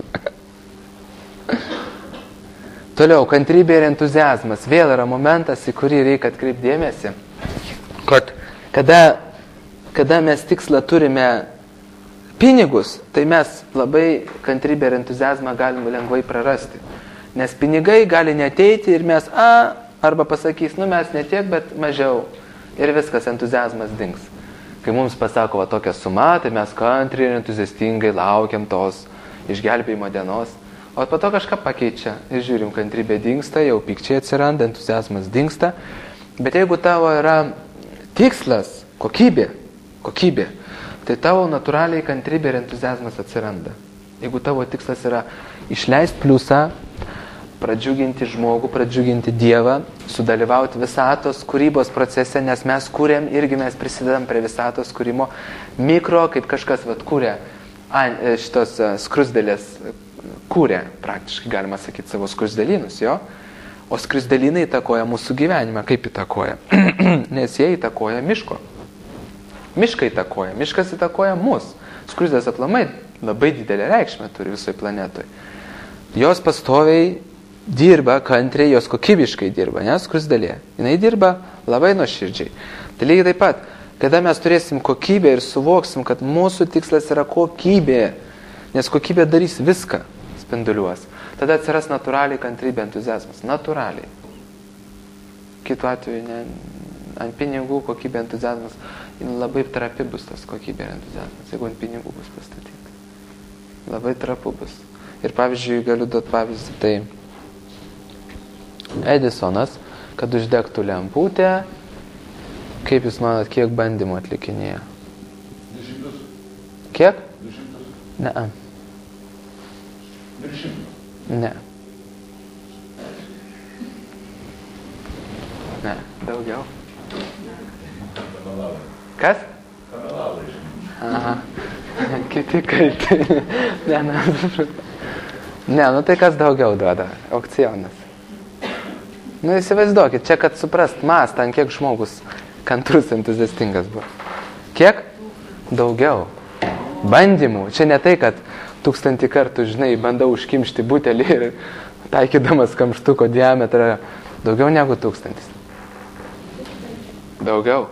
Toliau, kantrybė ir entuziazmas. Vėl yra momentas, į kurį reikia atkreipti dėmesį, kad kada mes tikslą turime pinigus, tai mes labai kantrybę ir entuziazmą galime lengvai prarasti. Nes pinigai gali neteiti ir mes, arba pasakys, mes ne tiek, bet mažiau. Ir viskas, entuziazmas dings. Kai mums pasako tokią sumą, tai mes kantriai ir entuziastingai laukiam tos išgelbėjimo dienos. O po to kažką pakeičia. Ir žiūrim, kantrybė dingsta, jau pykčiai atsiranda, entuziazmas dingsta. Bet jeigu tavo yra tikslas, kokybė, tai tavo natūraliai kantrybė ir entuziazmas atsiranda. Jeigu tavo tikslas yra išleisti pliusą, pradžiuginti žmogų, pradžiuginti Dievą, sudalyvauti visatos kūrybos procese, nes mes kūrėm, irgi mes prisidedam prie visatos kūrimo. Mikro, kaip kažkas kūrė, šitos skrusdėlės kūrė, praktiškai galima sakyti, savo skrusdėlynus, jo? O skrusdėlynai įtakoja mūsų gyvenimą. Kaip įtakoja? Nes jie įtakoja miško. Miškas įtakoja mus. Skruzdės aplamai labai didelę reikšmę turi visoje planetoje. Jos pastoviai dirba, kantriai, jos kokybiškai dirba, nes skruzdėlė. Jinai dirba labai nuoširdžiai. Tai lygiai taip pat, kada mes turėsim kokybę ir suvoksim, kad mūsų tikslas yra kokybė, nes kokybė darys viską, spinduliuos, tada atsiras natūraliai kantrybė, entuziazmas. Natūraliai. Kitu atveju, ant pinigų kokybė, entuziazmas, labai trapi bus tas kokybė ir entuziazmas, jeigu ant pinigų bus pastatyti. Labai trapu bus. Ir pavyzdžiui, galiu duoti pavyzdį, tai Edisonas, kad uždegtų lemputę, kaip jūs manot, kiek bandymų atlikinėjo? 200. Kiek? 200. Ne. 200. Ne. Ne, daugiau. Kas? Aha. Kiti kalti. Ne, tai kas daugiau duoda? Aukcionas. Įsivaizduokit, čia kad suprast mastą, ant kiek žmogus kantrus, entuziastingas buvo. Kiek? Daugiau. Bandymų. Čia ne tai, kad 1000 kartų, žinai, bandau užkimšti butelį ir taikydamas kamštuko diametrą. Daugiau negu 1000. Daugiau.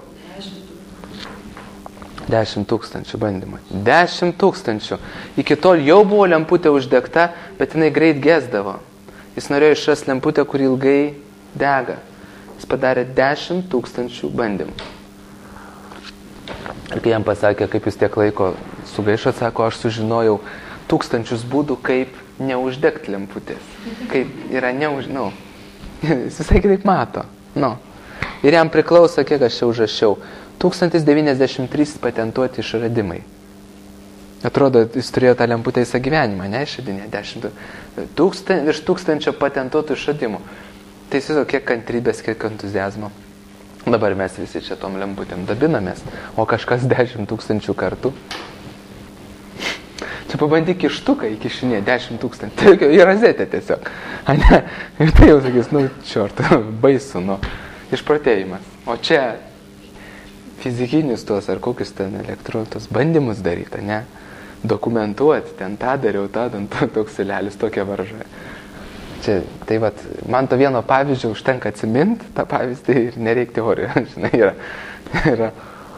10 000 bandymų. 10 000. Iki tol jau buvo lemputė uždegta, bet jinai greit gesdavo. Jis norėjo išrasti lemputę, kuri ilgai dega. Jis padarė 10 000 bandymų. Ir kai jam pasakė, kaip jūs tiek laiko sugaišot, sako, aš sužinojau 1000 būdų, kaip neuždegti lemputės. Kaip yra jis visai kitaip mato. Ir jam priklauso, kiek aš čia užrašiau, 1093 patentuoti išradimai. Atrodo, jis turėjo tą lemputę visą gyvenimą, ne, išradinė, virš 1000 patentuotų išradimų. Tai įsivaizduok, kiek kantrybės, kiek entuziazmo. Dabar mes visi čia tom lemputėm dabinamės, o kažkas 10 000 kartų. Čia pabandyk kištuką įkišinė 10 000. Tai į rozetę tiesiog. Ne? Ir tai jau sakys, čiort, baisu, išprotėjimas. O čia fizikinius tuos ar kokius ten elektrotus bandymus daryti, ne? Dokumentuoti, ten tą dariau, ten toks silelis, tokia varža. Čia, tai vat, man to vieno pavyzdžio užtenka atsiminti tą pavyzdį ir nereikia teorijų, žinai, yra.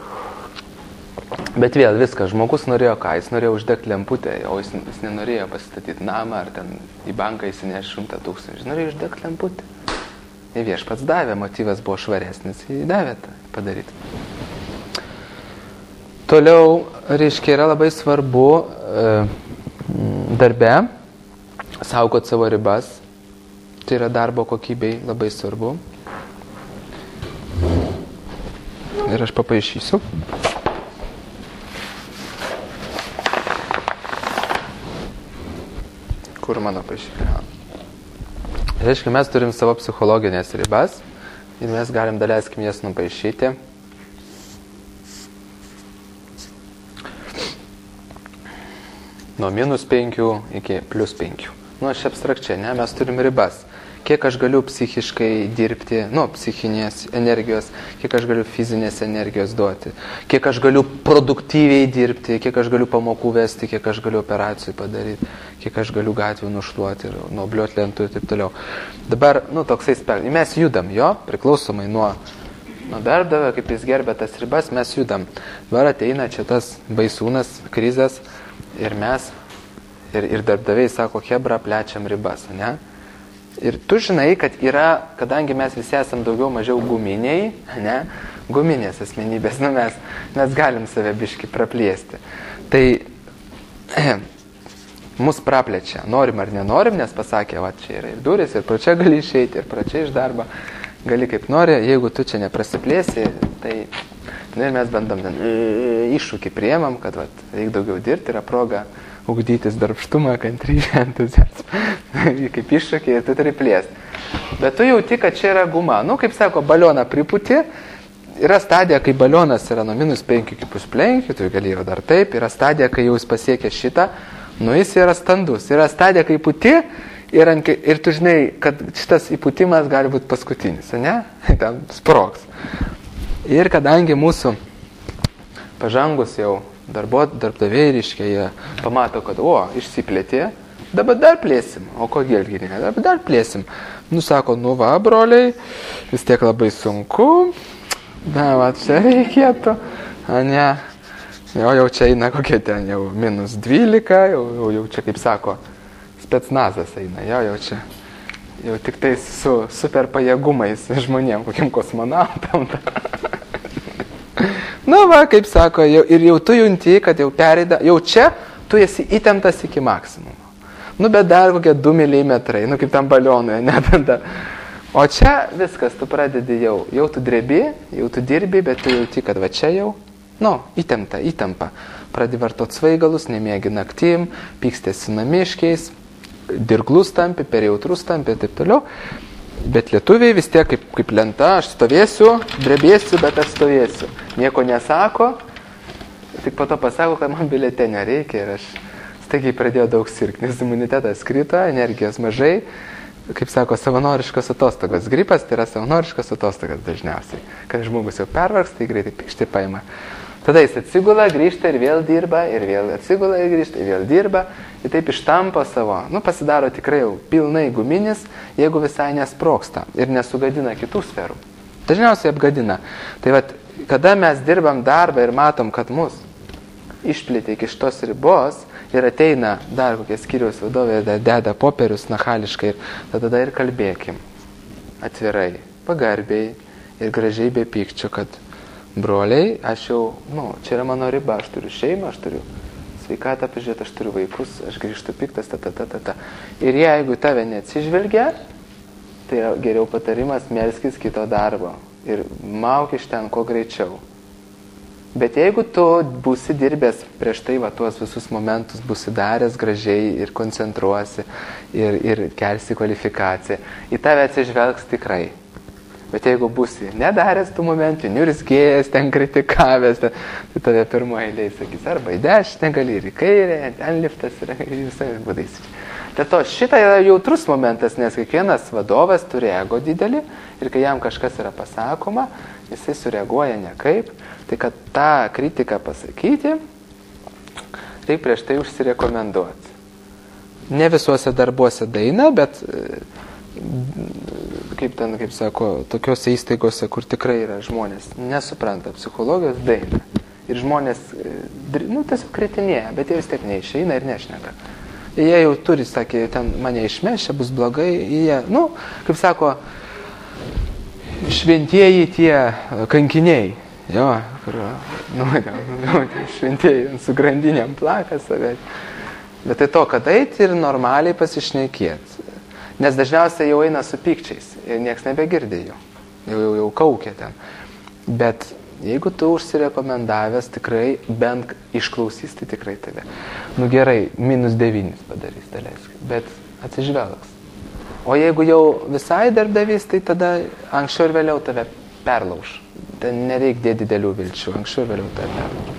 Bet vėl viskas, žmogus norėjo ką, jis norėjo uždegti lemputę, o jis nenorėjo pasistatyti namą ar ten į banką įsinešti 100 000, jis norėjo uždegti lemputę. Ir viešpats davė, motyvas buvo švaresnis, jį davė tą padaryti. Toliau, reiškia, yra labai svarbu darbe saugot savo ribas. Tai yra darbo kokybei labai svarbu. Ir aš papaišysiu. Kur mano paaišyka? Reiškia, mes turim savo psichologinės ribas ir mes galim daleiskim jas nupaišyti. Nuo -5 iki +5. Aš abstrakčiai, ne, mes turim ribas. Kiek aš galiu psichiškai dirbti, psichinės energijos, kiek aš galiu fizinės energijos duoti, kiek aš galiu produktyviai dirbti, kiek aš galiu pamokų vesti, kiek aš galiu operacijų padaryti, kiek aš galiu gatvių nušluoti ir nuobliuoti lentų ir taip toliau. Dabar, toksai spektras. Mes judam, priklausomai nuo darbdavio, kaip jis gerbė tas ribas, mes judam. Dabar ateina čia tas baisūnas, krizės ir mes, ir darbdaviai sako, chebra, plečiam ribas, ne? Ir tu žinai, kad yra, kadangi mes visi esam daugiau mažiau guminiai, ne, guminės asmenybės, mes galim save biškį praplėsti. Tai mus praplečia, norim ar nenorim, nes pasakė, va, čia yra ir duris, ir pro čia gali išeiti, ir pro čia iš darbo, gali kaip nori, jeigu tu čia neprasiplėsi, tai ir mes bandom iššūkį priemam, kad va, reikia daugiau dirbti, yra proga ugdytis darbštumą, kantrybę, entuziazmą. Kaip iššūkį ir tu turi plėsti. Bet tu jauti, kad čia yra guma. Kaip sako, balioną priputi. Yra stadija, kai balionas yra nuo -5 iki +5, tu gali jau dar taip. Yra stadija, kai jau jis pasiekia šitą, jis yra standus. Yra stadija, kai puti ir tu žinai, kad šitas įputimas gali būti paskutinis, ne? Ten sprogs. Ir kadangi mūsų pažangus jau darbdaviai, reiškia, jie pamato, kad, išsiplėtė, dabar dar plėsim. O kodėl ne? Dabar dar plėsim. Sako, va, broliai, vis tiek labai sunku. Va, čia reikėtų. Ne. Jau čia eina kokie ten, jau -12, jau čia, kaip sako, specnazas eina. Jau čia. Jau tik tai su super pajėgumais žmonėm, kokiem kosmonautam. Va, kaip sako, ir jau tu junti, kad jau pereida, jau čia tu esi įtemptas iki maksimumo. Bet dar kokie 2 milimetrai, kaip tam balionui, ne, dar. O čia viskas, tu pradedi jau tu drebi, jau tu dirbi, bet tu jauti, kad va čia jau, įtampa. Pradedi vartot svaigalus, nemiegi naktim, pykstėsi namiškiais, dirglus tampi, per jautrus tampi ir taip toliau. Bet lietuviai vis tiek kaip lenta, aš stovėsiu, drebėsiu, bet aš stovėsiu. Nieko nesako, tik po to pasako, kad man biuletenio reikia ir aš staigiai pradėjau daug sirgti, nes imunitetas krito, energijos mažai, kaip sako, savanoriškos atostogos. Gripas tai yra savanoriškos atostogos dažniausiai. Kad žmogus jau pervargs, tai greitai pikšti paima. Tada jis atsigula, grįžta ir vėl dirba, ir vėl atsigula ir grįžta, ir vėl dirba. Ir taip ištampo savo, pasidaro tikrai jau pilnai guminis, jeigu visai nesproksta ir nesugadina kitų sferų. Dažniausiai apgadina. Tai vat, kada mes dirbam darbą ir matom, kad mus išplėtė iki šitos ribos ir ateina dar kokie skyriaus vadovė, deda popierius nachališkai ir tada ir kalbėkim atvirai, pagarbiai ir gražiai be pykčio, kad broliai, aš jau, čia yra mano riba, aš turiu šeimą, aš turiu sveikatą pažiūrėti, aš turiu vaikus, aš grįžtu piktas, Ir jeigu tave neatsižvelgia, tai geriau patarimas melskis kito darbo ir mauk iš ten kuo greičiau. Bet jeigu tu būsi dirbęs prieš tai tuos visus momentus, būsi daręs gražiai ir koncentruosi ir kelsi kvalifikaciją, į tave atsižvelgs tikrai. Bet jeigu būsi nedaręs tų momentų, niurzgėjęs, ten kritikavęs, tai tave pirmoje eilėje sakys, arba į dešinę gali ir į kairę, ten liftas ir visais būdais. Dėl to šitą yra jautrus momentas, nes kiekvienas vadovas turi ego didelį ir kai jam kažkas yra pasakoma, jisai sureaguoja nekaip, tai kad tą kritiką pasakyti, reikia prieš tai užsirekomenduoti. Ne visuose darbuose daina, bet kaip sako, tokiuose įstaigose, kur tikrai yra žmonės nesupranta psichologijos, daina. Ir žmonės, tiesiog kritinėja, bet jie vis tiek neišeina ir nešneka. Jie jau turi, sakė, ten mane išmeš, čia bus blogai, jie, kaip sako, šventieji tie kankiniai, jo, kur, šventieji su grandinėm plaka save. Bet tai to, kad eiti ir normaliai pasišnekėti. Nes dažniausiai jau eina su pykčiais ir nieks nebegirdi jų. Jau kaukia ten. Bet jeigu tu užsirekomendavęs, tikrai bent išklausys, tai tikrai tave. Gerai, -9 padarys, daleiskai, bet atsižvelgs. O jeigu jau visai darbdavys, tai tada anksčiau ir vėliau tave perlauš. Ten nereik dėti didelių vilčių, anksčiau ir vėliau tave perlauš.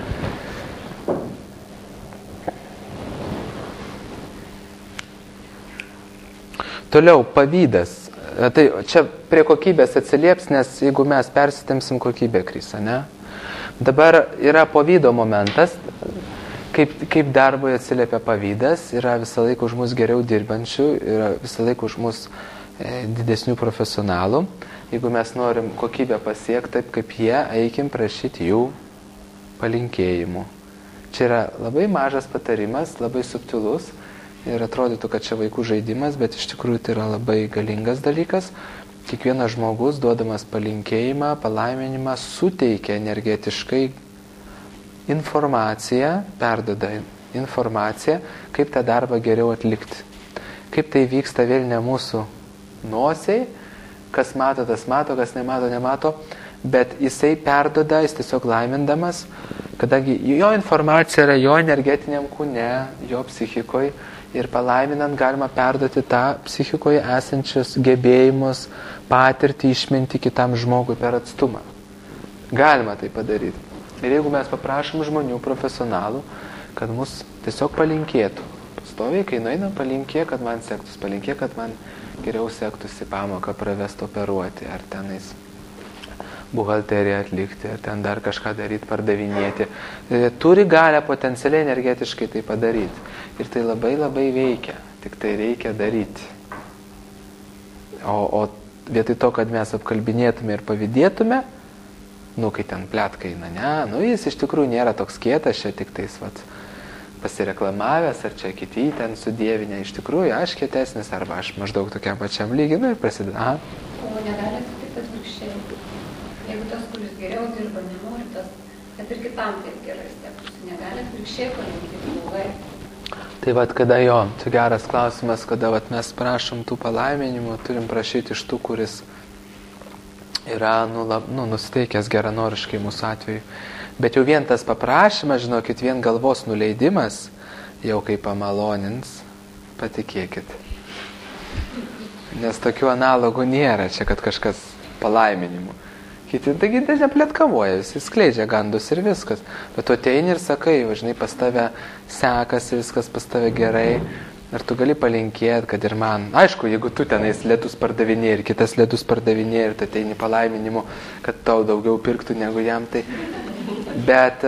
Toliau, pavydas. Tai čia prie kokybės atsilieps, nes jeigu mes persitemsim, kokybė kris, ne? Dabar yra pavydo momentas, kaip darboje atsiliepia pavydas, yra visą laiką už mus geriau dirbančių, yra visą laiką už mus didesnių profesionalų. Jeigu mes norim kokybę pasiekti taip kaip jie, eikim prašyti jų palinkėjimų. Čia yra labai mažas patarimas, labai subtilus. Ir atrodytų, kad čia vaikų žaidimas, bet iš tikrųjų tai yra labai galingas dalykas. Kiekvienas žmogus, duodamas palinkėjimą, palaiminimą, suteikia energetiškai informaciją, perduoda informaciją, kaip tą darbą geriau atlikti. Kaip tai vyksta vėl ne mūsų nosiai, kas mato, tas mato, kas nemato, nemato, bet jisai perduoda, jis tiesiog laimindamas, kadangi jo informacija yra jo energetiniam kūne, jo psichikoje, ir palaiminant galima perduoti tą psichikoje esančius gebėjimus, patirtį, išmintį kitam žmogui per atstumą. Galima tai padaryti. Ir jeigu mes paprašom žmonių, profesionalų, kad mus tiesiog palinkėtų. Pastoviai, kai nueinam, palinkė, kad man sektųsi, palinkė, kad man geriau sektųsi pamoką pravesti, operuoti, ar tenais buhalteriją atlikti, ar ten dar kažką daryti, pardavinėti. Turi galę potencialiai energetiškai tai padaryti. Ir tai labai labai veikia, tik tai reikia daryti. O vietoj to, kad mes apkalbinėtume ir pavydėtume, kai ten pletkai, jis iš tikrųjų nėra toks kietas, čia tik tais pasireklamavęs, ar čia kiti ten sudievinę, iš tikrųjų aš kietesnis, arba aš maždaug tokiam pačiam lygiai, ir prasideda. O negali atsitikti atvirkščiai. Jeigu tas, kuris geriau dirba, nenori tas, kad ir kitam taip gerai stektųsi, negali atvirkščiai palinkėti blogai. Tai kada čia geras klausimas, kada mes prašom tų palaiminimų, turim prašyti iš tų, kuris yra nusiteikęs geranoriškai mūsų atveju. Bet jau vien tas paprašymas, žinokit, vien galvos nuleidimas, jau kaip pamalonins, patikėkit. Nes tokių analogų nėra čia, kad kažkas palaiminimų. Kiti, taigi nepletkavoja, jis skleidžia gandus ir viskas. Bet tu ateini ir sakai, žinai, pas tave sekasi, viskas pas tave gerai. Ir tu gali palinkėti, kad ir man, aišku, jeigu tu tenais ledus pardavinėjai ir kitas ledus pardavinėjai ir tu ateini palaiminimu, kad tau daugiau pirktų negu jam, tai... Bet,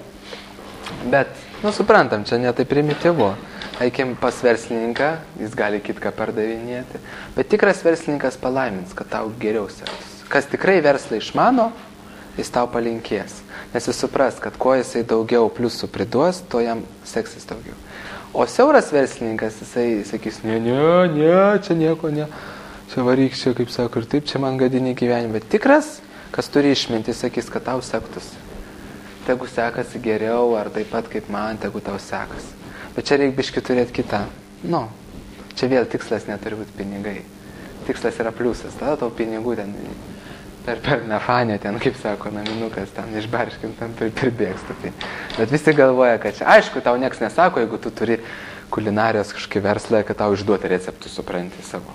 suprantam, čia ne tai primityvu. Eikim pas verslininką, jis gali kitką pardavinėti. Bet tikras verslininkas palaimins, kad tau geriau sektųsi. Kas tikrai verslą išmano, jis tau palinkės. Nes jis supras, kad kuo jisai daugiau pliusų priduos, to jam seksis daugiau. O siauras verslininkas, jisai sakys, ne, čia nieko, ne. Čia varyk, čia, kaip sako, ir taip, čia man gadini gyvenimą. Bet tikras, kas turi išmintį, sakys, kad tau sektųsi. Tegu sekasi geriau, ar taip pat kaip man, tegu tau sekasi. Bet čia reikia biškį turėti kitą. Čia vėl tikslas neturi būti pinigai. Tikslas yra pliusas. Tada tau pinigų ten per nefanę, ten, kaip sako, naminukas, ten išbarškim, ten pribėgstų. Tai. Bet visi galvoja, kad čia, aišku, tau nieks nesako, jeigu tu turi kulinarijos kažkokį verslą, kad tau išduoti receptų, supranti savo.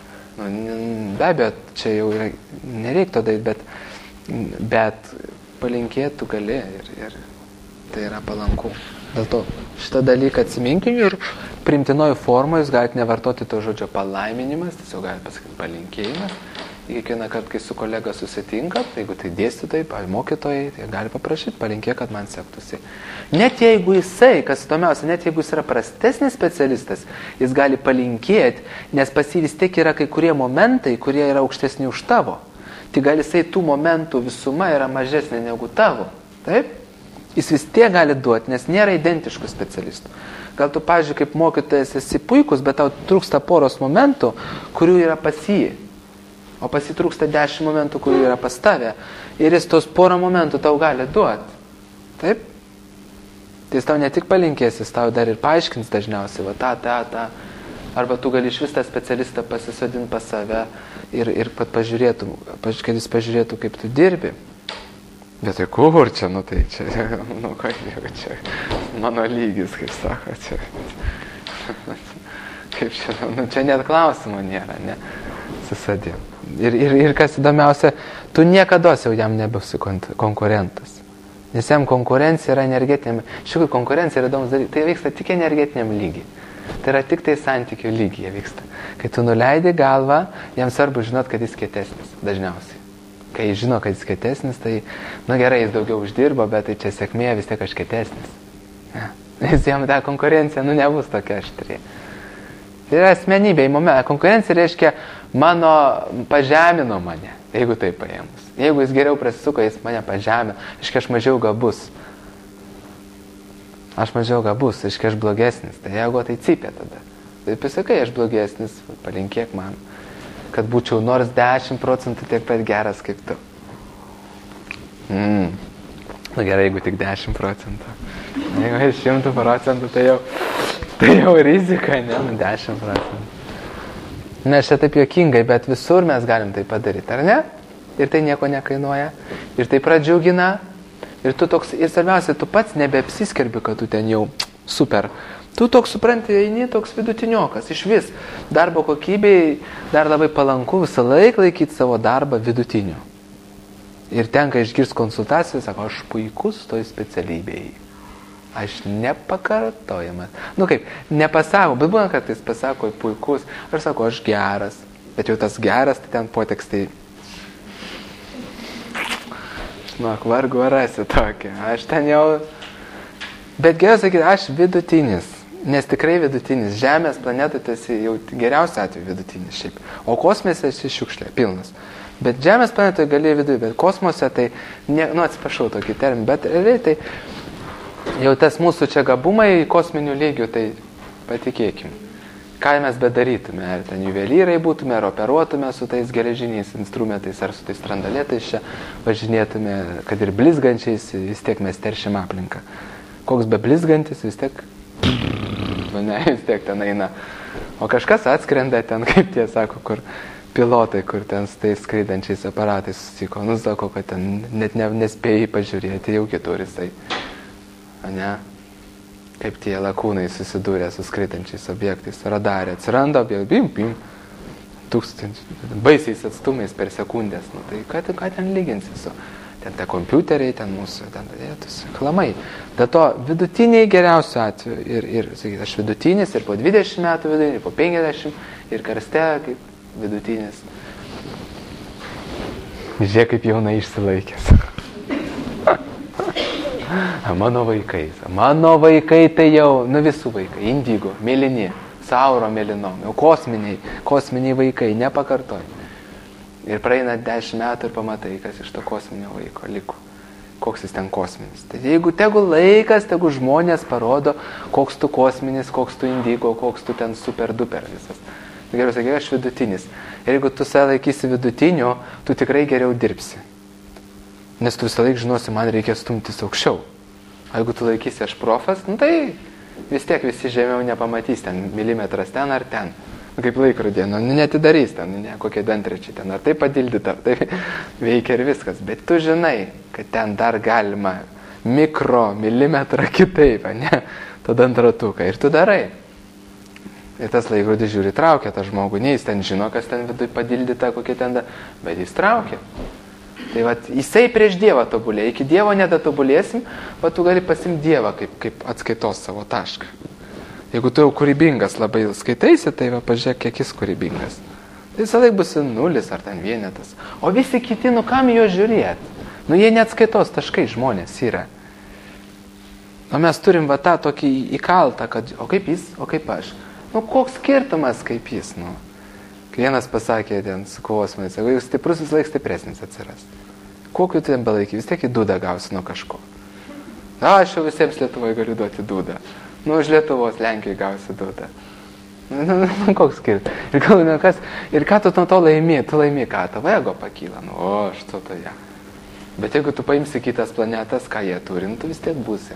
Be abejo, čia jau yra, nereiktų daryti, bet palinkėti tu gali ir tai yra palanku. Dėl to šitą dalyką atsiminkim ir primtinoji forma jūs galite nevartoti to žodžio palaiminimas, tiesiog galite pasakyti palinkėjimas. Kiekvieną kartą, kai su kolega susitinkat, jeigu tai dėstytojai, mokytojai, tai gali paprašyti, palinkėk, kad man sektųsi. Net jeigu jisai, kas įdomiausia, net jeigu jis yra prastesnis specialistas, jis gali palinkėti, nes pas jį vis tiek yra kai kurie momentai, kurie yra aukštesni už tavo. Tai gal jisai tų momentų visuma yra mažesnė negu tavo. Taip? Jis vis tiek gali duoti, nes nėra identiškų specialistų. Gal tu, pavyzdžiui, kaip mokytojas esi puikus, bet tau trūksta poros momentų, kurių yra pas jį. O pas jį trūksta 10 momentų, kurių yra pas tave. Ir jis tos porą momentų tau gali duoti. Taip? Tai jis tau ne tik palinkės, jis tau dar ir paaiškins dažniausiai, va tą. Arba tu gali iš vis tą specialistą pasisodinti pas save ir kad pažiūrėtum, kad jis pažiūrėtų, kaip tu dirbi. Bet tai kur čia, tai čia, čia mano lygis, kaip sako, čia. Kaip čia, čia net klausimo nėra, ne? Susadėm. Ir kas įdomiausia, tu niekados jau jam nebūsi konkurentas. Nes jam konkurencija yra energetiniam, iš tikrųjų konkurencija yra įdomus dalykas, tai vyksta tik energetiniam lygiai. Tai yra tik tai santykių lygyje vyksta. Kai tu nuleidi galvą, jam svarbu žinot, kad jis kietesnis, dažniausiai. Kai jis žino, kad jis kietesnis, tai, gerai, jis daugiau uždirbo, bet tai čia sėkmė vis tiek aš kietesnis. Nes jam ta konkurencija, nebus tokia aštri. Tai yra asmenybė, konkurencija reiškia mano pažemino mane, jeigu tai paėmus. Jeigu jis geriau prasisuko, jis mane pažemino, reiškia aš mažiau gabus. Reiškia aš blogesnis, tai jeigu tai cypė tada. Tai pasakai, aš blogesnis, palinkėk man, kad būčiau nors 10% tiek pat geras kaip tu. Gerai, jeigu tik 10%. Jeigu 100%, tai jau rizika, ne? 10%. Ne, čia taip juokingai, bet visur mes galim tai padaryti, ar ne? Ir tai nieko nekainuoja. Ir tai pradžiugina. Ir svarbiausia, tu pats nebeapsiskelbi, kad tu ten jau super. Tu toks, supranti, eini toks vidutiniokas. Iš vis, darbo kokybei dar labai palanku visą laiką laikyti savo darbą vidutiniu. Ir tenka išgirsti konsultaciją, sako, aš puikus toj specialybei. Aš nepakartojamas. Nepasako, bet būna kartais pasako puikus. Aš sako, aš geras. Bet jau tas geras, tai ten potekstai. Vargu rasi tokį. Aš ten jau... Bet geriau sakyti, aš vidutinis. Nes tikrai vidutinis. Žemės planetoj tai esi jau geriausiu atveju vidutinis šiaip. O kosmose esi šiukšlė, pilnas. Bet Žemės planetoje gali viduje, bet kosmose tai, atsiprašau tokį terminą, bet realiai tai jau tas mūsų čia gabumai kosminių lygių, tai patikėkim. Ką mes bedarytume, ar ten juvelyrai būtume, ar operuotume su tais geležiniais instrumentais, ar su tais strandalėtais čia važinėtume, kad ir blizgančiais, vis tiek mes teršim aplinką. Koks be blizgantis, vis tiek ten eina. O kažkas atskrenda ten, kaip tie sako, kur pilotai, kur ten su tais skraidančiais aparatais susiko. Sako, kad ten net nespėjai pažiūrėti, jau kitur jisai. Ne? Kaip tie lakūnai susidūrė su skraidančiais objektais. Radarė atsiranda objektai, bim, baisiais atstumais per sekundės. Tai ką ten lyginsi su ten tie kompiuteriai, ten mūsų, ten dėtus, klamai. Dėl to vidutiniai geriausiu atveju ir sakyti, aš vidutinis ir po 20 metų vidutinis, ir po 50 ir karste kaip vidutinis. Žiūrėk, kaip jaunai išsilaikęs. Mano vaikai tai jau, visų vaikai, indigo, mėlyni, sauro mėlynom, jau kosminiai vaikai, nepakartoj. Ir praeina 10 metų ir pamatai, kas iš to kosminio vaiko liko. Koks jis ten kosminis. Tai jeigu tegu laikas, tegu žmonės parodo, koks tu kosminis, koks tu indigo, koks tu ten super duper visas. Geriau sakai, aš vidutinis. Ir jeigu tu save laikysi vidutiniu, tu tikrai geriau dirbsi. Nes tu visą laiką žinosi, man reikia stumtis aukščiau. O jeigu tu laikysi aš profas, tai vis tiek visi žemiau nepamatys ten milimetras ten ar ten. Kaip laikrodė, netidarys ten, kokie dantrečiai ten, ar tai padildyta, ar tai veikia ir viskas. Bet tu žinai, kad ten dar galima milimetrą kitaip, ne, tą dantratuką. Ir tu darai. Ir tas laikrodis žiūri, traukia tą žmogų. Ne jis ten žino, kas ten vidui padildyta, kokie ten, bet jis traukia. Tai vat, jisai prieš Dievą tobulė. Iki Dievo nedatobulėsim, bet tu gali pasimti Dievą kaip atskaitos savo tašką. Jeigu tu jau kūrybingas labai skaitaisi, tai va, pažiūrėk, kiek jis kūrybingas. Tai visą laik bus 0 ar ten 1. O visi kiti, kam jo žiūrėti? Jie neatskaitos taškai žmonės yra. O mes turim va tą tokį įkaltą, kad o kaip jis, o kaip aš. Koks skirtumas kaip jis, Vienas pasakė ten su kosmais, sako, jeigu stiprus vis laik stipresnis atsiras. Kokiu tu ten belaikai, vis tiek į dūdą gausi nuo kažko. Aš jau visiems Lietuvoje galiu duoti dūdą. Už Lietuvos Lenkijoje gausi dūdą. Koks skirtumas. Ir ką tu nuo to laimi? Tu laimi ką? Tavo ego pakyla. Što to ja. Bet jeigu tu paimsi kitas planetas, ką jie turi, tu vis tiek būsi.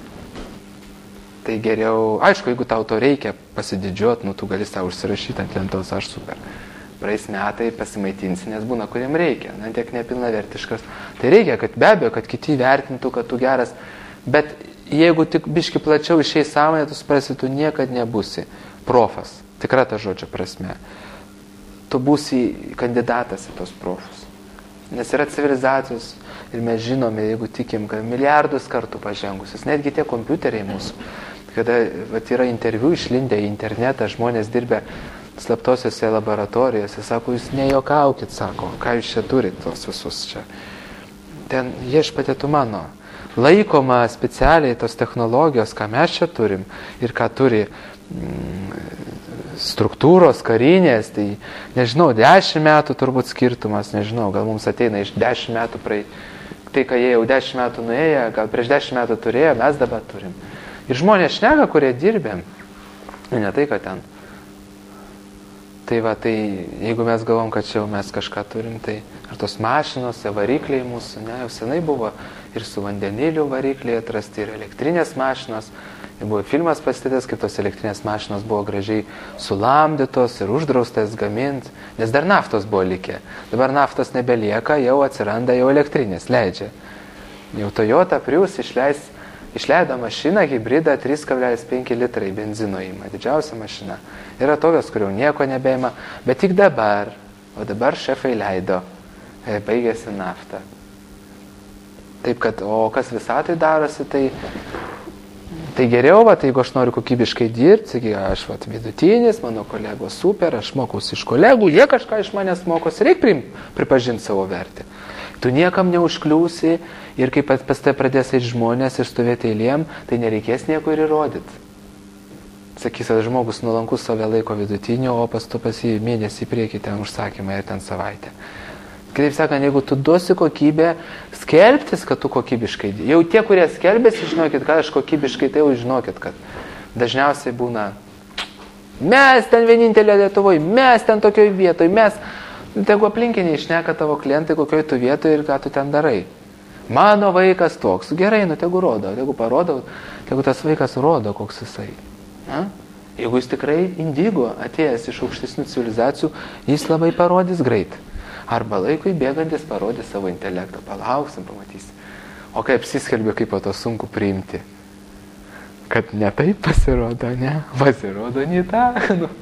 Tai geriau, aišku, jeigu tau to reikia pasididžiuot, tu gali savo užsirašyti ant lentos, aš super. Praeis metai pasimaitinsi, nes būna, kuriem reikia, tiek nepilnavertiškas. Tai reikia, kad be abejo, kad kiti vertintų, kad tu geras, bet jeigu tik biški plačiau išeis sąmonė, tu suprasi, tu niekad nebūsi profas, tikra ta žodžio prasme. Tu būsi kandidatas į tos profus. Nes yra civilizacijos ir mes žinome, jeigu tikim, kad milijardus kartų pažengusius, netgi tie kompiuteriai mūsų, kada yra interviu išlindę į internetą, žmonės dirbę slaptosiose laboratorijose, sako, jūs nejuokaukit, sako, ką jūs čia turit tos visus čia. Ten viešpatie tu mano. Laikoma specialiai tos technologijos, ką mes čia turim ir ką turi struktūros, karinės, tai nežinau, 10 metų turbūt skirtumas, nežinau, gal mums ateina iš 10 metų praeit. Tai, ką jie jau 10 metų nuėjo, gal prieš 10 metų turėjo, mes dabar turim. Ir žmonės šneka, kurie dirbėm. Ne tai, kad ten. Tai va, tai jeigu mes galvom, kad čia jau mes kažką turim, tai ar tos mašinos, varikliai mūsų, jau senai buvo ir su vandeniliu varikliai atrasti, ir elektrinės mašinos. Ir buvo filmas pastatytas, kaip tos elektrinės mašinos buvo gražiai sulamdytos ir uždraustas gaminti, nes dar naftos buvo likę. Dabar naftos nebelieka, jau atsiranda jau elektrinės, leidžia. Jau Toyota Prius išleido mašiną, hybridą 3,5 litrai benzino įima, didžiausia mašina. Yra tokios, kur jau nieko nebeima, bet tik dabar, o dabar šefai leido, baigėsi nafta. Taip kad, o kas visatoj darosi, tai geriau, tai jeigu aš noriu kokybiškai dirbti, aš vidutinis, mano kolegos super, aš mokausi iš kolegų, jie kažką iš manęs mokosi, reikia pripažinti savo vertę. Tu niekam neužkliūsi ir kai pas tai pradės eiti žmonės ir stovėti eilėm, tai nereikės nieko ir įrodyti. Sakys, kad žmogus nuolankus save laiko vidutinio, o pas jį mėnesį į priekį ten užsakymą ir ten savaitę. Kitaip sakant, jeigu tu duosi kokybę, skelbtis, kad tu kokybiškai. Jau tie, kurie skelbėsi, žinokit, kad aš kokybiškai, tai jau žinokit, kad dažniausiai būna mes ten vienintelė Lietuvoje, mes ten tokioj vietoj, mes... Tegu aplinkiniai šneka tavo klientai, kokioj tu vietoje ir ką tu ten darai. Mano vaikas toks. Gerai, tegu rodo, tegu parodo, tegu tas vaikas rodo, koks jisai. Jeigu jis tikrai indigo atėjęs iš aukštesnių civilizacijų, jis labai parodys greit. Arba laikui bėgantis parodys savo intelektą. Palauksim, pamatysim. O kai apsiskelbė, kaip po to sunku priimti. Kad ne taip pasirodo, ne? Pasirodo, ne tą.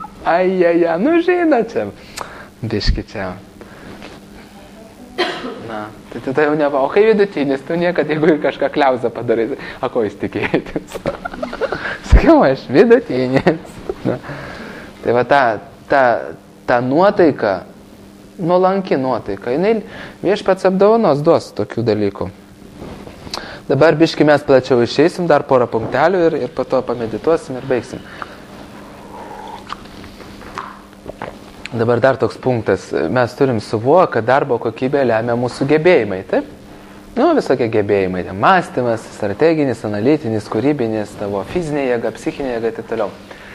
Žinot čia. Biški čia. Na, tai tada jau neva, o kai vidutinis, tu niekad, jeigu ir kažką kliauzą padarai, o ko jis tikėtis? Sakiau, aš vidutinis. Na. Tai va ta nuotaika, nuolanki nuotaika, jinai viešpats apdovanos duos tokių dalykų. Dabar biški mes plačiau išeisim, dar porą punktelių ir po to pamedituosim ir baigsim. Dabar dar toks punktas. Mes turim suvokti, kad darbo kokybė lemia mūsų gebėjimai, taip? Visokie gebėjimai. Mąstymas, strateginis, analitinis, kūrybinis, tavo fizinė jėga, psichinė jėga ir taip toliau.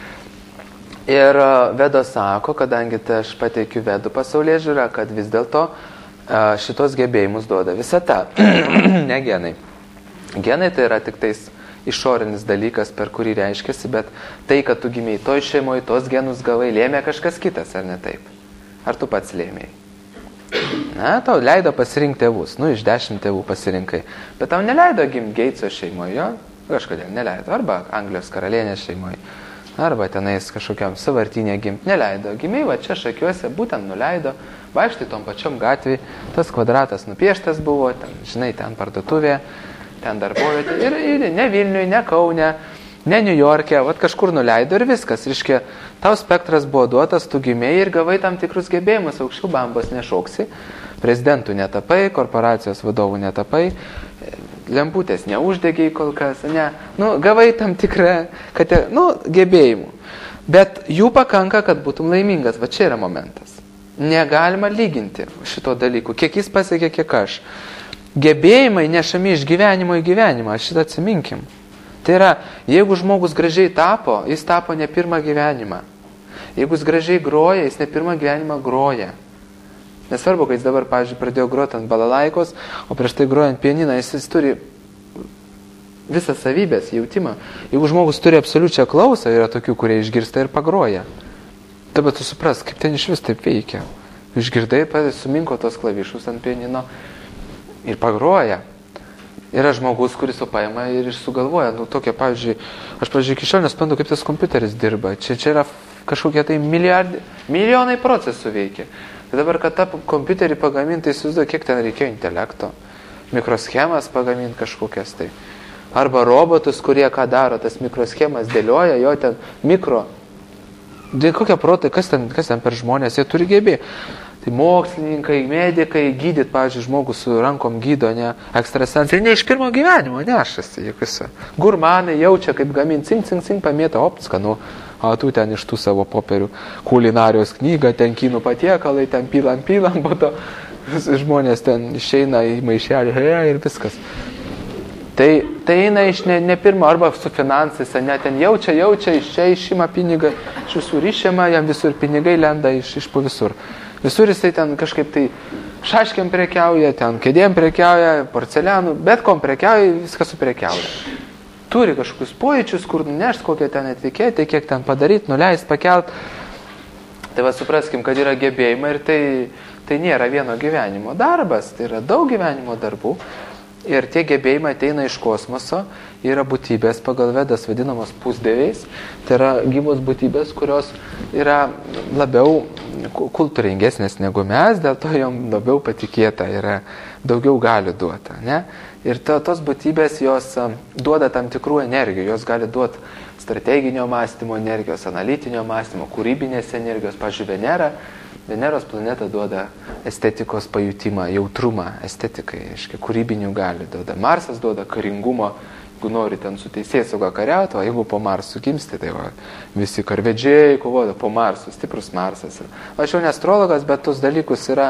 Ir Vedos sako, kadangi aš pateikiu Vedų pasaulyje žiūrą, kad vis dėlto šitos gebėjimus duoda visata, ne genai. Genai tai yra tik tais išorinis dalykas, per kurį reiškiasi, bet tai, kad tu gimėjai toj šeimoje, tos genus gavai, lėmė kažkas kitas, ar ne taip? Ar tu pats lėmėjai? Na, tau leido pasirinkti tėvus, iš 10 tėvų pasirinkai, bet tau neleido gimti Geitso šeimoje, jo? Kažkodėl neleido, arba Anglijos karalienės šeimoje, arba tenais kažkokiam savartinė gimti, neleido. Gimėjai va čia Šakiuose, būtent nuleido, vaikštai tom pačiom gatvėj, tas kvadratas nupieštas buvo, ten, žinai, ten parduotuvė, ten darbovietė ir ne Vilniuje, ne Kaune, ne Niujorke, vat kažkur nuleido ir viskas. Reiškia, tau spektras buvo duotas, tu gimėjai ir gavai tam tikrus gebėjimus, aukščiau bambos nešauksi, prezidentų netapai, korporacijos vadovų netapai, lemputės neuždegiai kol kas, ne, gavai tam tikrą, gebėjimų. Bet jų pakanka, kad būtum laimingas, va čia yra momentas. Negalima lyginti šito dalykų, kiek jis pasiekė, kiek aš. Gebėjimai nešami iš gyvenimo į gyvenimą, šitą atsiminkim. Tai yra, jeigu žmogus gražiai tapo, jis tapo ne pirmą gyvenimą. Jeigu jis gražiai groja, jis ne pirmą gyvenimą groja. Nesvarbu, kad jis dabar, pavyzdžiui, pradėjo groti ant balalaikos, o prieš tai grojant pianiną, jis turi visą savybės, jautimą. Jeigu žmogus turi absoliučią klausą, yra tokių, kurie išgirsta ir pagroja. Dabar tu supras, kaip ten iš vis taip veikia. Išgirdai, suminko tos klavišus ant pianino ir pagroja. Yra žmogus, kuris paima ir sugalvoja. Tokia, pavyzdžiui, aš, iki šiol nesprantu, kaip tas kompiuteris dirba. Čia yra kažkokie tai milijonai procesų veikia. Tai dabar, kad tą kompiuterį pagaminti, įsivaizduoju, kiek ten reikėjo intelekto. Mikroschemas pagaminti kažkokias tai. Arba robotus, kurie ką daro, tas mikroschemas dėlioja, jo ten kokie protai, kas ten per žmonės, jie turi gebėti. Tai mokslininkai, medikai, gydyt, pavyzdžiui, žmogus su rankom gydo, ne, ekstrasensai, ne iš pirmo gyvenimo nešasi, jokiuose. Gurmanai jaučia, kaip gaminti, cink, pamėta, skanu, tu ten iš tų savo popierių, kulinarijos knygą, ten kinų patiekalai, ten pilam, po to žmonės ten išeina į maišelį ir viskas. Tai eina iš ne pirmo, arba su finansais, ne, ten jaučia, iš čia išima pinigą, iš visur išima, jam visur pinigai lenda iš po visur. Visur jisai ten kažkaip tai šaškiam prekiauja, ten kėdėm prekiauja, porcelianų, bet kom prekiauja, viskas suprekiauja. Turi kažkokius pojūčius, kur nunešt, kokią ten etiketę, kiek ten padaryti, nuleist, pakelt. Tai va supraskim, kad yra gebėjimai ir tai nėra vieno gyvenimo darbas, tai yra daug gyvenimo darbų. Ir tie gebėjimai ateina iš kosmoso, yra būtybės pagal Vedas vadinamos pusdieviais, tai yra gyvos būtybės, kurios yra labiau kultūringesnės negu mes, dėl to jom labiau patikėta, yra daugiau galių duota. Ne? Ir tos būtybės jos duoda tam tikrų energijų, jos gali duoti strateginio mąstymo energijos, analitinio mąstymo, kūrybinės energijos, pavyzdžiui, Veneros planeta duoda estetikos pajutimą, jautrumą, estetikai, aiškiai, kūrybinių galių duoda. Marsas duoda karingumo, jeigu nori ten su teisėsauga kariauti, o jeigu po Marsu gimsti, tai va, visi karvedžiai kovoja po Marsu, stiprus Marsas. Aš jau ne astrologas, bet tos dalykus yra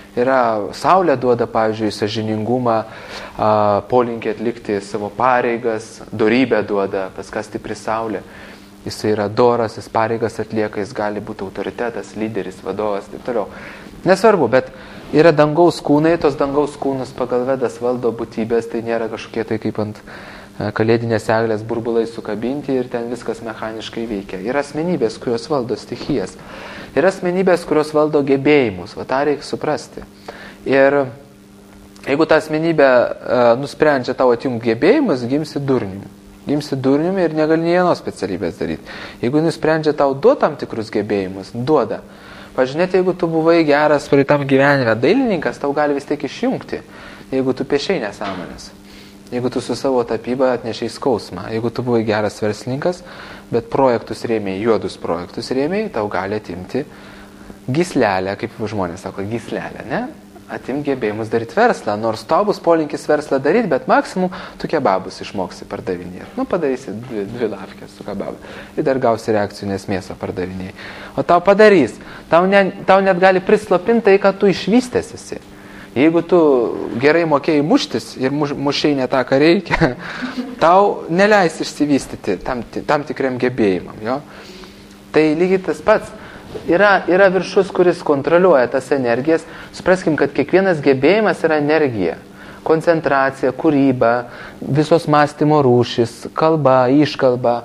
Saulė duoda, pavyzdžiui, sąžiningumą, polinkį atlikti savo pareigas, dorybę duoda, pas ką stipri Saulė. Jis yra doras, jis pareigas atlieka, jis gali būti autoritetas, lyderis, vadovas, taip toliau. Nesvarbu, bet yra dangaus kūnai, tos dangaus kūnus pagal Vedas valdo būtybės, tai nėra kažkokie tai kaip ant kalėdinės eglės burbulai sukabinti ir ten viskas mechaniškai veikia. Yra asmenybės, kurios valdo stichijas. Yra asmenybės, kurios valdo gebėjimus, va tą reikia suprasti. Ir jeigu ta asmenybė nusprendžia tau atjungti gebėjimus, gimsi durniumi ir negali nei vienos specialybės daryti. Jeigu nusprendžia tau duoti tam tikrus gebėjimus, duoda. Pažiūrėti, jeigu tu buvai geras praeitam gyvenime dailininkas, tau gali vis tiek išjungti, jeigu tu piešiai nesąmonės. Jeigu tu su savo tapyba atnešiai skausmą. Jeigu tu buvai geras verslininkas, bet projektus rėmėjai, juodus projektus rėmėjai, tau gali atimti gyslelę, kaip žmonės sako, gyslelę, ne? Atim gebėjimus daryti verslą, nors tau bus polinkis verslą daryti, bet maksimum tu kebabus išmoksi pardavinėti. Padarysi dvi lafkės su kebabu ir dar gausi reakcijų, nes mėsą pardavinėjai. O tau padarys, tau net gali prislopinti tai, kad tu išvystęs esi. Jeigu tu gerai mokėjai muštis ir mušiai ne tą, ką reikia, tau neleis išsivystyti tam tikriam gebėjimam. Jo? Tai lygiai tas pats. Yra viršus, kuris kontroliuoja tas energijas. Supraskim, kad kiekvienas gebėjimas yra energija. Koncentracija, kūryba, visos mąstymo rūšis, kalba, iškalba.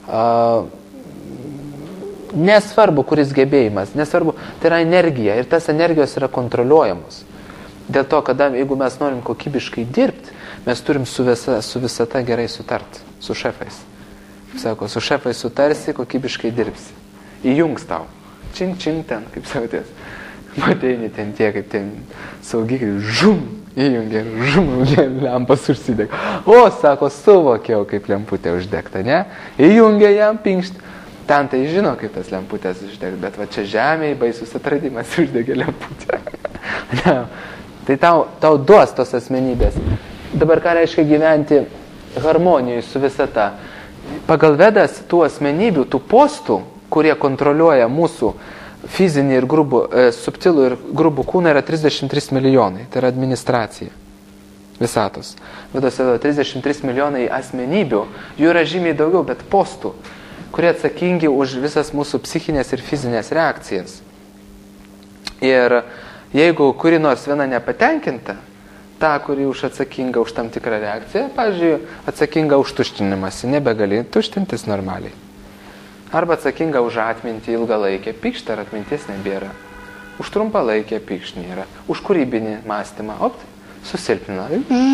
Nesvarbu, kuris gebėjimas, nesvarbu, tai yra energija ir tas energijos yra kontroliuojamos. Dėl to, kada jeigu mes norim kokybiškai dirbti, mes turim su visata gerai sutart, su šefais. Sako, su šefais sutarsi, kokybiškai dirbsi. Įjungs tau. Čink ten, kaip savitės. Mateini ten tie, kaip ten saugikai, žum, įjungia, žum, lempas užsideg. O, sako, suvokiau, kaip lemputė uždegta, ne? Įjungia jam pinkšt. Ten tai žino, kaip tas lemputės uždeg, bet va čia žemėje baisus atradimas uždegė lemputę. Ne. Tai tau duos tos asmenybės. Dabar ką reiškia gyventi harmonijoje su visata? Pagal Vedas tų asmenybių, tų postų, kurie kontroliuoja mūsų fizinį ir subtilų ir grubų kūną, yra 33 milijonai. Tai yra administracija visatos. Vedas yra 33 milijonai asmenybių, jų yra žymiai daugiau, bet postų, kurie atsakingi už visas mūsų psichinės ir fizinės reakcijas. Ir jeigu kuri nors viena nepatenkinta, ta, kuri atsakinga už tam tikrą reakciją, pavyzdžiui, atsakinga už tuštinimąsi, nebegali tuštintis normaliai. Arba atsakinga už atmintį ilgalaikę pykštą, ar atminties nebėra. Už trumpalaikę pykštą nėra. Už kūrybinį mąstymą, susilpnina.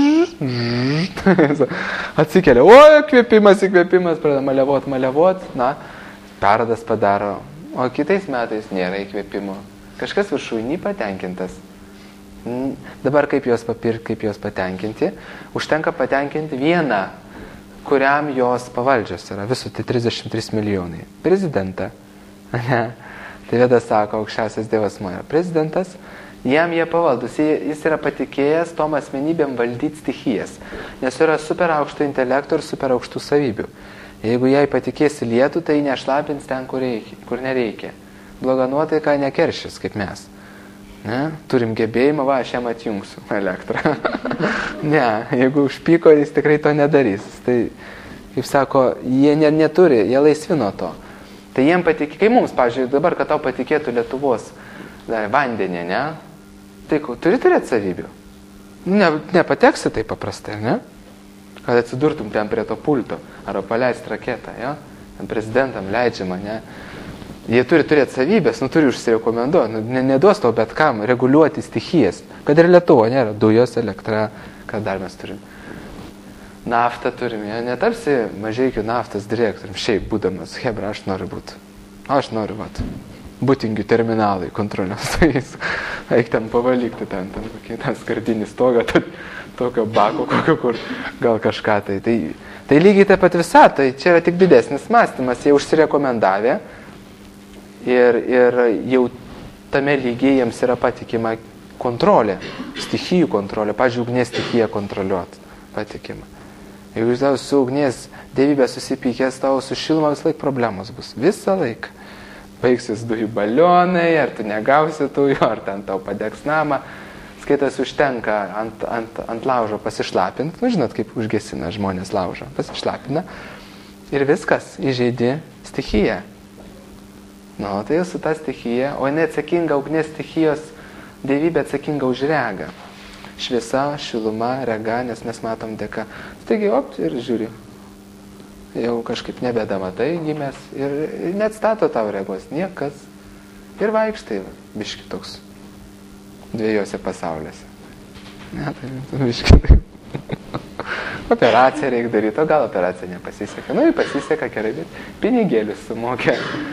Atsikelia, įkvėpimas, pradeda maliavot, paradas padaro. O kitais metais nėra įkvėpimo. Kažkas viršūnį patenkintas. Dabar kaip juos papirkti, kaip juos patenkinti? Užtenka patenkinti vieną, kuriam jos pavaldžios yra, visų tai 33 milijonai. Prezidentą. Ne. Tai Vedas sako, aukščiausias Dievas yra prezidentas, jam jie pavaldus, jis yra patikėjęs tom asmenybėm valdyti stichijas, nes yra super aukšto intelekto ir super aukštų savybių. Jeigu jai patikėsi lietų, tai nešlapins ten, kur nereikia. Bloga nuotaika nekeršys, kaip mes. Ne? Turim gebėjimą, aš jam atjungsiu elektrą. Ne, jeigu užpyko, jis tikrai to nedarys. Tai, kaip sako, jie neturi, jie laisvino to. Tai jiem patikė, kai mums, pavyzdžiui, dabar, kad tau patikėtų Lietuvos vandenį, ne? Tai turi turėti savybių. Nepateksi tai paprastai, ne? Kad atsidurtum ten prie to pulto, arba paleist raketą, ja? Prezidentam leidžiama, ne? Jie turi turėti savybės, turi užsirekomenduoti, neduos tau bet kam reguliuoti stichijas. Kad ir Lietuvo nėra, dujos, elektra, ką dar mes turim. Naftą turim, netapsi Mažeikių naftos direktorium, šiaip būdamas, hebra, aš noriu būti. Aš noriu, Butingių terminalai kontroliuos. Eik ten pavalykti ten kokį skardinį stogą, tokio bako, kokio kur, gal kažką tai. Tai lygiai taip pat visatai, čia yra tik didesnis mąstymas, jie užsirekomendavę. Ir jau tame lygiai jiems yra patikima kontrolė, stichijų kontrolė, pavyzdžiui, ugnies stichiją kontroliuoti patikima. Jeigu tau su ugnies dievybė susipykęs, tau su šiluma vis laik problemos bus. Visą laiką. Baigsis dujų balionai, ar tu negausi dujų, ar ten tau padegs namą. Skaitas užtenka ant laužo pasišlapinti. Žinot, kaip užgesina žmonės laužą. Pasišlapina. Ir viskas, įžeidi stichiją. Tai jau su ta stichija, o jinai atsakinga ugnies stichijos dievybė atsakinga už regą. Šviesa, šiluma, rega, nes mes matom dėka. Taigi, ir žiūri. Jau kažkaip nebedamatai gimęs ir net stato tau regos niekas. Ir vaikštai, biški toks, dviejose pasauliuose. Ne, tai biški taip. Operaciją reikia daryti, o gal operacija nepasisekė. Ir pasiseka gerai, bet pinigėlius sumokė.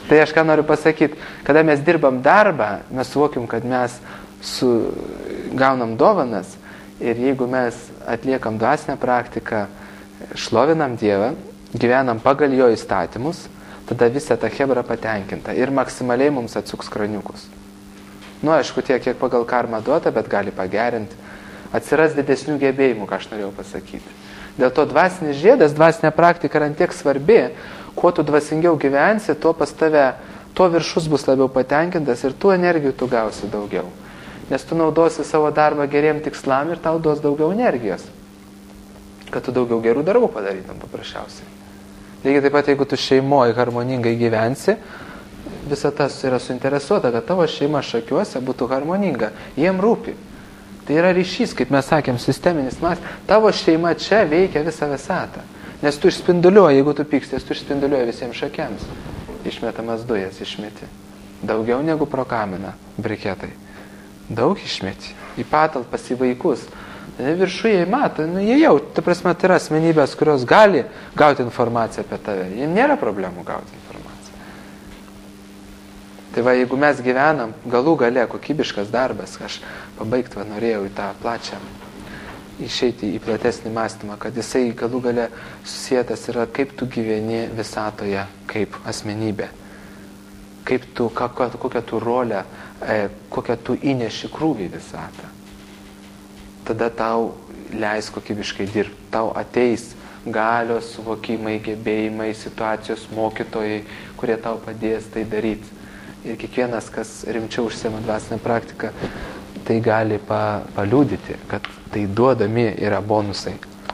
Tai aš ką noriu pasakyti, kada mes dirbam darbą, mes suvokim, kad mes gaunam dovanas ir jeigu mes atliekam dvasinę praktiką, šlovinam Dievą, gyvenam pagal jo įstatymus, tada visa ta chebra patenkinta ir maksimaliai mums atsuks kraniukus. Nu, aišku, tiek, kiek pagal karmą duota, bet gali pagerinti. Atsiras didesnių gebėjimų, ką aš norėjau pasakyti. Dėl to dvasinis žiedas, dvasinė praktika yra tiek svarbi, kuo tu dvasingiau gyvensi, tuo pas tave, tuo viršus bus labiau patenkintas ir tų energijų tu gausi daugiau. Nes tu naudosi savo darbą geriem tikslam ir tau duos daugiau energijos. Kad tu daugiau gerų darbų padarytum paprasčiausiai. Lygiai taip pat, jeigu tu šeimoje harmoningai gyvensi, visa tas yra suinteresuota, kad tavo šeima šakiuose būtų harmoninga. Jiem rūpi. Tai yra ryšys, kaip mes sakėm, sisteminis mąstymas. Tavo šeima čia veikia visą visatą. Nes tu išspinduliuoji, jeigu tu pykstės, tu išspinduliuoji visiems šakiams. Išmetamas dujas išmeti. Daugiau negu pro kaminą briketai. Daug išmeti. Į patalpas, į vaikus. Viršuje jie mato, jie jau, ta prasme, tai yra asmenybės, kurios gali gauti informaciją apie tave. Jie nėra problemų gauti informaciją. Tai va, jeigu mes gyvenam, galų gale kokybiškas darbas, aš pabaigti norėjau į tą plačią, išeiti į platesnį mąstymą, kad jisai galų gale susietas yra, kaip tu gyveni visatoje kaip asmenybė. Kaip tu, kokią tu rolę, kokią tu įneši krūvį visatą. Tada tau leis kokybiškai dirbti. Tau ateis galios, suvokimai, gebėjimai, situacijos mokytojai, kurie tau padės tai daryti. Ir kiekvienas, kas rimčiau užsiema dvasinę praktiką, tai gali paliudyti, kad tai duodami yra bonusai.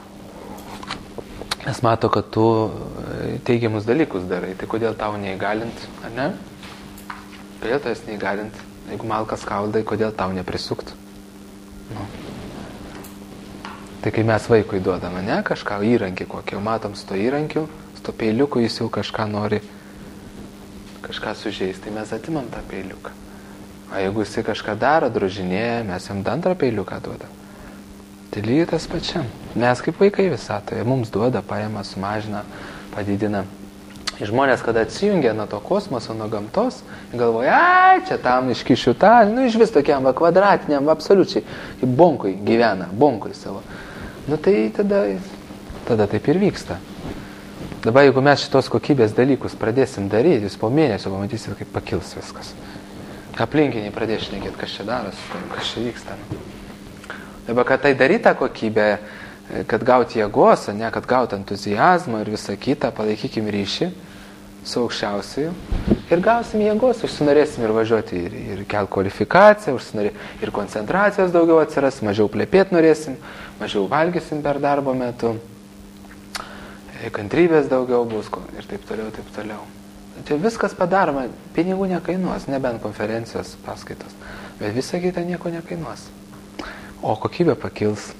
Nes mato, kad tu teigiamus dalykus darai. Tai kodėl tau neįgalint, ar ne? Kodėl tavęs neįgalint? Jeigu malkas kaudai, kodėl tau neprisukt? Nu. Tai kai mes vaikui duodame, ne, kažką įrankį kokį, jau matom su to įrankiu, su to peiliuku jis jau kažką nori, kažką sužeisti, tai mes atimam tą peiliuką. O jeigu jis kažką daro, drožinėja, mes jam antrą peiliuką duodam. Tai lygiai tas pačiam. Mes kaip vaikai visatoje, mums duoda, paima, sumažina, padidina. Ir žmonės, kada atsijungia nuo to kosmoso, nuo gamtos, galvoja, ai, čia tam iškišiu tą, nu iš vis tokiam kvadratiniam, absoliučiai, kaip bonkui gyvena, bonkui savo. Nu tai tada taip ir vyksta. Dabar jeigu mes šitos kokybės dalykus pradėsim daryti, jūs po mėnesio pamatysite, kaip pakils viskas. Aplinkiniai pradės šnekėti, kas čia darosi, kas čia vyksta. Dabar, kad tai daryta kokybė, kad gauti jėgos, ne, kad gauti entuziazmą ir visą kitą, palaikykim ryšį su aukščiausiu ir gausim jėgos, užsinorėsim ir važiuoti ir kelt kvalifikaciją, ir koncentracijos daugiau atsiras, mažiau plepėt norėsim, mažiau valgysim per darbo metu, kantrybės daugiau bus ir taip toliau, taip toliau. Tai viskas padaroma, pinigų nekainuos, nebent konferencijos paskaitos, bet visa kita nieko nekainuos. O kokybė pakils.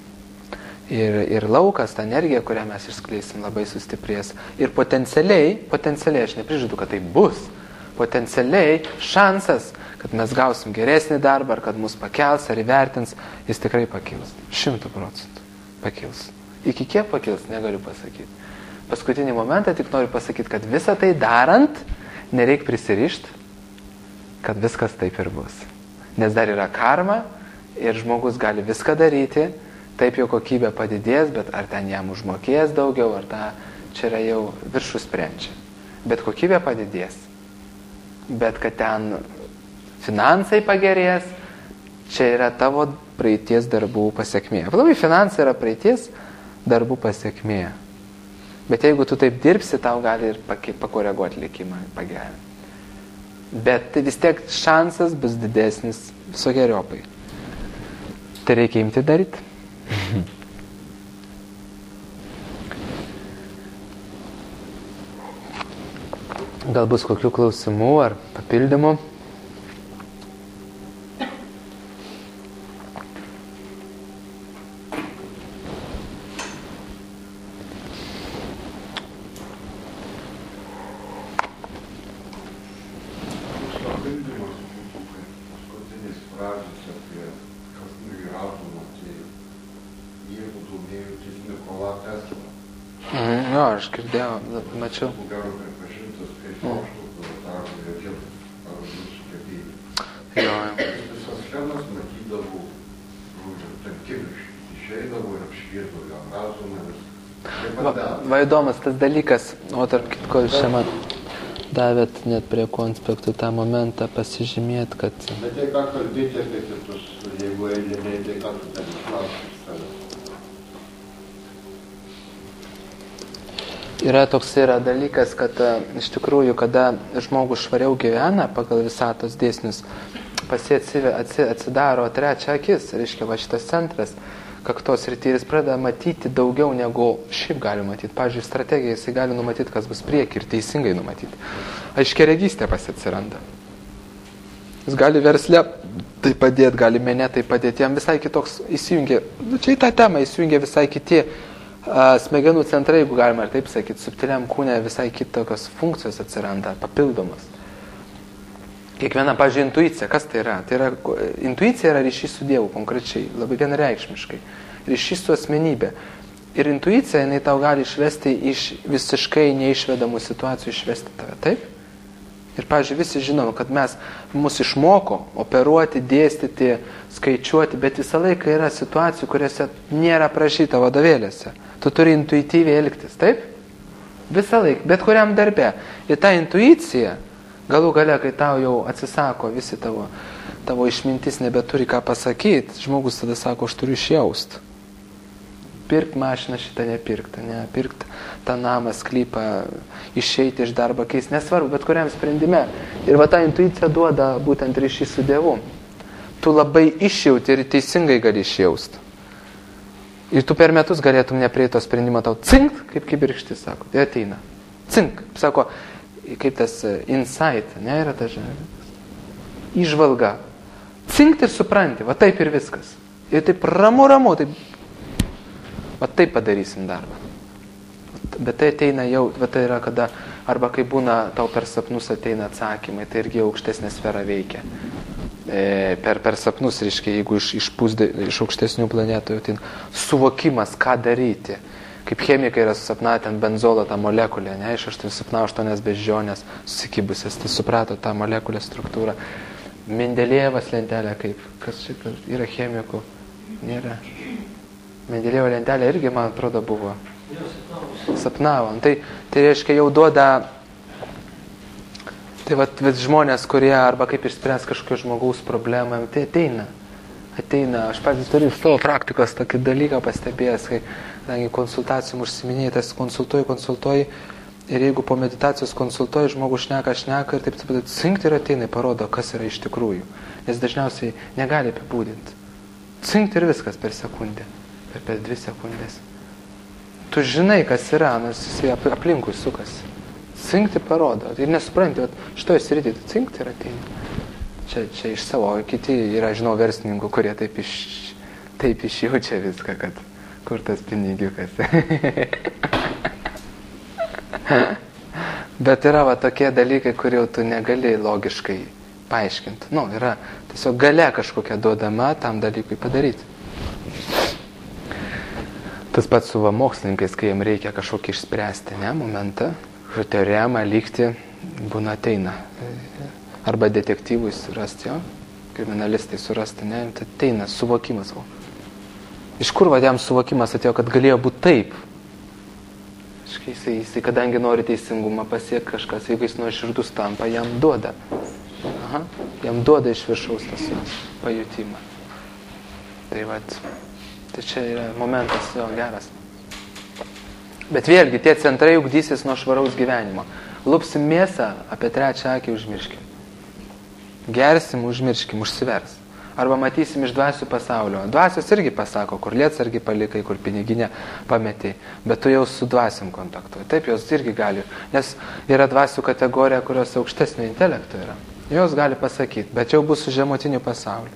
Ir laukas, ta energija, kurią mes išskleisim, labai sustiprės. Ir potencialiai, aš neprižadu, kad tai bus, potencialiai šansas, kad mes gausim geresnį darbą, ar kad mus pakels, ar įvertins, jis tikrai pakils. 100% pakils. Iki kiek pakils, negaliu pasakyti. Paskutinį momentą tik noriu pasakyti, kad visą tai darant, nereik prisirišti, kad viskas taip ir bus. Nes dar yra karma ir žmogus gali viską daryti, taip jau kokybė padidės, bet ar ten jam užmokės daugiau, ar čia yra jau viršus sprendžia. Bet kokybė padidės. Bet kad ten finansai pagerės, čia yra tavo praeities darbų pasiekmė. Labai finansai yra praeities darbų pasiekmė. Bet jeigu tu taip dirbsi, tau gali ir pakoreguoti likimą, pagerinti. Bet vis tiek šansas bus didesnis visokerijopai. Tai reikia imti daryti. Gal bus kokių klausimų ar papildymų? Jo, aš girdėjau, mačiau. Visas schemas matydavau, ten kibirkštį, išeidavau ir apšviesdavau jo razumą. Va įdomas tas dalykas, o tarp kitko čia man davėt net prie konspektų tą momentą pasižymėti, kad... Bet tai ką kalbėti apie kitus, jeigu eiliniai, tai ką tu ten išlaukti iš tavęs? Yra toks dalykas, kad iš tikrųjų, kada žmogus švariau gyvena pagal visatos dėsnius, pasi atsidaro trečia akis, reiškia va šitas centras, kaktos rytis pradeda matyti daugiau negu šiaip gali matyti. Pavyzdžiui, strategija jisai gali numatyti, kas bus prieki ir teisingai numatyti. Aiškiaregystė atsiranda. Jis gali versle tai padėti, gali mene tai padėti. Jam visai kitoks įsijungia, čia į tą temą įsijungia visai kiti smegenų centrai, jeigu galima ir taip sakyti, subtiliam kūne visai kitokios funkcijos atsiranda, papildomas. Kiekviena, pavyzdžiui, intuicija, kas tai yra? Intuicija yra ryšys su Dievu konkrečiai, labai vienareikšmiškai. Ryšys su asmenybė. Ir intuicija, jinai tau gali išvesti iš visiškai neišvedamų situacijų, išvesti tave, taip? Ir, pavyzdžiui, visi žinom, kad mus išmoko operuoti, dėstyti, skaičiuoti, bet visą laiką yra situacijų, kuriuose nėra prašyta vadovėliuose. Tu turi intuityviai elgtis, taip? Visą laiką, bet kuriam darbe. Ir ta intuicija, galų gale, kai tau jau atsisako visi tavo išmintis nebeturi ką pasakyti, žmogus tada sako, aš turiu išjaust. Pirkt mašiną šitą nepirkt tą namą, sklypą, išeiti iš darbo keisti, nesvarbu, bet kuriam sprendime. Ir va ta intuicija duoda būtent ryšį su Dievu. Tu labai išjauti ir teisingai gali išjaust. Ir tu per metus galėtum neprieiti to sprendimo tau cinkt, kaip kibirkštis, sako, tai ateina. Cink, sako, kaip tas insight, ne, yra ta įžvalga. Cinkt ir supranti, va taip ir viskas. Ir taip ramu, taip, va taip padarysim darbą. Bet tai ateina jau, va tai yra kada, arba kai būna tau per sapnus ateina atsakymai, tai irgi aukštesnė sfera veikia. Per sapnus, reiškia, jeigu iš aukštesnių planetų ateina suvokimas, ką daryti. Kaip chemikai yra susapnavę ten benzolo tą molekulę, ne, iš 8 beždžionės susikibusias, tai suprato tą molekulę struktūrą. Mendelėjevas lentelė kaip, kas čia yra chemikų, nėra. Mendelėjevo lentelė irgi, man atrodo, buvo. Sapnavo. Tai reiškia jau duoda, tai vat žmonės, kurie arba kaip išspręs kažkokio žmogaus problemą, tai ateina. Aš patys turiu iš savo praktikos tokį dalyką pastebėjęs, kai konsultacijom užsiminėjai, tas konsultuoji ir jeigu po meditacijos konsultuoji, žmogus šneka ir taip cinkt ir ateina, parodo, kas yra iš tikrųjų. Nes dažniausiai negali apibūdinti. Cinkt ir viskas per sekundę, per 2 sekundės. Tu žinai, kas yra, nors jis aplinkui sukasi. Cinkt ir parodo. Ir nesupranti, šitoj srity, cinkt ir ateina. Čia iš savo, kiti yra, žinau, verslininkų, kurie taip išjaučia viską, kad kur tas pinigiukas. Bet yra va tokie dalykai, kur jau tu negali logiškai paaiškinti. Yra tiesiog galia kažkokia duodama tam dalykui padaryti. Tas pats su mokslininkais, kai jiem reikia kažkokį išspręsti, momentą, teoremą lygti, būna ateina. Arba detektyvui surasti, kriminalistai surasti, tai ateina suvokimas. Iš kur jam suvokimas atėjo, kad galėjo būti taip? Jisai, kadangi nori teisingumą pasiekti kažkas, jeigu jis nuoširdus tampa, jam duoda. Jam duoda iš viršaus tas pajutimą. Tai čia yra momentas jo geras. Bet vėlgi, tie centrai ugdysis nuo švaraus gyvenimo. Lupsim mėsą, apie 3 akį užmirškim. Gersim, užmirškim, užsivers. Arba matysim iš dvasių pasaulio. Dvasios irgi pasako, kur lietsargį palikai, kur piniginę pametei. Bet tu jau su dvasiom kontaktuoji. Taip, jos irgi gali. Nes yra dvasių kategorija, kurios aukštesnio intelekto yra. Jos gali pasakyti, bet jau bus su žemutiniu pasauliu.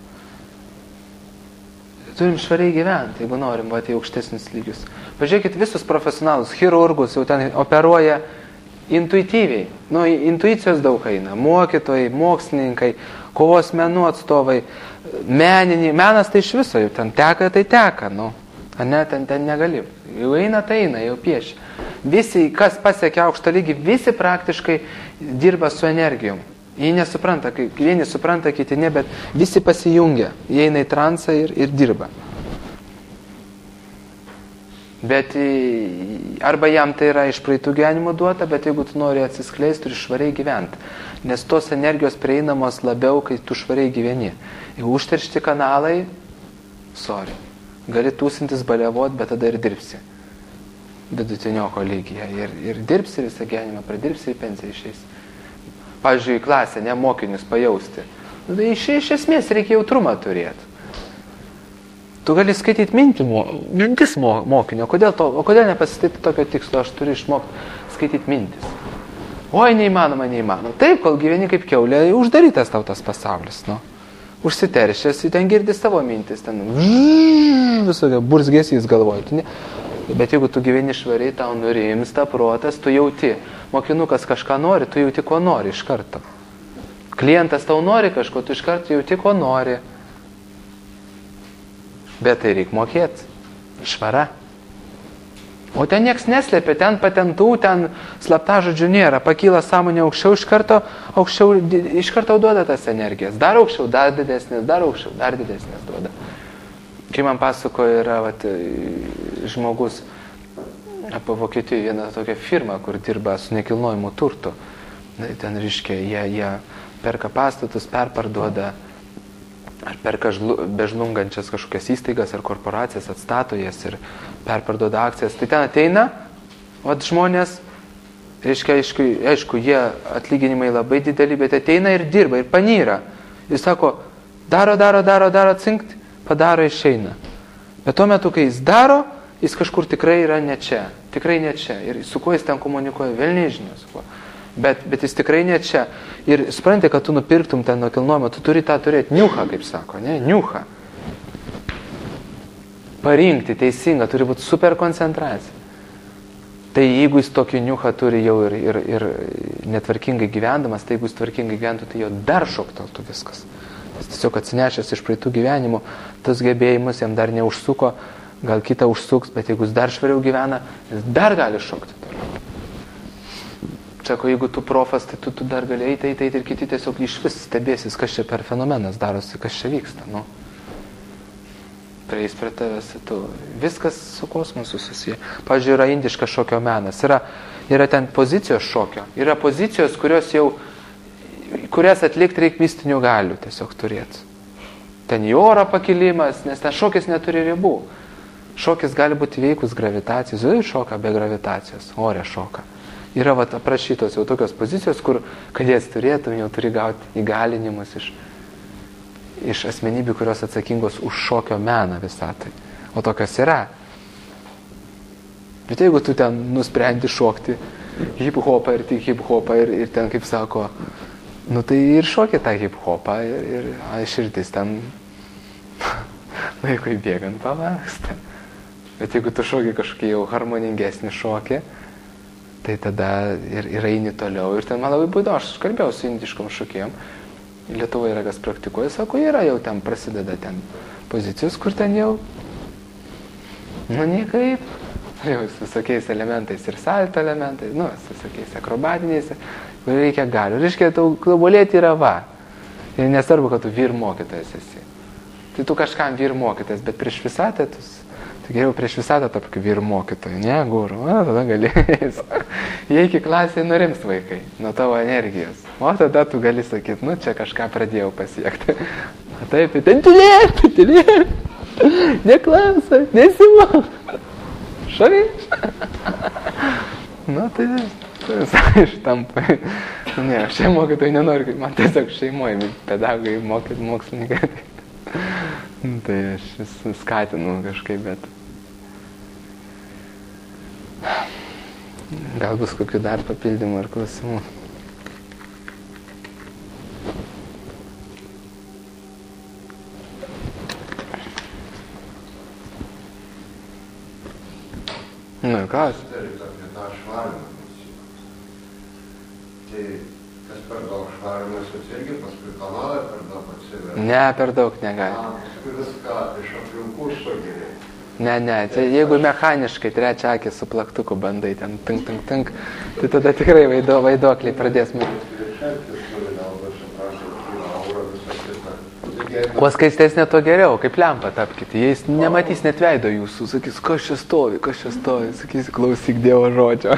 Turim švariai gyventi, jeigu norim į aukštesnius lygius. Pažiūrėkit visus profesionalus, chirurgus jau ten operuoja intuityviai. Intuicijos daug eina. Mokytojai, mokslininkai, kovos menų atstovai, menas tai iš viso, jau ten teka, tai teka. Ten negali. Jau eina, tai eina, jau piešia. Visi, kas pasiekia aukštą lygį, visi praktiškai dirba su energijom. Jie nesupranta, vieni supranta, kiti ne, bet visi pasijungia, jie eina į transą ir dirba. Bet arba jam tai yra iš praeitų gyvenimų duota, bet jeigu tu nori atsiskleisti, turi švariai gyventi. Nes tos energijos prieinamos labiau, kai tu švariai gyveni. Jeigu užteršti kanalai, gali tūsintis baliavot, bet tada ir dirbsi. Vidutinioko lygyje. Ir dirbsi visą gyvenimą, pradirbsi ir pensiją išeisi. Pavyzdžiui, klasę, ne mokinius pajausti. Tai iš esmės reikia jautrumą turėti. Tu gali skaityti mintis mokinio. Kodėl nepasistatyti tokio tikslo? Aš turiu išmokti skaityti mintis. Oi, neįmanoma. Taip, kol gyveni kaip kiaulė, uždarytas tau tas pasaulis. Užsiteršęs, ten girdi savo mintis. Ten visokio burzgesys galvoji. Bet jeigu tu gyveni švariai, tau nurimsta protas, tu jauti. Mokinukas kažką nori, tu jauti, ko nori iš karto. Klientas tau nori kažko, tu iš karto jauti, ko nori. Bet tai reikia mokėti. Švara. O ten nieks neslėpia, ten patentų, ten slaptažodžių nėra. Pakyla sąmonė aukščiau, iš karto duoda tas energijas. Dar aukščiau, dar didesnės, dar aukščiau, dar didesnės duoda. Kai man pasakoja, yra žmogus apie Vokietiją, viena tokia firma, kur dirba su nekilnojimu turtu. Ten, reiškia, jie perka pastatus, perparduoda, ar perka bežlungančias kažkokias įstaigas ar korporacijas, atstato jas ir perparduoda akcijas. Tai ten ateina, žmonės, reiškia, aišku, jie atlyginimai labai dideli, bet ateina ir dirba, ir panyra. Jis sako, daro, cinkt, padaro, išeina. Bet tuo metu, kai jis daro, jis kažkur tikrai yra ne čia. Ir su kuo jis ten komunikuoja, vėl nežinia su kuo. Bet jis tikrai ne čia. Ir supranti, kad tu nupirktum ten nekilnojamą, tu turi tą turėti niuchą, kaip sako, ne? Niuchą. Parinkti teisingą, turi būti super koncentracija. Tai jeigu jis tokį niuchą turi jau ir netvarkingai gyvendamas, tai jeigu jis tvarkingai gyventų, tai jo dar šokteltų viskas. Jis tiesiog atsinešęs iš praeitų gyvenimų, tas gebėjimus jam dar neužsuko, gal kitą užsuks, bet jeigu jis dar švariau gyvena, jis dar gali šokti toliau. Sako, jeigu tu profas, tai tu dar gali eiti ir kiti tiesiog iš vis stebėsis, kas čia per fenomenas darosi, kas čia vyksta. Prieis prie tavęs, viskas su kosmosu susiję. Pavyzdžiui, yra indiškas šokio menas, yra ten pozicijos šokio, yra pozicijos, kurias atlikti reikia mistinių galių tiesiog turėti. Ten į orą pakilimas, nes ten šokis neturi ribų. Šokis gali būti veikus gravitacijos, šoka be gravitacijos, ore šoka. Yra aprašytos jau tokios pozicijos, kur, kad jas turėtum, jau turi gauti įgalinimus iš asmenybių, kurios atsakingos už šokio meną visą tai. O tokios yra. Bet jeigu tu ten nusprendi šokti hip-hopą ir tik hip-hopą ir ten, kaip sako, tai ir šokį tą hip-hopą ir širdis ten laikui bėgant pavaksta. Bet jeigu tu šoki kažkokį jau harmoningesnį šokį, tai tada ir eini toliau. Ir ten man labai būdo, aš kalbėjau su indiškom šokėjom. Lietuvoje yra kas praktikuoja, sako, yra jau ten prasideda ten pozicijos, kur ten jau, niekaip, jau su visokiais elementais ir salto elementais, su visokiais akrobatiniais, kur reikia galių. Reiškia, tobulėti yra va. Ir nesvarbu, kad tu vyr mokytojas esi. Tai tu kažkam vyr mokytojas, bet prieš visatą tai geriau prieš visatą tapk vyr mokytojų, ne, guru, tada galės. Jie iki klasėje nurims vaikai nuo tavo energijos. O tada tu gali sakyti, čia kažką pradėjau pasiekti. Taip, ten tylėk, neklausa, nesimok. Šarai. Tai visai ištampai. Ne, aš čia mokytojai nenoriu, man tiesiog šeimoje pedagogai mokslininkai. Tai aš skatinu kažkaip, bet gal bus kokių dar papildymų ar klausimų. Kas? Apie tą švarimą. Tai kas per daug švarimas, tai irgi paskui kanalą per daug atsiveria. Ne, per daug negali. Paskui viską iš aplinkų sugeriai. Ne, tai jeigu mechaniškai trečią akį su plaktuku bandai ten tink, tai tada tikrai vaiduokliai pradės mėgti. Kuo skaistesnė, to geriau, kaip lempa tapkite. Jais nematys net veido jūsų, sakys, kas čia stovi, sakys, klausyk Dievo žodžio.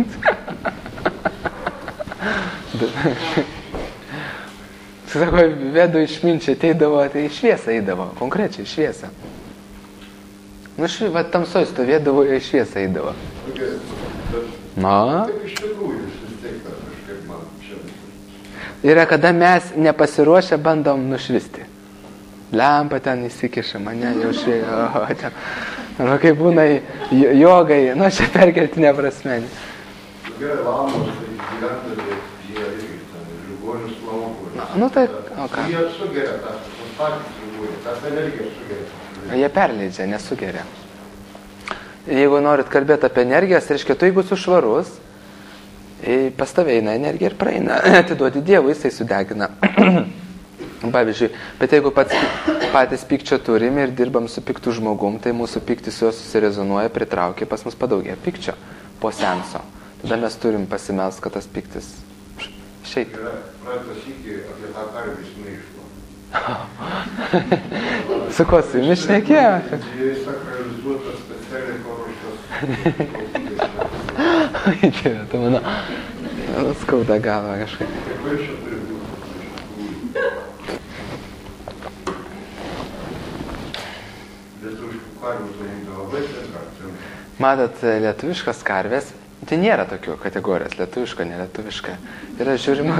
Sako, vedo išminčiai ateidavo, tai į šviesą eidavo, konkrečiai į šviesą. Nu, tamsoj stovėdavo, į šviesą eidavo. Na? Taip iš tikrųjų, vis tiek kažkaip man čia. Yra, kada mes nepasiruošę bandom nušvisti. Lempa ten įsikiša, mane jau švėjo, arba kai būna jogai, nu, čia perkeltinė prasme. Gerai, lamos, gyventojai, jie irgi ten, ligonius laukų. Nu, tai, o ką? Jie sugeria tą, patys ligoniai, tą energiją sugeria. Jie perleidžia, nesugeria. Jeigu norit kalbėti apie energijas, reiškia, tu jeigu su švarus, pas tave eina energija ir praeina, atiduoti Dievui, jisai sudegina. Pavyzdžiui, bet jeigu patys pykčio turim ir dirbam su piktų žmogum, tai mūsų piktis jo susirezonuoja, pritraukia, pas mus padaugėja pykčio po senso. Tada mes turim pasimels, kad tas piktis išeitų. Yra praeitas iki apie tą karvį smaišlą. Su kuo su jumis šnekėjo? Jie sakralizuotas specialiai paruoštas. Dieve, tu mano skauda galva kažkaip. Kaip iš čia turi būti? Lietuviškų karvių tai labai tenka. Matot, lietuviškas karvės, tai nėra tokių kategorijos, lietuviška, nelietuviška. Yra žiūrima,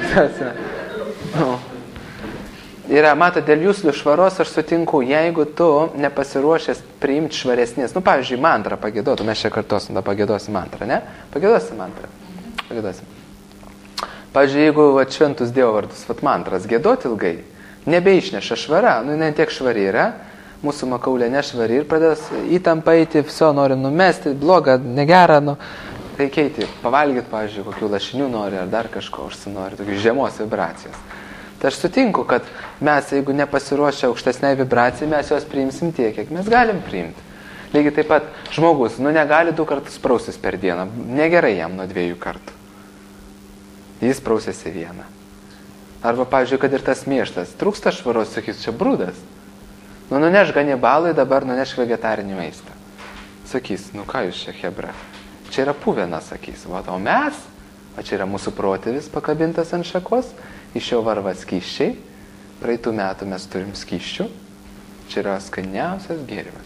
Yra, matot, dėl jūsų švaros aš sutinku, jeigu tu nepasiruošęs priimti švaresnės, nu, pavyzdžiui, mantrą pagėdotų, mes čia kartuosim, da pagėdosim mantrą, ne? Pagėdosim mantrą. Pagėdosim. Pavyzdžiui, jeigu šventus Dievo vardus, mantras gėdoti ilgai, nebeišneša švara, nu, ne tiek švari yra, mūsų makaulė nešvari ir pradės įtampą eiti, viso nori numesti, blogą, negerą, nu, tai keiti, pavalgyti, pavyzdžiui, kokių lašinių nori ar dar kažko užsinori, tokių žemos vibracijos. Tai aš sutinku, kad mes, jeigu nepasiruošę aukštesniai vibracijai, mes jos priimsim tiek, kiek mes galim priimti. Lygiai taip pat žmogus, nu, negali 2 kartus praustis per dieną, negerai jam nuo 2 kartų. Jis prausėsi 1. Arba, pavyzdžiui, kad ir tas mėštas, trūksta švaros, sakys, čia brūdas. Nu, nuneš ganibalui, dabar nuneš vegetarinį maistą. Sakys, nu ką jūs čia, hebra? Čia yra puvena, sakys. O mes, o čia yra mūsų protėvis pakabintas ant šakos, iš jo varva skyščiai. Praeitų metų mes turim skyščių. Čia yra skaniausias gėrimas.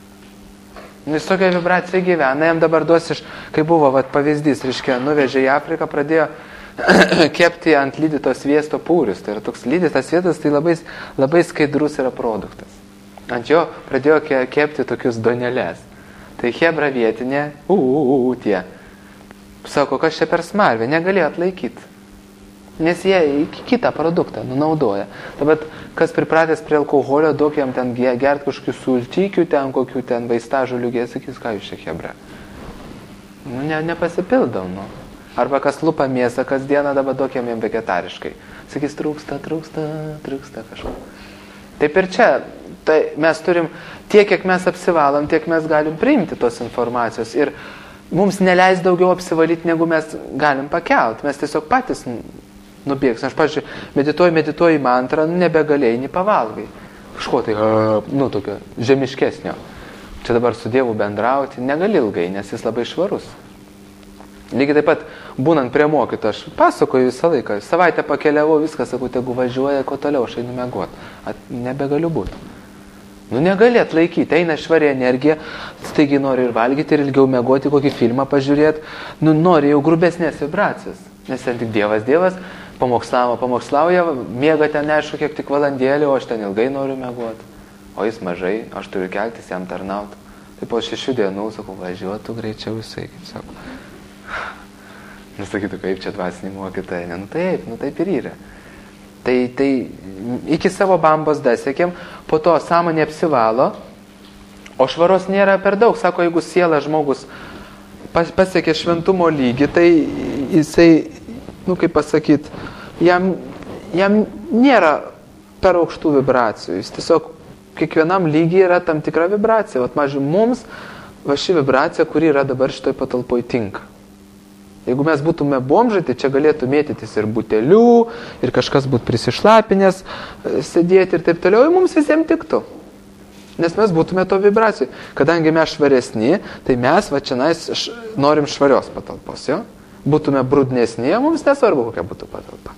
Nu, jis tokia vibracija gyvena, jam dabar duos kai buvo pavyzdys, reiškia, nuvežė į Afriką, pradėjo kepti ant lydyto sviesto pūrius. Tai yra toks lydytas sviestas, tai labai skaidrus yra produktas. Ant jo pradėjo kepti tokius donelės. Tai hebra vietinė, tie. Sako, kas čia per smarvė, negalėjo atlaikyti. Nes jie kitą produktą naudoja. Bet kas pripratęs prie alkoholio, daug jam ten gert kažkokių sultykių, ten kokių ten vaistažolių, jie sakys, ką jūs čia hebra. Nu, nepasipildau, nu. Arba kas lupa mėsą kasdieną, dabar daug jam vegetariškai. Sakys, trūksta kažko. Taip ir čia, tai mes turim, tiek, kiek mes apsivalom, tiek mes galim priimti tos informacijos. Ir mums neleis daugiau apsivalyti, negu mes galim pakelt. Mes tiesiog patys nubėgsim. Aš, pavyzdžiui, medituoju mantrą, nebegalėjai, nei pavalgai. Kažko tai, tokio žemiškesnio. Čia dabar su Dievu bendrauti negali ilgai, nes jis labai švarus. Lygiai taip pat, būnant prie mokyto, aš pasakoju visą laiką. Savaitę pakeliavau, viską, sakau, tegu važiuoja, ko toliau, aš einu miegot. Nebegaliu būti. Nu, negali atlaikyti, eina švari energija, staigiai nori ir valgyti, ir ilgiau miegoti, kokį filmą pažiūrėti. Nu, nori jau grubesnės vibracijas. Nes ten tik Dievas, pamokslauja, miega ten neaišku, kiek tik valandėlį, o aš ten ilgai noriu miegoti. O jis mažai, aš turiu keltis jam tarnauti. Tai po 6 dienų, sakau, važiuotų greičiau jisai, kaip sako. Nesakytų, kaip čia dvasiniai mokytojai. Nu taip ir yra. Tai iki savo bambos dasiekėm, po to sąmonė apsivalo, o švaros nėra per daug. Sako, jeigu siela žmogus pasiekė šventumo lygį, tai jisai, kaip pasakyti, jam nėra per aukštų vibracijų. Jis tiesiog kiekvienam lygiai yra tam tikra vibracija. Vat, mažiau, mums ši vibracija, kuri yra dabar šitoj patalpoj, tinka. Jeigu mes būtume bomžai, tai čia galėtų mėtytis ir butelių, ir kažkas būtų prisišlapinės, sėdėti ir taip toliau, ir mums visiems tiktų. Nes mes būtume to vibracijų. Kadangi mes švaresni, tai mes va čia norim švarios patalpos, jo? Būtume brudnesni, mums nesvarbu, kokia būtų patalpa.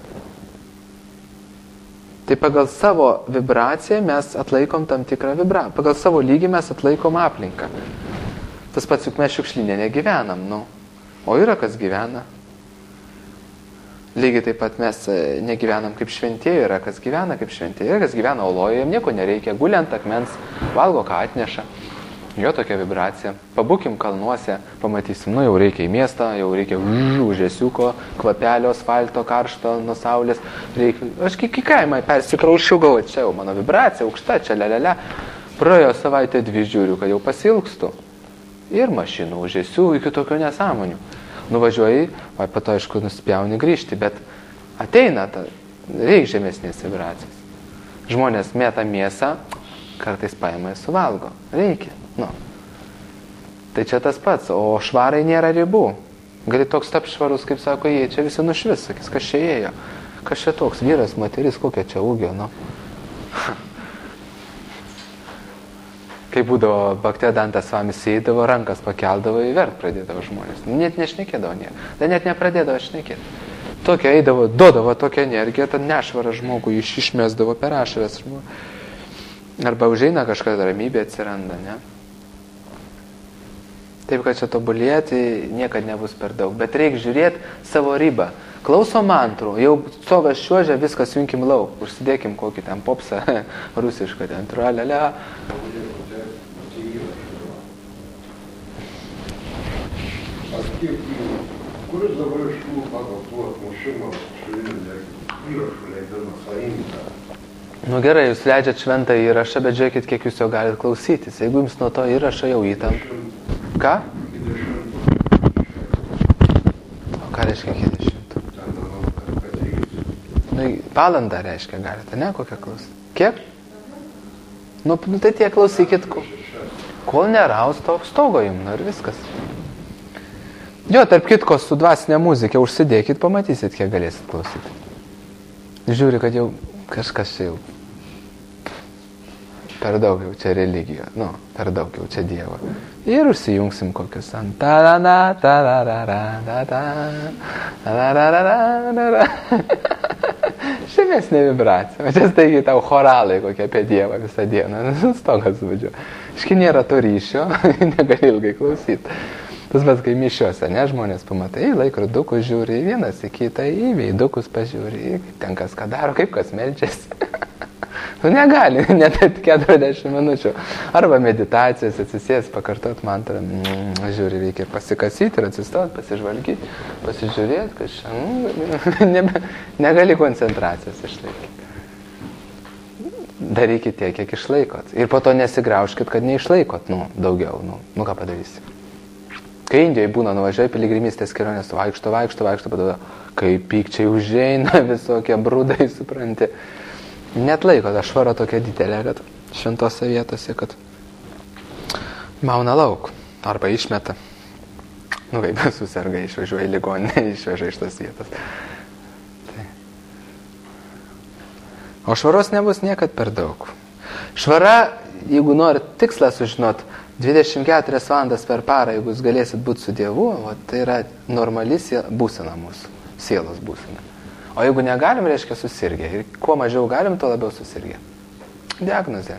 Tai pagal savo vibraciją mes atlaikom tam tikrą vibraciją. Pagal savo lygį mes atlaikom aplinką. Tas pats juk mes šiukšlinė negyvenam, nu. O yra kas gyvena. Lygiai taip pat mes negyvenam kaip šventieji, yra kas gyvena kaip šventieji, yra kas gyvena oloje, jam nieko nereikia, guli ant akmens, valgo ką atneša. Jo tokia vibracija. Pabūkim kalnuose, pamatysim, nu jau reikia į miestą, jau reikia žesiuko, kvapelio, asfalto, karšto, nuo saulės. Reikia, aš į kaimą persikraušiu, galvoju, čia jau mano vibracija, aukšta, čia lelele. Praėjo savaitę 2 žiūriu, kad jau pasilgstu. Ir mašinų, žesių, iki tokio nesąmonių. Nuvažiuoji, o po to, aišku, nuspjauni grįžti, bet ateina, reikia žemesnės vibracijos. Žmonės mėta mėsą, kartais paima ir suvalgo. Reikia. Nu. Tai čia tas pats, o švarai nėra ribų. Gali toks tap švarus, kaip sako, jie čia visi nušvis, sakys, kas čia ėjo. Kas čia toks vyras, moteris, kokia čia ūgio, nu. Kai būdavo Bhaktivedantas Svamis įeidavo, rankas pakeldavo, įvert pradėdavo žmonės. Net nešnekėdavo nieko. Tai net nepradėdavo šnekėti. Tokia eidavo, duodavo tokią energiją, tad nešvarą žmogų išmesdavo per ašaras žmogų. Arba užeina kažkas, ramybė atsiranda, ne? Taip, kad čia tobulėti niekad nebus per daug. Bet reikia žiūrėti savo ribą. Klauso mantrų, jau sovas šuožia, viskas junkim lauk. Užsidėkim kokį ten popsą, rusišką ten, tralelea. Kuris dabar iš tų pagal tų atmušimo šulinį įrašų leidimas paimta? Nu gerai, jūs leidžiat šventą įrašą, bet žiūrėkit, kiek jūs jo galite klausytis. Jeigu jums nuo to įrašo jau įtampa. Ką? O ką reiškia 20? Nu, valandą reiškia galite, ne? Kokią klausyti? Kiek? Nu tai tiek klausykit, kol nerausto stogo jums, nu ir viskas. Jo, tarp kitko, su dvasinė muzika užsidėkit, pamatysit, kiek galėsit klausyti. Žiūri, kad jau kažkas čia jau per daug jau čia religija, nu, per daug jau čia Dievo. Ir užsijungsim kokius ant ta-da-da, ta-da-da-da, ta-da-da-da, žemesnė vibracija. Čia staigiai tau choralai kokie apie Dievą visą dieną. Stogas vadžiu. Iški nėra to ryšio, negali ilgai klausyti. Tas bet kai mišiuose, ne, žmonės pamatai, laikrodukus žiūri, vienas į kitą, į veidukus pažiūri, ten kas ką daro, kaip kas meldžiasi. Nu negali, net 40 minučių. Arba meditacijos atsisės, pakartot mantrą, žiūri, reikia pasikasyti ir atsistot, pasižvalgyti, pasižiūrėti, kad čia, negali koncentracijos išlaikyti. Darykit tiek, kiek išlaikot. Ir po to nesigraužkit, kad neišlaikot, daugiau, ką padarysi. Kai Indijoje būna, nuvažiuoja piligrimystės kelionės, vaikšto, padada, kai pykčiai užeina, visokie brūdai, supranti. Net laiko, ta švara tokia didelė, kad šventose vietose, kad mauna lauk, arba išmeta. Nu, kaip susirga, išvažiuoja į ligoninę, išveža iš tos vietos. Tai. O švaros nebus niekad per daug. Švara, jeigu norit tikslą sužinot, 24 valandas per parą, jeigu jūs galėsit būti su Dievu, tai yra normali būsena mūsų, sielos būsena. O jeigu negalim, reiškia susirgę. Ir kuo mažiau galim, tuo labiau susirgę. Diagnozė,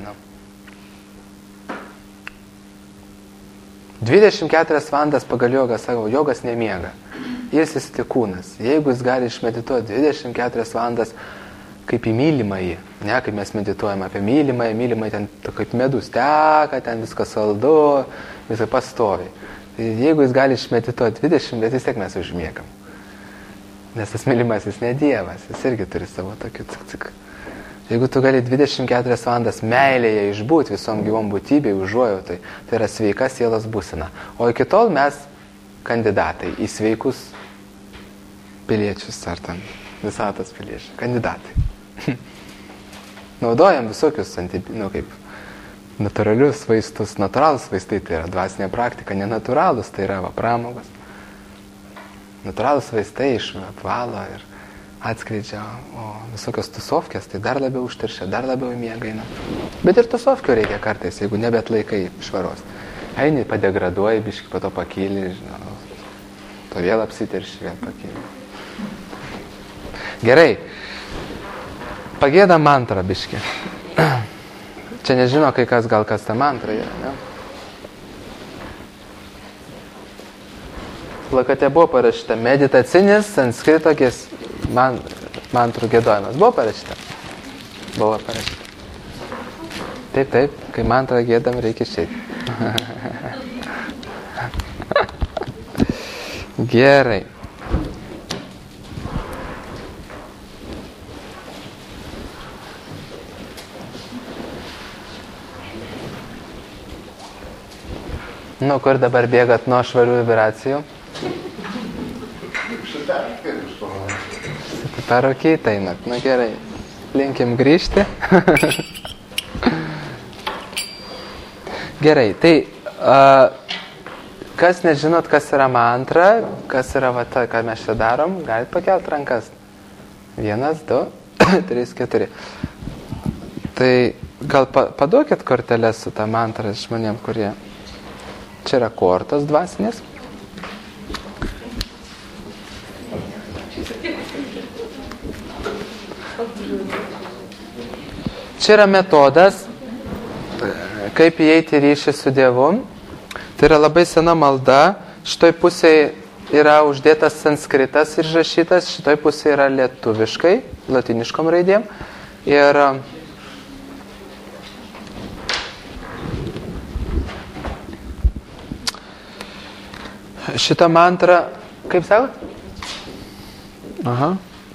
24 valandas pagal jogą, sako, jogas nemiega. Ilsisi tik kūnas. Jeigu jis gali išmedituoti 24 valandas kaip į mylimąjį, ne, kaip mes medituojame apie mylimąjį ten kaip medus teka, ten viskas saldu, visai pastovi. Tai jeigu jis gali išmedituoti 20, bet vis tiek mes užmiegam. Nes tas mylimasis ne Dievas, jis irgi turi savo tokių cik. Jeigu tu gali 24 valandas meilėje išbūti visom gyvom būtybei, užuojautai, tai yra sveika sielos būsena. O iki tol mes kandidatai į sveikus piliečius, ar ten visatos piliečiai, kandidatai. Naudojam visokius kaip natūralius vaistus. Natūralus vaistai tai yra dvasinė praktika, nenatūralus tai yra pramogos. Natūralūs vaistai apvalo ir atskleidžia, o visokios tusovkės tai dar labiau užteršia, dar labiau į miegą eina. Bet ir tusovkių reikia kartais, jeigu nebet laikai švaros. Eini, padegraduoji, biškai, po to pakyli, to vėl apsiterši, vėl pakyli. Gerai, pagėda mantrą biškai. Čia nežino kai kas, gal kas ta mantra yra, ne? Plakate buvo parašyta meditacinis sanskrito mantrų giedojimas. Buvo parašyta? Buvo parašyta. Taip, kai mantrą giedam, reikia išeiti. Gerai. Nu, kur dabar bėgat nuo švarių vibracijų? Parokyti einat. Nu gerai. Linkim grįžti. Gerai, tai kas nežinot, kas yra mantra, kas yra va ta, ką mes čia darom, galit pakelt rankas. 1, 2, 3, 4. Tai gal paduokit korteles su tą mantrą žmonėm, kurie... Čia yra kortos dvasinės. Čia yra metodas, kaip įeiti ryšį su Dievu. Tai yra labai sena malda. Šitoj pusėje yra uždėtas sanskritas ir rašytas, šitoj pusėje yra lietuviškai, latiniškom raidėm. Ir šitą mantrą, kaip sakot? Aha.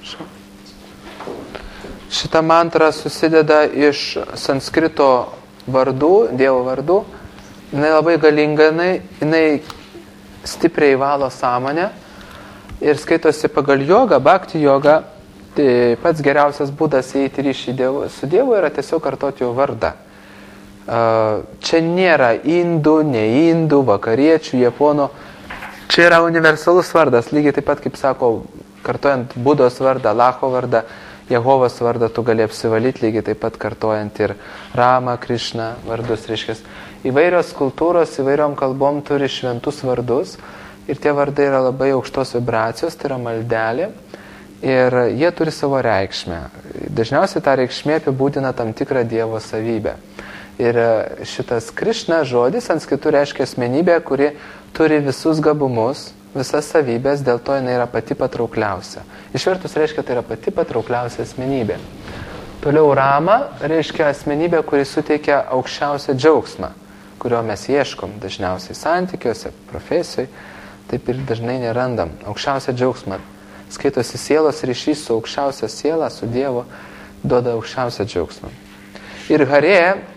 Šitą mantrą susideda iš sanskrito vardų, Dievo vardų. Jinai labai galinga, jinai stipriai valo sąmonę ir skaitosi pagal jogą, bhakti jogą. Tai pats geriausias būdas įeiti ryšį su Dievu yra tiesiog kartoti jo vardą. Čia nėra indų, ne indų, vakariečių, japonų. Čia yra universalus vardas, lygiai taip pat, kaip sako, kartojant Budos vardą, Lacho vardą, Jehovos vardą, tu gali apsivalyti, lygiai taip pat kartojant ir Rama, Krišna vardus, reiškės. Įvairios kultūros, įvairiom kalbom turi šventus vardus ir tie vardai yra labai aukštos vibracijos, tai yra maldelė ir jie turi savo reikšmę. Dažniausiai ta reikšmė apibūdina tam tikrą Dievo savybę. Ir šitas Krišna žodis sanskritu reiškia asmenybė, kuri turi visus gabumus, visas savybės, dėl to jinai yra pati patraukliausia. Išvertus reiškia, tai yra pati patraukliausia asmenybė. Toliau Rama reiškia asmenybė, kuri suteikia aukščiausią džiaugsmą, kurio mes ieškom dažniausiai santykiuose, profesijoje, taip ir dažnai nerandam. Aukščiausią džiaugsmą. Skaitosi sielos ryšys su aukščiausia siela, su Dievu, duoda aukščiausią džiaugsmą. Ir Harė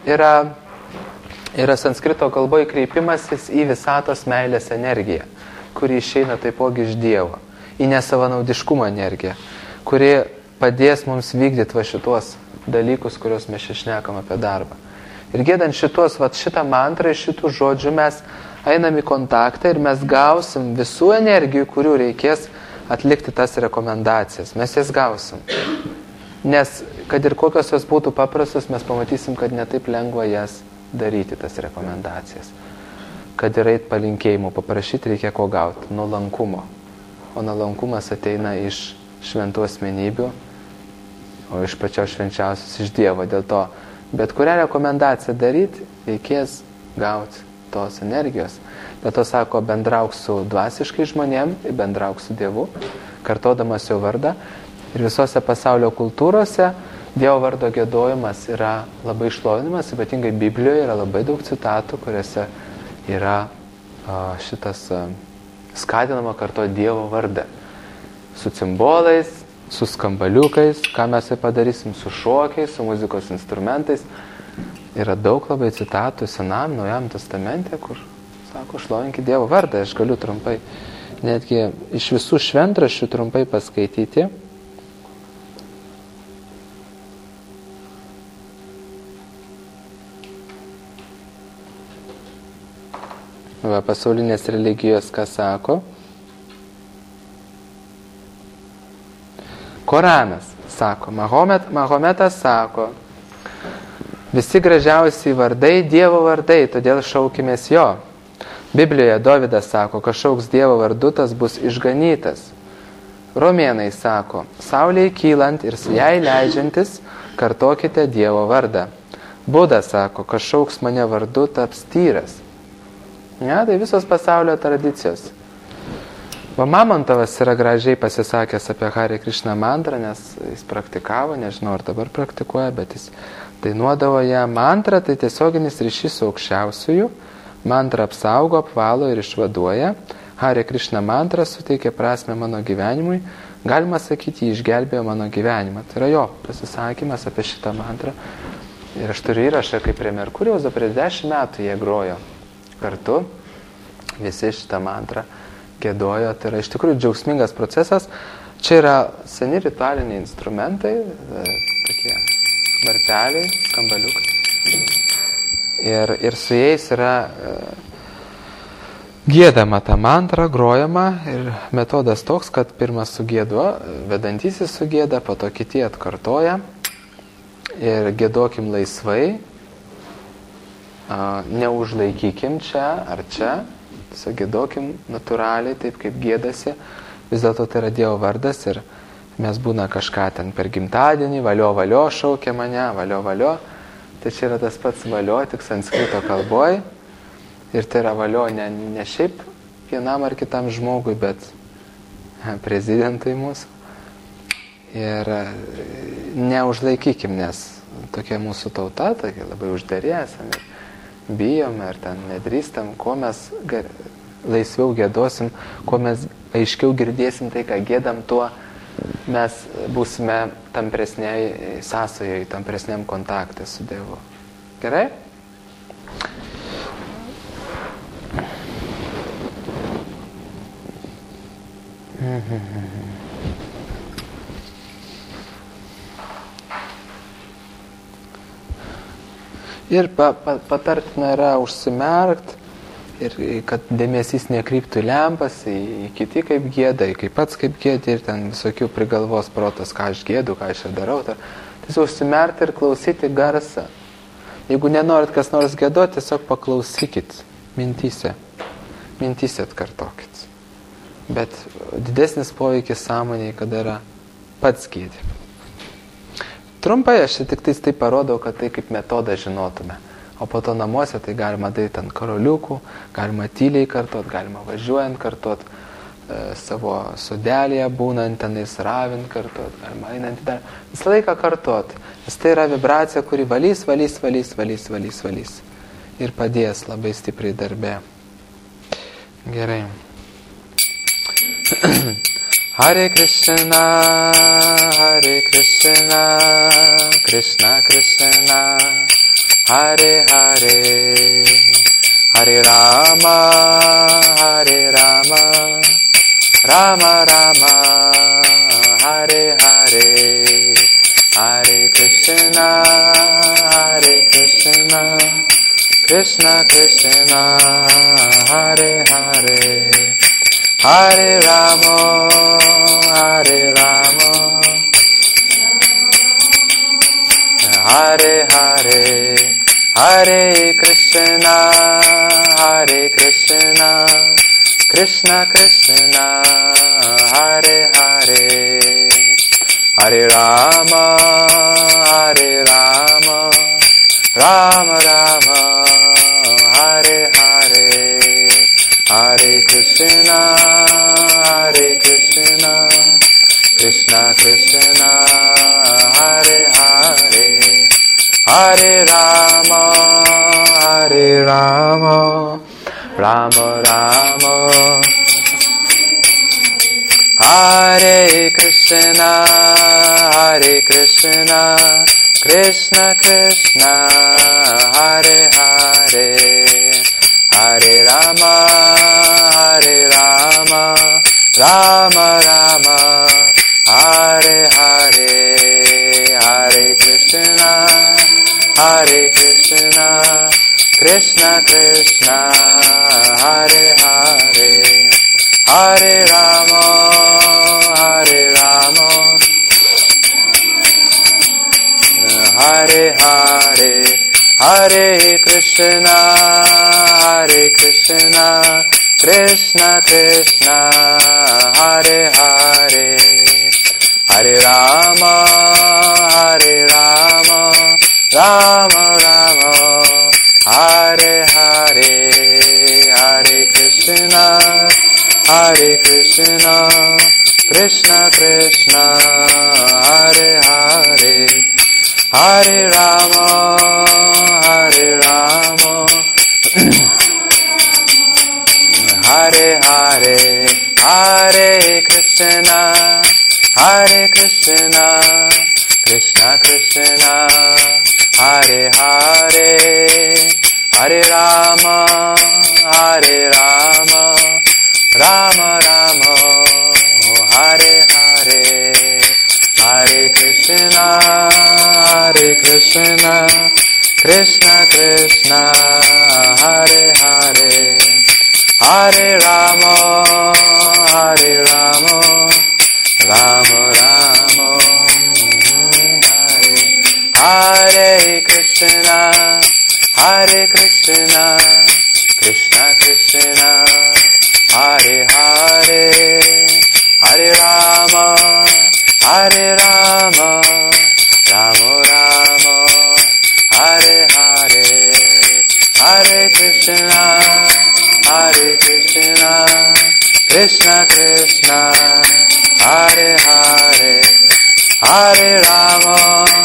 yra sanskrito kalboje kreipimasis į visatos meilės energiją, kuri išeina taipogi iš Dievo, į nesavanaudiškumo energiją, kuri padės mums vykdyti va šitos dalykus, kuriuos mes šnekam apie darbą. Ir giedant šitą mantrą, šitų žodžių mes einam į kontaktą ir mes gausim visų energijų, kurių reikės atlikti tas rekomendacijas. Mes jas gausim. Nes, kad ir kokios jos būtų paprastos, mes pamatysim, kad netaip lengva jas daryti, tas rekomendacijas. Kad ir eit palinkėjimų, paprašyti reikia ko gauti? Nuolankumo. O nuolankumas ateina iš šventų asmenybių, o iš pačios švenčiausios iš Dievo. Dėl to, bet kurią rekomendaciją daryti, reikės gauti tos energijos. Dėl to sako, bendrauk su dvasiškai žmonėm, bendrauk su Dievu, kartodamas jo vardą. Ir visose pasaulio kultūrose Dievo vardo giedojimas yra labai šlovinimas, ypatingai Biblijoje yra labai daug citatų, kuriuose yra šitas skatinama kartoti Dievo vardą. Su cimbolais, su skambaliukais, ką mes tai padarysim, su šokiais, su muzikos instrumentais. Yra daug labai citatų Senam, Naujam testamente, kur sako, šlovinkit Dievo vardą. Aš galiu trumpai, netgi iš visų šventraščių trumpai paskaityti. Va, pasaulinės religijos, ką sako. Koranas sako, Mahometas sako, visi gražiausiai vardai Dievo vardai, todėl šaukimės jo. Biblijoje Dovydas sako, kas šauks Dievo vardu, tas bus išganytas. Romėnai sako, saulei kylant ir su jai leidžiantis, kartokite Dievo vardą. Buda sako, kas šauks mane vardu, taps tyras. Ne, tai visos pasaulio tradicijos. O Mamontovas yra gražiai pasisakęs apie Hare Krishna mantrą, nes jis praktikavo, nežinau ar dabar praktikuoja, bet jis dainuodavo ją. Mantra tai tiesioginis ryšys su aukščiausiųjų, mantra apsaugo, apvalo ir išvaduoja. Hare Krishna mantra suteikė prasmę mano gyvenimui, galima sakyti, jį išgelbėjo mano gyvenimą. Tai yra jo pasisakymas apie šitą mantrą. Ir aš turiu įrašą, kaip prie Merkurijaus, prieš 10 metų jie grojo kartu, visi šitą mantrą giedojo. Tai yra iš tikrųjų džiaugsmingas procesas. Čia yra seni ritualiniai instrumentai, tokie varpeliai, skambaliukai. Ir su jais yra giedama ta mantra, grojama. Ir metodas toks, kad pirmas sugiedo, vedantysis sugėda, po to kiti atkartoja. Ir giedokim laisvai, neužlaikykim čia ar čia, sugiedokim natūraliai, taip kaip giedasi. Vis dėlto tai yra Dievo vardas ir mes būna kažką ten per gimtadienį, valio šaukia mane, valio. Tai čia yra tas pats valio, tik sanskrito kalboj. Ir tai yra valio ne šiaip vienam ar kitam žmogui, bet prezidentui mūsų. Ir neužlaikykim, nes tokia mūsų tauta, tokia labai uždarė esame, bijome ir ten nedrįstam, kuo mes laisviau giedosim, kuo mes aiškiau girdėsim tai, ką giedam, tuo mes būsime tampresniai sąsajai, tampresniam kontakte su Dievu. Gerai? Ir patartina yra užsimerkt, ir kad dėmesys nekryptų į lempas, į kiti kaip gieda, į kaip pats kaip giedi, ir ten visokių prigalvos protas, ką aš giedu, ką aš ir darau. Tiesiog užsimerkti ir klausyti garsą. Jeigu nenorit kas nors giedoti, tiesiog paklausykit mintyse. Mintyse atkartokit. Bet didesnis poveikis sąmonėje, kada yra pats giedi. Trumpai aš tik tai parodau, kad tai kaip metodą žinotume. O po to namuose tai galima daryti ant karoliukų, galima tyliai kartot, galima važiuojant kartot, savo sodelėje būnant, tenais ravint kartot, galima einant į darbą. Visą laiką kartot, nes tai yra vibracija, kuri valys ir padės labai stipriai darbe. Gerai. Hare Krishna, Krishna Krishna, Hare Hare, Hare Rama, Rama Rama, Hare Hare, Hare Krishna, Krishna Krishna, Hare Hare, Hare Rama, Hare Hare, Hare Krishna, Krishna Krishna, Hare Hare, Hare Rama, Rama Rama, Hare Hare, Hare Krishna, Krishna Krishna, Hare Hare, Hare Rama, Rama Rama, Hare Krishna, Krishna Krishna, Hare Hare, Hare Rama, Rama Rama, Hare Hare, Hare Krishna, Krishna Krishna, Hare Hare, Hare Rama, Hare Hare, Hare Krishna, Krishna Krishna, Hare Hare, Hare Rama, Rama Rama, Hare Hare, Hare Krishna, Krishna Krishna, Hare Hare, Hare Rama, Hare Hare, Hare Krishna, Krishna Krishna, Hare Hare, Hare Rama, Rama Rama, Hare Hare, Hare Krishna, Krishna Krishna, Hare Hare, Hare Rama, Rama Rama, Hare Krishna, Krishna Krishna, Hare Hare, Hare Rama, Rama Rama, Hare Hare, Hare Krishna, Krishna Krishna, Hare Hare, Hare Rama,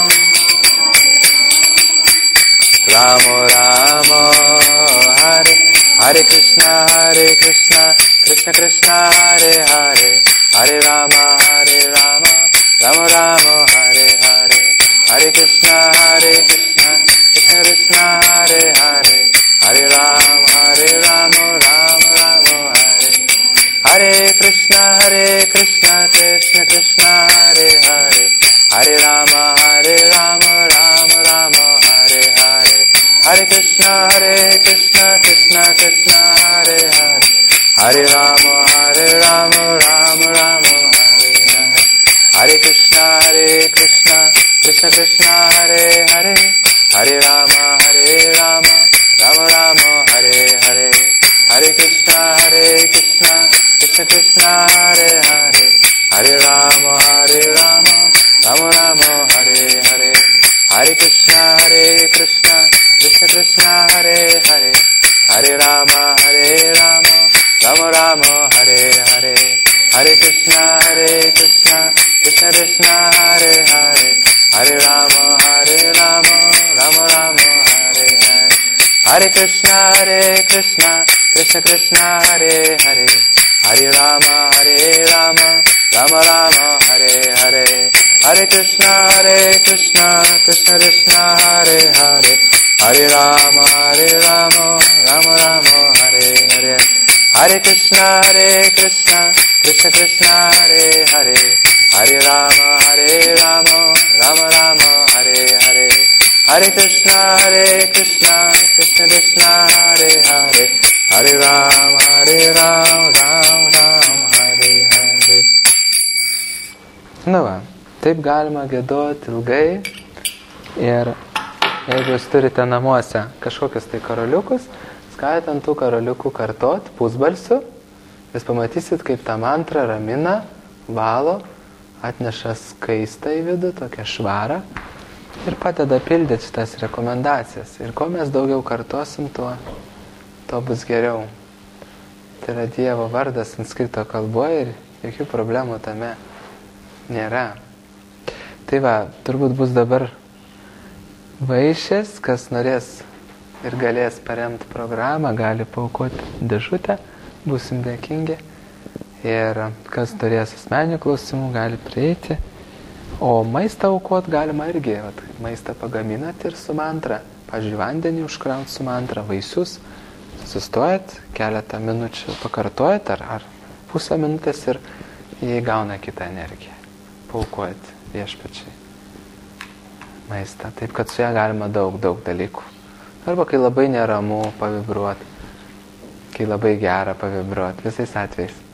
Rama, Hare Krishna, Krishna Krishna, Hare Hare, Hare Rama, Rama Rama, Hare Hare, Hare Krishna, Krishna Krishna, Hare Hare, Hare Rama, Rama Rama, Hare Krishna, Krishna Krishna, Hare Hare, Hare Rama, Rama Rama, Hare Hare, Hare Krishna, Krishna Krishna, Hare Hare, Hare Rama, Rama Rama, Hare Hare, Hare Krishna, Krishna Krishna, Hare Hare, Hare Rama, Rama Rama, Hare Hare, Hare Krishna, Krishna Krishna, Hare Hare, Hare Rama, Rama Rama, Hare Hare, Hare Krishna, Krishna Krishna, Hare Hare, Hare Rama, Rama Rama, Hare Hare, Hare Krishna, Krishna Krishna, Hare Hare, Hare Rama, Rama Rama, Hare Hare, Hare Krishna, Krishna Krishna, Hare Hare, Hare Rama, Rama Rama, Hare Hare, Hare Krishna, Krishna Krishna, Hare Hare, Hare Rama, Rama Rama, Hare Hare, Hare Krishna, Krishna Krishna, Hare Hare, Hare Rama, Rama Rama, Hare Hare, Hare Krishna, Krishna Krishna, Hare Hare, Hare Rama, Rama Hare Hare. Nu va, taip galima giedoti ilgai ir jeigu jūs turite namuose kažkokius tai karoliukus, skaitant tų karoliukų kartot pusbalsiu, jūs pamatysit, kaip tą mantrą ramina, valo, atneša skaistą į vidų, tokią švarą ir padeda pildyti šitas rekomendacijas. Ir kuo mes daugiau kartosim, tuo bus geriau. Tai yra Dievo vardas sanskrito kalboje ir jokių problemų tame nėra. Tai va, turbūt bus dabar vaišės, kas norės ir galės paremti programą, gali paaukoti dėžutę, būsim dėkingi. Ir kas turės asmeninių klausimų, gali prieiti. O maistą aukot galima irgi, maistą pagaminat ir su mantra. Pavyzdžiui, vandenį užkraut su mantra, vaisius, sustojat, keletą minučių pakartojat ar pusę minutės ir jie gauna kitą energiją. Paaukot viešpačiai maistą. Taip, kad su ją galima daug dalykų. Arba kai labai neramu pavibruot, kai labai gera pavibruot, visais atvejais.